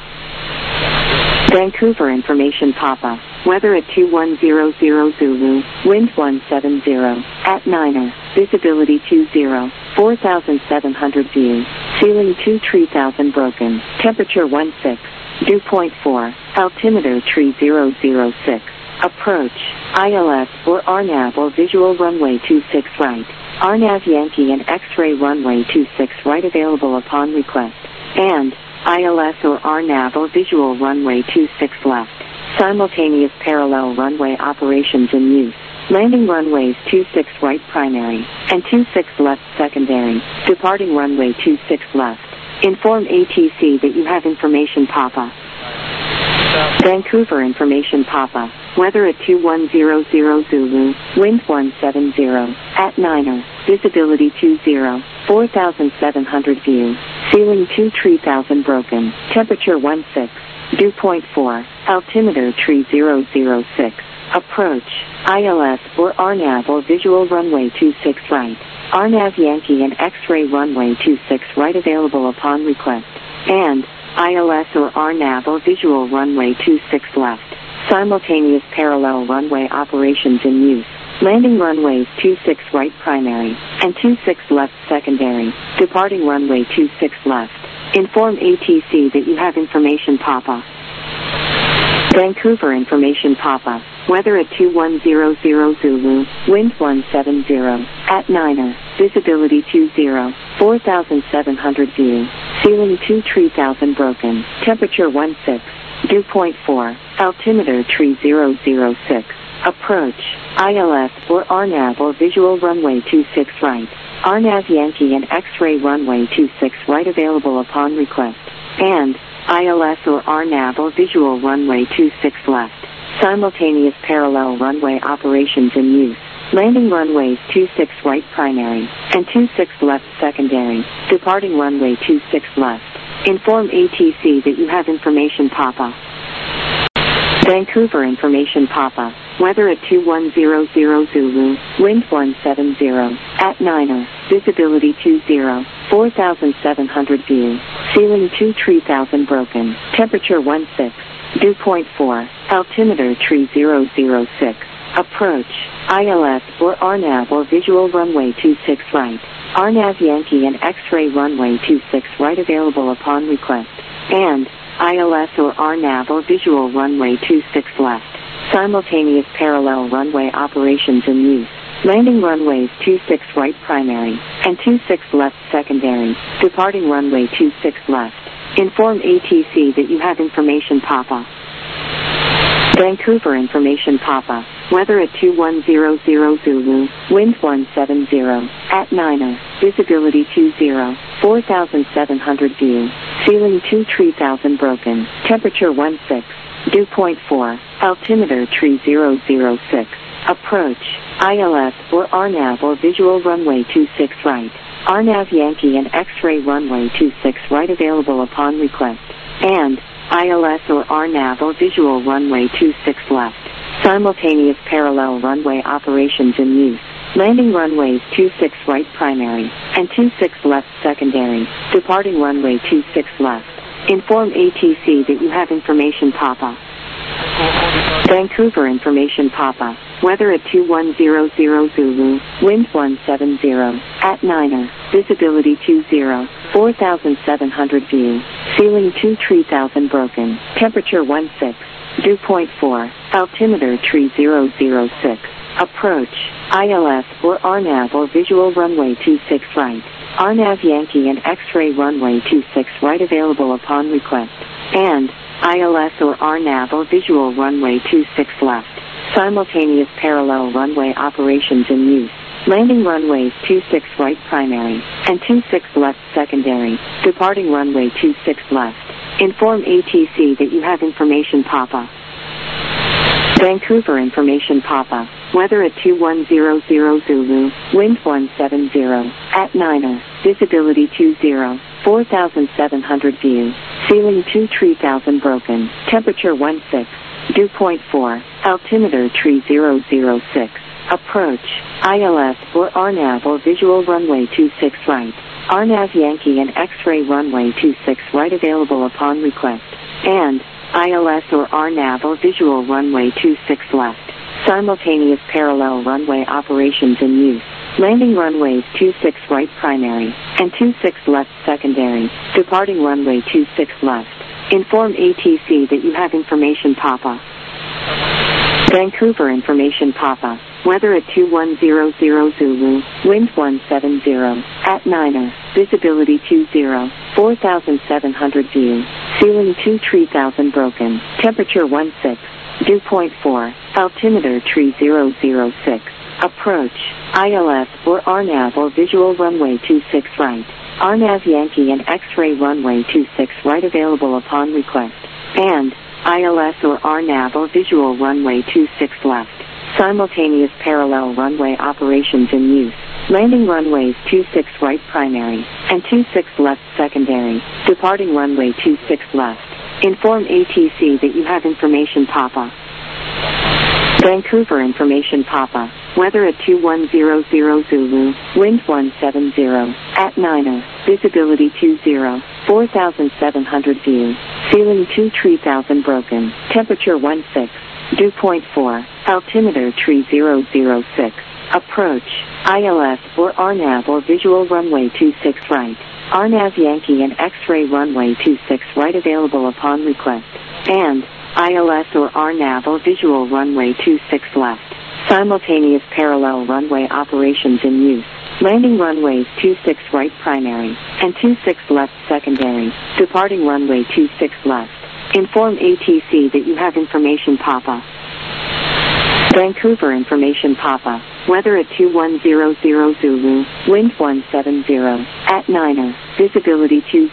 Vancouver information Papa. Weather at 2100 Zulu. Wind 170. At 9. Visibility 20. 4,700 view. Ceiling 3,000 broken. Temperature 16. Dew point 4. Altimeter 3006. Approach, ILS or RNAV or visual runway 26 right. RNAV Yankee and X-ray runway 26 right available upon request. And ILS or RNAV or visual runway 26 left. Simultaneous parallel runway operations in use. Landing runways 26 right primary and 26 left secondary. Departing runway 26 left. Inform ATC that you have information Papa. Vancouver information Papa. Weather at 2100 Zulu. Wind 170. At 9. Visibility 20. 4,700 view. Ceiling 3,000 broken. Temperature 16. Dew point 4. Altimeter 3006. Approach, ILS or RNAV or visual runway 26 right. RNAV Yankee and X-ray runway 26 right available upon request. And ILS or RNAV or visual runway 26 left. Simultaneous parallel runway operations in use. Landing runways 26 right primary and 26 left secondary. Departing runway 26 left. Inform ATC that you have information Papa. Vancouver information pop-up. Weather at 2100 Zulu, wind 170, at Niner, visibility 20, 4,700 view, ceiling 2 3000 broken, temperature 16, dew point 4, altimeter 3006, approach, ILS or RNAV or visual runway 26 right, RNAV Yankee and X-ray runway 26 right available upon request, and ILS or RNAV or visual runway 26 left. Simultaneous parallel runway operations in use. Landing runways 26 right primary and 26 left secondary. Departing runway 26 left. Inform ATC that you have information pop-up. Vancouver information pop-up. Weather at 2100 Zulu, wind 170, at Niner, visibility 20, 4,700 view, ceiling 2 3000 broken, temperature 16, dew point 4, altimeter 3006, approach, ILS or RNAV or visual runway 26 right, RNAV Yankee and X-ray runway 26 right available upon request, and ILS or RNAV or visual runway 26 left. Simultaneous parallel runway operations in use. Landing runways 26 right primary and 26 left secondary. Departing runway 26 left. Inform ATC that you have information pop-up. Vancouver information pop-up. Weather at 2100 Zulu, wind 170, at Niner, visibility 20, 4,700 view, ceiling 2 3000 broken, temperature 16, dew point 4, altimeter 3006, approach, ILS or RNAV or visual runway 26 right, RNAV Yankee and X-ray runway 26 right available upon request, and ILS or RNAV or visual runway 26 left. Simultaneous parallel runway operations in use. Landing runways 26 right primary and 26 left secondary. Departing runway 26 left. Inform ATC that you have information pop-up. Vancouver information pop-up. Weather at 2100 Zulu, wind 170, at Niner, visibility 20, 4,700 view, ceiling 2 3000 broken, temperature 16, dew point 4, altimeter 3006, approach, ILS or RNAV or visual runway 26 right, RNAV Yankee and X-ray runway 26 right available upon request, and ILS or RNAV or visual runway 26 left. Simultaneous parallel runway operations in use. Landing runways 26 right primary and 26 left secondary. Departing runway 26 left. Inform ATC that you have information pop-up. Vancouver information pop-up. Weather at 2100 Zulu, wind 170, at Niner, visibility 20, 4,700 view, ceiling 2 3000 broken, temperature 16, dew point 4, altimeter 3006, approach, ILS or RNAV or visual runway 26 right, RNAV Yankee and X-ray runway 26 right available upon request, and ILS or RNAV or visual runway 26 left. Simultaneous parallel runway operations in use. Landing runways 26 right primary and 26 left secondary. Departing runway 26 left. Inform ATC that you have information pop-up. Vancouver information pop-up. Weather at 2100 Zulu, wind 170, at Niner, visibility 20, 4,700 view, ceiling 2 3000 broken, temperature 16, dew point 4, altimeter 3006, approach, ILS or RNAV or visual runway 26 right, RNAV Yankee and X-ray runway 26 right available upon request, and ILS or RNAV or visual runway 26 left. Simultaneous parallel runway operations in use. Landing runways 26 right primary and 26 left secondary. Departing runway 26 left. Inform ATC that you have information pop-up. Vancouver information pop-up. Weather at 2100 Zulu, wind 170, at Niner, visibility 20, 4,700 view, ceiling 2 3000 broken, temperature 16, dew point 4, altimeter 3006, approach, ILS or RNAV or visual runway 26 right, RNAV Yankee and X-ray runway 26 right available upon request, and ILS or RNAV visual runway 26 left. Simultaneous parallel runway operations in use. Landing runways 26 right primary and 26 left secondary. Departing runway 26 left. Inform ATC that you have information Papa. Vancouver information Papa. Weather at 2100 Zulu, wind 170, at 9er, visibility 20,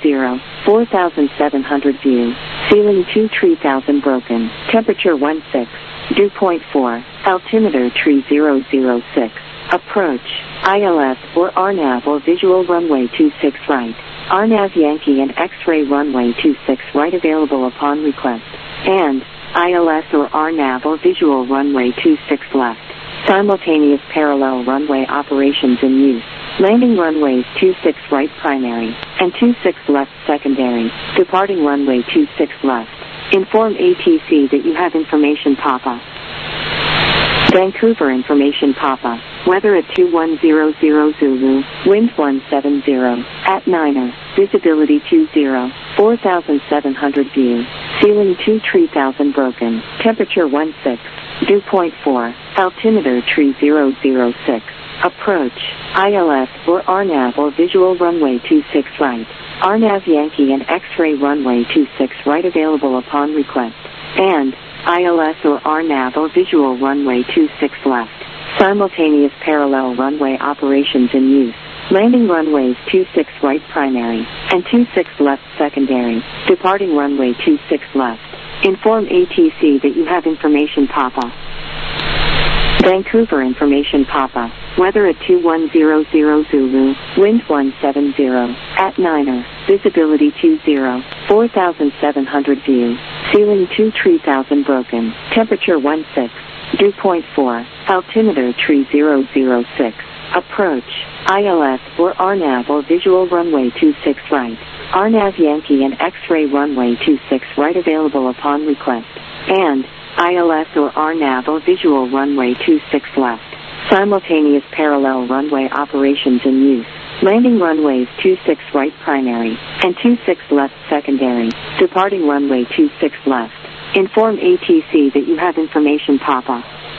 4,700 view, ceiling 2 3000 broken, temperature 16, dew point 4, altimeter 3006, approach, ILS or RNAV or visual runway 26 right, RNAV Yankee and X-ray runway 26 right available upon request, and ILS or RNAV or visual runway 26 left. Simultaneous parallel runway operations in use. Landing runways 26 right primary and 26 left secondary. Departing runway 26 left. Inform ATC that you have information Papa. Vancouver information Papa. Weather at 2100 Zulu, wind 170, at 9er, visibility 20, 4,700 view, ceiling 2 3000 broken, temperature 16, dew point 4, altimeter 3006, approach, ILS or RNAV or visual runway 26 right, RNAV Yankee and X-ray runway 26 right available upon request, and ILS or RNAV or visual runway 26 left. Simultaneous parallel runway operations in use. Landing runways 26 right primary and 26 left secondary. Departing runway 26 left. Inform ATC that you have information Papa. Vancouver information Papa. Weather at 2100 Zulu, wind 170, at 9er, visibility 20, 4,700 view, ceiling 2 3000 broken, temperature 16, dew point 4, altimeter 3006, approach, ILS or RNAV or visual runway 26 right, RNAV Yankee and X-ray runway 26 right available upon request, and ILS or RNAV or visual runway 26 left. Simultaneous parallel runway operations in use. Landing runways 26 right primary and 26 left secondary. Departing runway 26 left. Inform ATC that you have information Papa.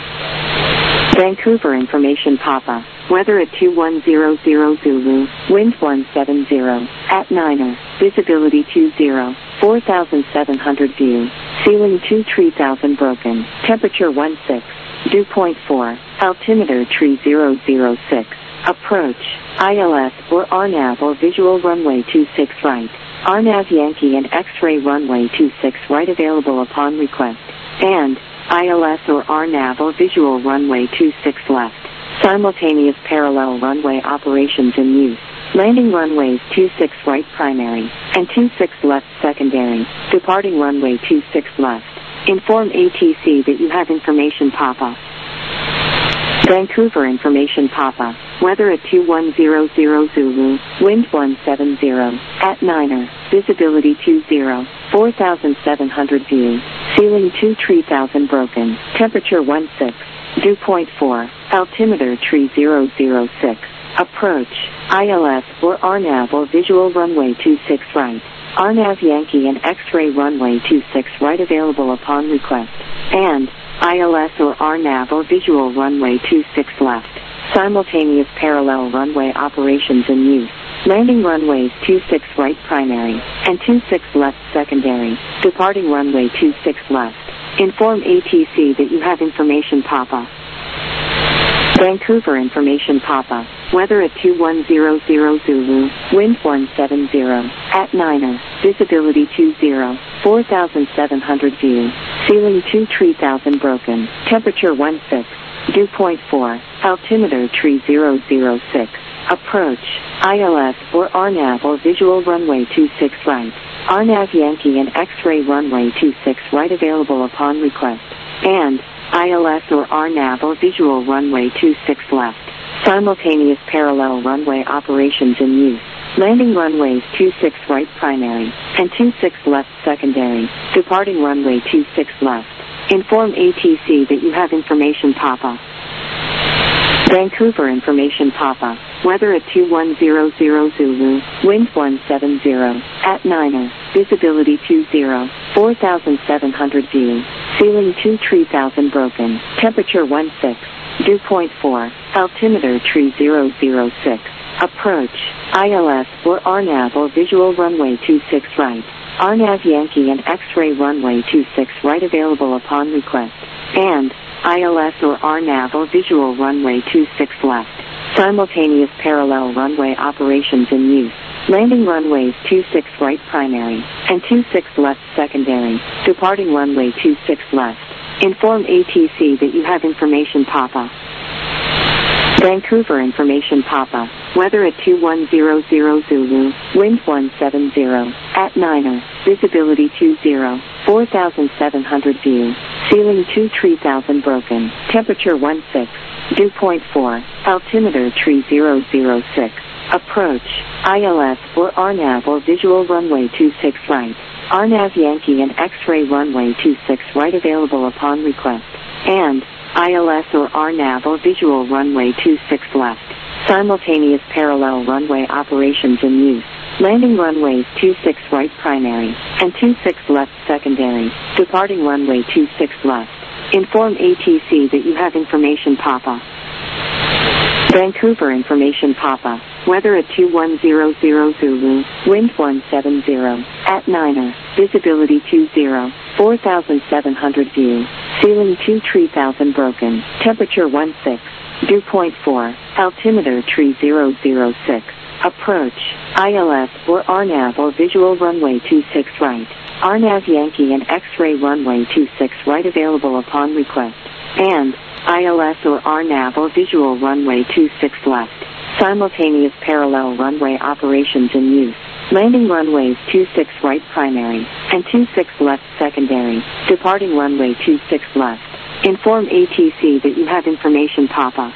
Vancouver information Papa. Weather at 2100 Zulu, wind 170, at 9er, visibility 20, 4,700 view, ceiling 2 3000 broken, temperature 16, dew point 4, altimeter 3006, approach, ILS or RNAV or visual runway 26 right, RNAV Yankee and X-ray runway 26 right available upon request, and ILS or RNAV or visual runway 26 left. Simultaneous parallel runway operations in use. Landing runways 26 right primary and 26 left secondary. Departing runway 26 left. Inform ATC that you have information Papa. Vancouver information Papa. Weather at 2100 Zulu, wind 170, at 9er, visibility 20, 4,700 view, ceiling 2 3000 broken, temperature 16, dew point 4, altimeter 3006, approach, ILS or RNAV or visual runway 26 right, RNAV Yankee and X-ray runway 26 right available upon request, and ILS or RNAV or visual runway 26 left. Simultaneous parallel runway operations in use. Landing runways 26 right primary and 26 left secondary. Departing runway 26 left. Inform ATC that you have information Papa. Vancouver information Papa. Weather at 2100 Zulu, wind 170, at 9er, visibility 20, 4,700 view, ceiling 2 3000 broken, temperature 16, dew point 4, altimeter 3006, approach, ILS or RNAV or visual runway 26 right, RNAV Yankee and X-ray runway 26 right available upon request, and ILS or RNAV or visual runway 26 left. Simultaneous parallel runway operations in use. Landing runways 26 right primary and 26 left secondary. Departing runway 26 left. Inform ATC that you have information Papa. Vancouver information Papa. Weather at 2100 Zulu, wind 170, at 9er, visibility 20, 4,700 view. Ceiling 2 3000 broken. Temperature 16. Dew point 4. Altimeter tree 006. Approach. ILS or RNAV or visual runway 26 right. RNAV Yankee and X-ray runway 26 right available upon request. And ILS or RNAV or visual runway 26 left. Simultaneous parallel runway operations in use. Landing runways 26 right primary and 26 left secondary. Departing runway 26 left. Inform ATC that you have information Papa. Vancouver information Papa. Weather at 2100 Zulu. Wind 170. At 9er. Visibility 20. 4,700 view. Ceiling 2 3000 broken. Temperature 16. Dew point 4. Altimeter tree 006. Approach. ILS or RNAV or visual runway 26 right. RNAV Yankee and X-ray runway 26 right available upon request. And ILS or RNAV or visual runway 26 left. Simultaneous parallel runway operations in use. Landing runways 26 right primary and 26 left secondary. Departing runway 26 left. Inform ATC that you have information Papa. Vancouver information Papa. Weather at 2100 Zulu. Wind 170. At 9er. Visibility 20. 4,700 view. Ceiling 2 3000 broken. Temperature 16. Dew point 4. Altimeter tree 006. Approach. ILS or RNAV or visual runway 26 right. RNAV Yankee and X-ray runway 26 right available upon request. And ILS or RNAV or visual runway 26 left. Simultaneous parallel runway operations in use. Landing runways 26 right primary and 26 left secondary. Departing runway 26 left. Inform ATC that you have information Papa.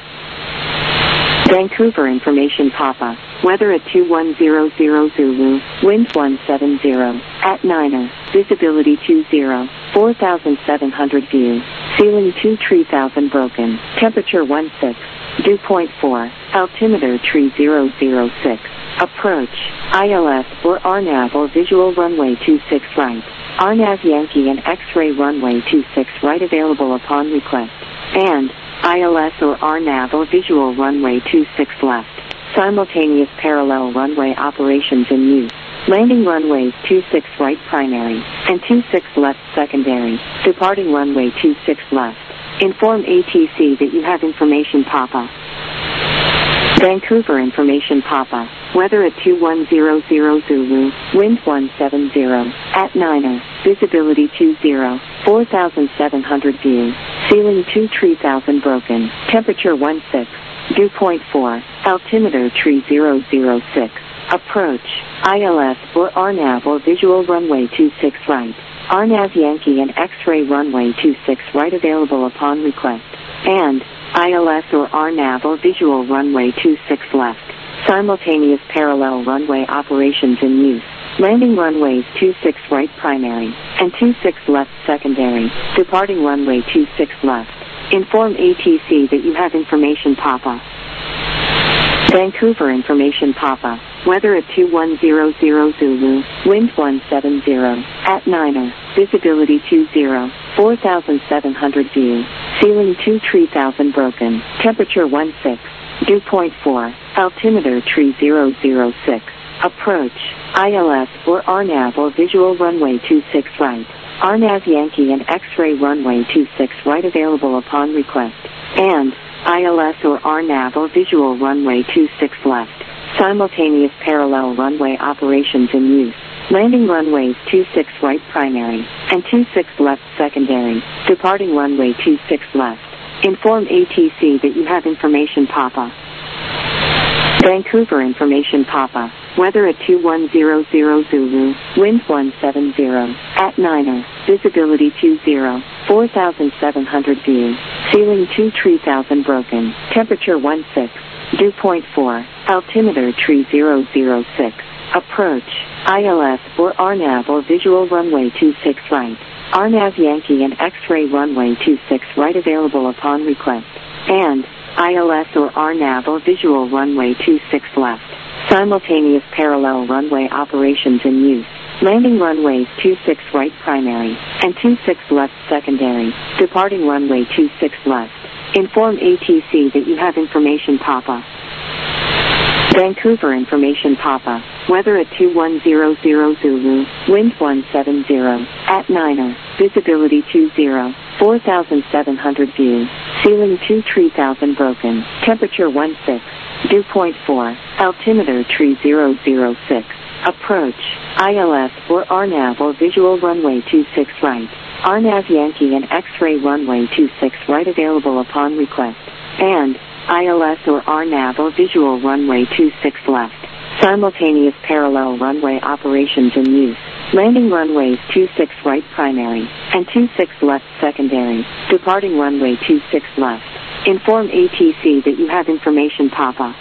Vancouver information Papa. Weather at 2100 Zulu. Wind 170. At 9er. Visibility 20. 4,700 view. Ceiling 2 3000 broken. Temperature 16. Dew point 4. Altimeter tree 006. Approach. ILS or RNAV or visual runway 26 right. RNAV Yankee and X-ray runway 26 right available upon request. And ILS or RNAV or visual runway 26 left. Simultaneous parallel runway operations in use. Landing runways 26 right primary and 26 left secondary. Departing runway 26 left. Inform ATC that you have information Papa. Vancouver information Papa. Weather at 2100 Zulu. Wind 170. At 9er. Visibility 20. 4,700 view. Ceiling 2 3000 broken. Temperature 16. Dew point 4. Altimeter tree 006. Approach. ILS or RNAV or visual runway 26 right. RNAV Yankee and X-ray runway 26 right available upon request. And ILS or RNAV or visual runway 26 left. Simultaneous parallel runway operations in use. Landing runways 26 right primary and 26 left secondary. Departing runway 26 left. Inform ATC that you have information Papa. Vancouver information Papa. Weather at 2100 Zulu. Wind 170. At 9er. Visibility 20. 4,700 view. Ceiling 2 3000 broken. Temperature 16. Dew point 4. Altimeter tree 006. Approach. ILS or RNAV or visual runway 26 right. RNAV Yankee and X-ray runway 26 right available upon request. And ILS or RNAV or visual runway 26 left. Simultaneous parallel runway operations in use. Landing runways 26 right primary and 26 left secondary. Departing runway 26 left. Inform ATC that you have information Papa. Vancouver information Papa. Weather at 2100 Zulu. Wind 170. At 9er. Visibility 20. 4,700 view. Ceiling 2 3000 broken. Temperature 16. Dew point 4. Altimeter tree 006. Approach. ILS or RNAV or visual runway 26 right. RNAV Yankee and X-ray runway 26 right available upon request. And ILS or RNAV or visual runway 26 left. Simultaneous parallel runway operations in use. Landing runways 26 right primary and 26 left secondary. Departing runway 26 left. Inform ATC that you have information Papa. Vancouver information Papa. Weather at 2100 Zulu. Wind 170. At 9er. Visibility 20. 4,700 view. Ceiling 2 3000 broken. Temperature 16. Dew point 4. Altimeter tree 006. Approach. ILS or RNAV or visual runway 26 right. RNAV Yankee and X-ray runway 26 right available upon request. And ILS or RNAV or visual runway 26 left. Simultaneous parallel runway operations in use. Landing runways 26 right primary and 26 left secondary. Departing runway 26 left. Inform ATC that you have information Papa.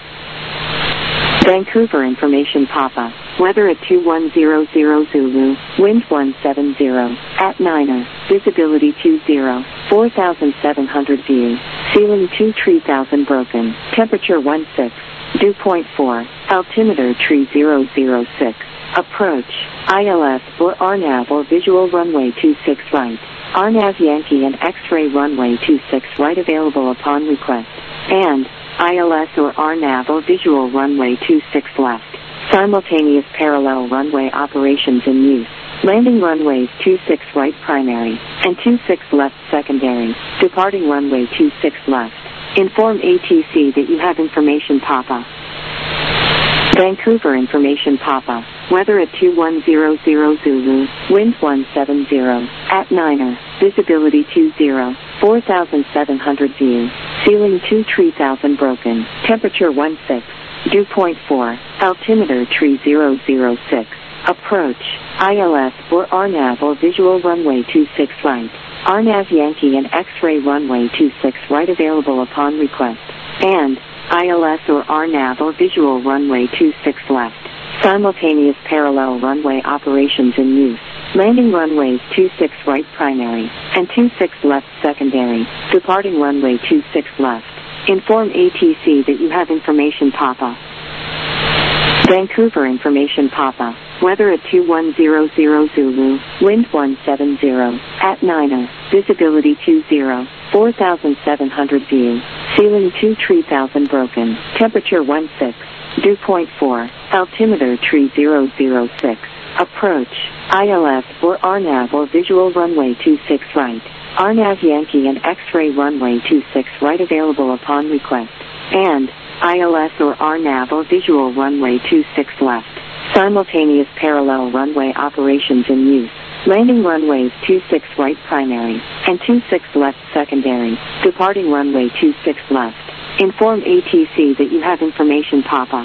Vancouver information Papa. Weather at 2100 Zulu. Wind 170. At 9er. Visibility 20. 4,700 view. Ceiling 2 3000 broken. Temperature 16. Dew point 4. Altimeter tree 006. Approach. ILS or RNAV or visual runway 26 right. RNAV Yankee and X-ray runway 26 right available upon request. And ILS or RNAV or visual runway 26 left. Simultaneous parallel runway operations in use. Landing runways 26 right primary and 26 left secondary. Departing runway 26 left. Inform ATC that you have information Papa. Vancouver information Papa. Weather at 2100 Zulu. Wind 170. At 9er. Visibility 20. 4,700 view. Ceiling 2 3000 broken. Temperature 16. Dew point 4. Altimeter tree 006. Approach. ILS or RNAV or visual runway 26 right. RNAV Yankee and X-ray runway 26 right available upon request. And ILS or RNAV or visual runway 26 left. Simultaneous parallel runway operations in use. Landing runways 26 right primary and 26 left secondary. Departing runway 26 left. Inform ATC that you have information Papa. Vancouver information Papa. Weather at 2100 Zulu. Wind 170. At 9er. Visibility 20. 4,700 view. Ceiling 2 3000 broken. Temperature 16. Dew point 4. Altimeter tree 006. Approach. ILS or RNAV or visual runway 26 right. RNAV Yankee and X-ray runway 26 right available upon request. And ILS or RNAV or visual runway 26 left. Simultaneous parallel runway operations in use. Landing runways 26 right primary and 26 left secondary. Departing runway 26 left. Inform ATC that you have information Papa.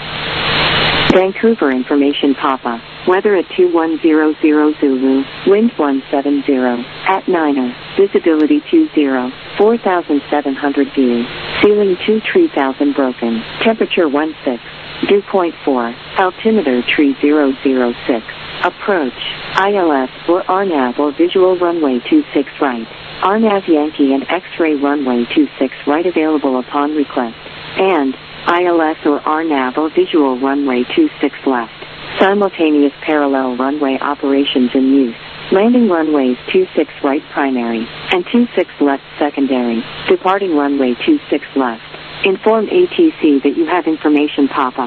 Vancouver information Papa. Weather at 2100 Zulu. Wind 170. At 9er. Visibility 20. 4,700 view. Ceiling 2 3000 broken. Temperature 16. Dew point 4. Altimeter tree 006. Approach. ILS or RNAV or visual runway 26 right. RNAV Yankee and X-ray runway 26 right available upon request. And ILS or RNAV or visual runway 26 left. Simultaneous parallel runway operations in use. Landing runways 26 right primary and 26 left secondary. Departing runway 26 left. Inform ATC that you have information Papa.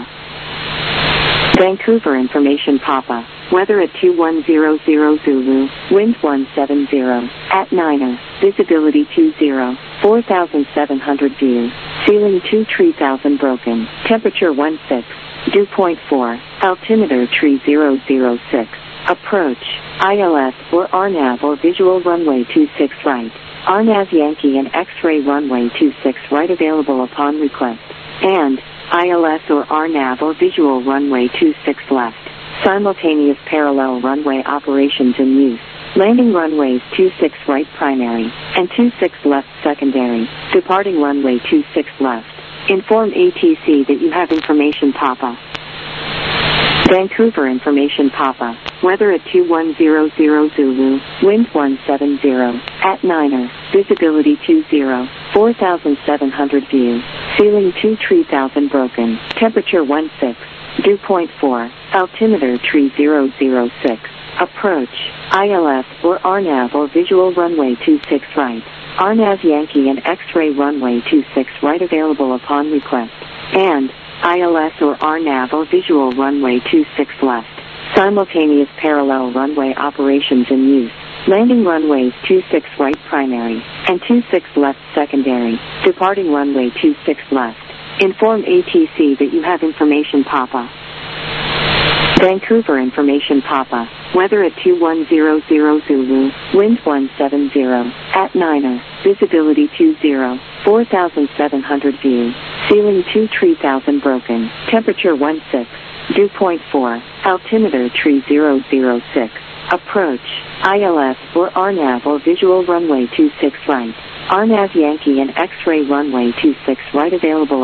Vancouver information Papa. Weather at 2100 Zulu. Wind 170. At 9er. Visibility 20. 4,700 view. Ceiling 2 3000 broken. Temperature 16. Dew point 4. Altimeter tree 006. Approach. ILS or RNAV or visual runway 26 right. RNAV Yankee and X-ray runway 26 right available upon request. And ILS or RNAV or visual runway 26 left. Simultaneous parallel runway operations in use. Landing runways 26 right primary and 26 left secondary. Departing runway 26 left. Inform ATC that you have information Papa. Vancouver information Papa. Weather at 2100 Zulu. Wind 170. At 9er. Visibility 20. 4,700 view. Ceiling 2 3000 broken. Temperature 16. Dew point 4. altimeter tree 006. Approach, ILS or RNAV or visual runway 26 right. RNAV Yankee and X-ray runway 26 right available upon request. And ILS or RNAV or visual runway 26 left. Simultaneous parallel runway operations in use. Landing runways 26 right primary and 26 left secondary. Departing runway 26 left. Inform ATC that you have information Papa. Vancouver information Papa. Weather at 2100 Zulu. Wind 170. At 9er. Visibility 20. 4,700 view. Ceiling 2 3000 broken. Temperature 16. Dew point 4. Altimeter tree 006. Approach, ILS or RNAV or visual runway 26 right. RNAV Yankee and X-ray runway 26 right available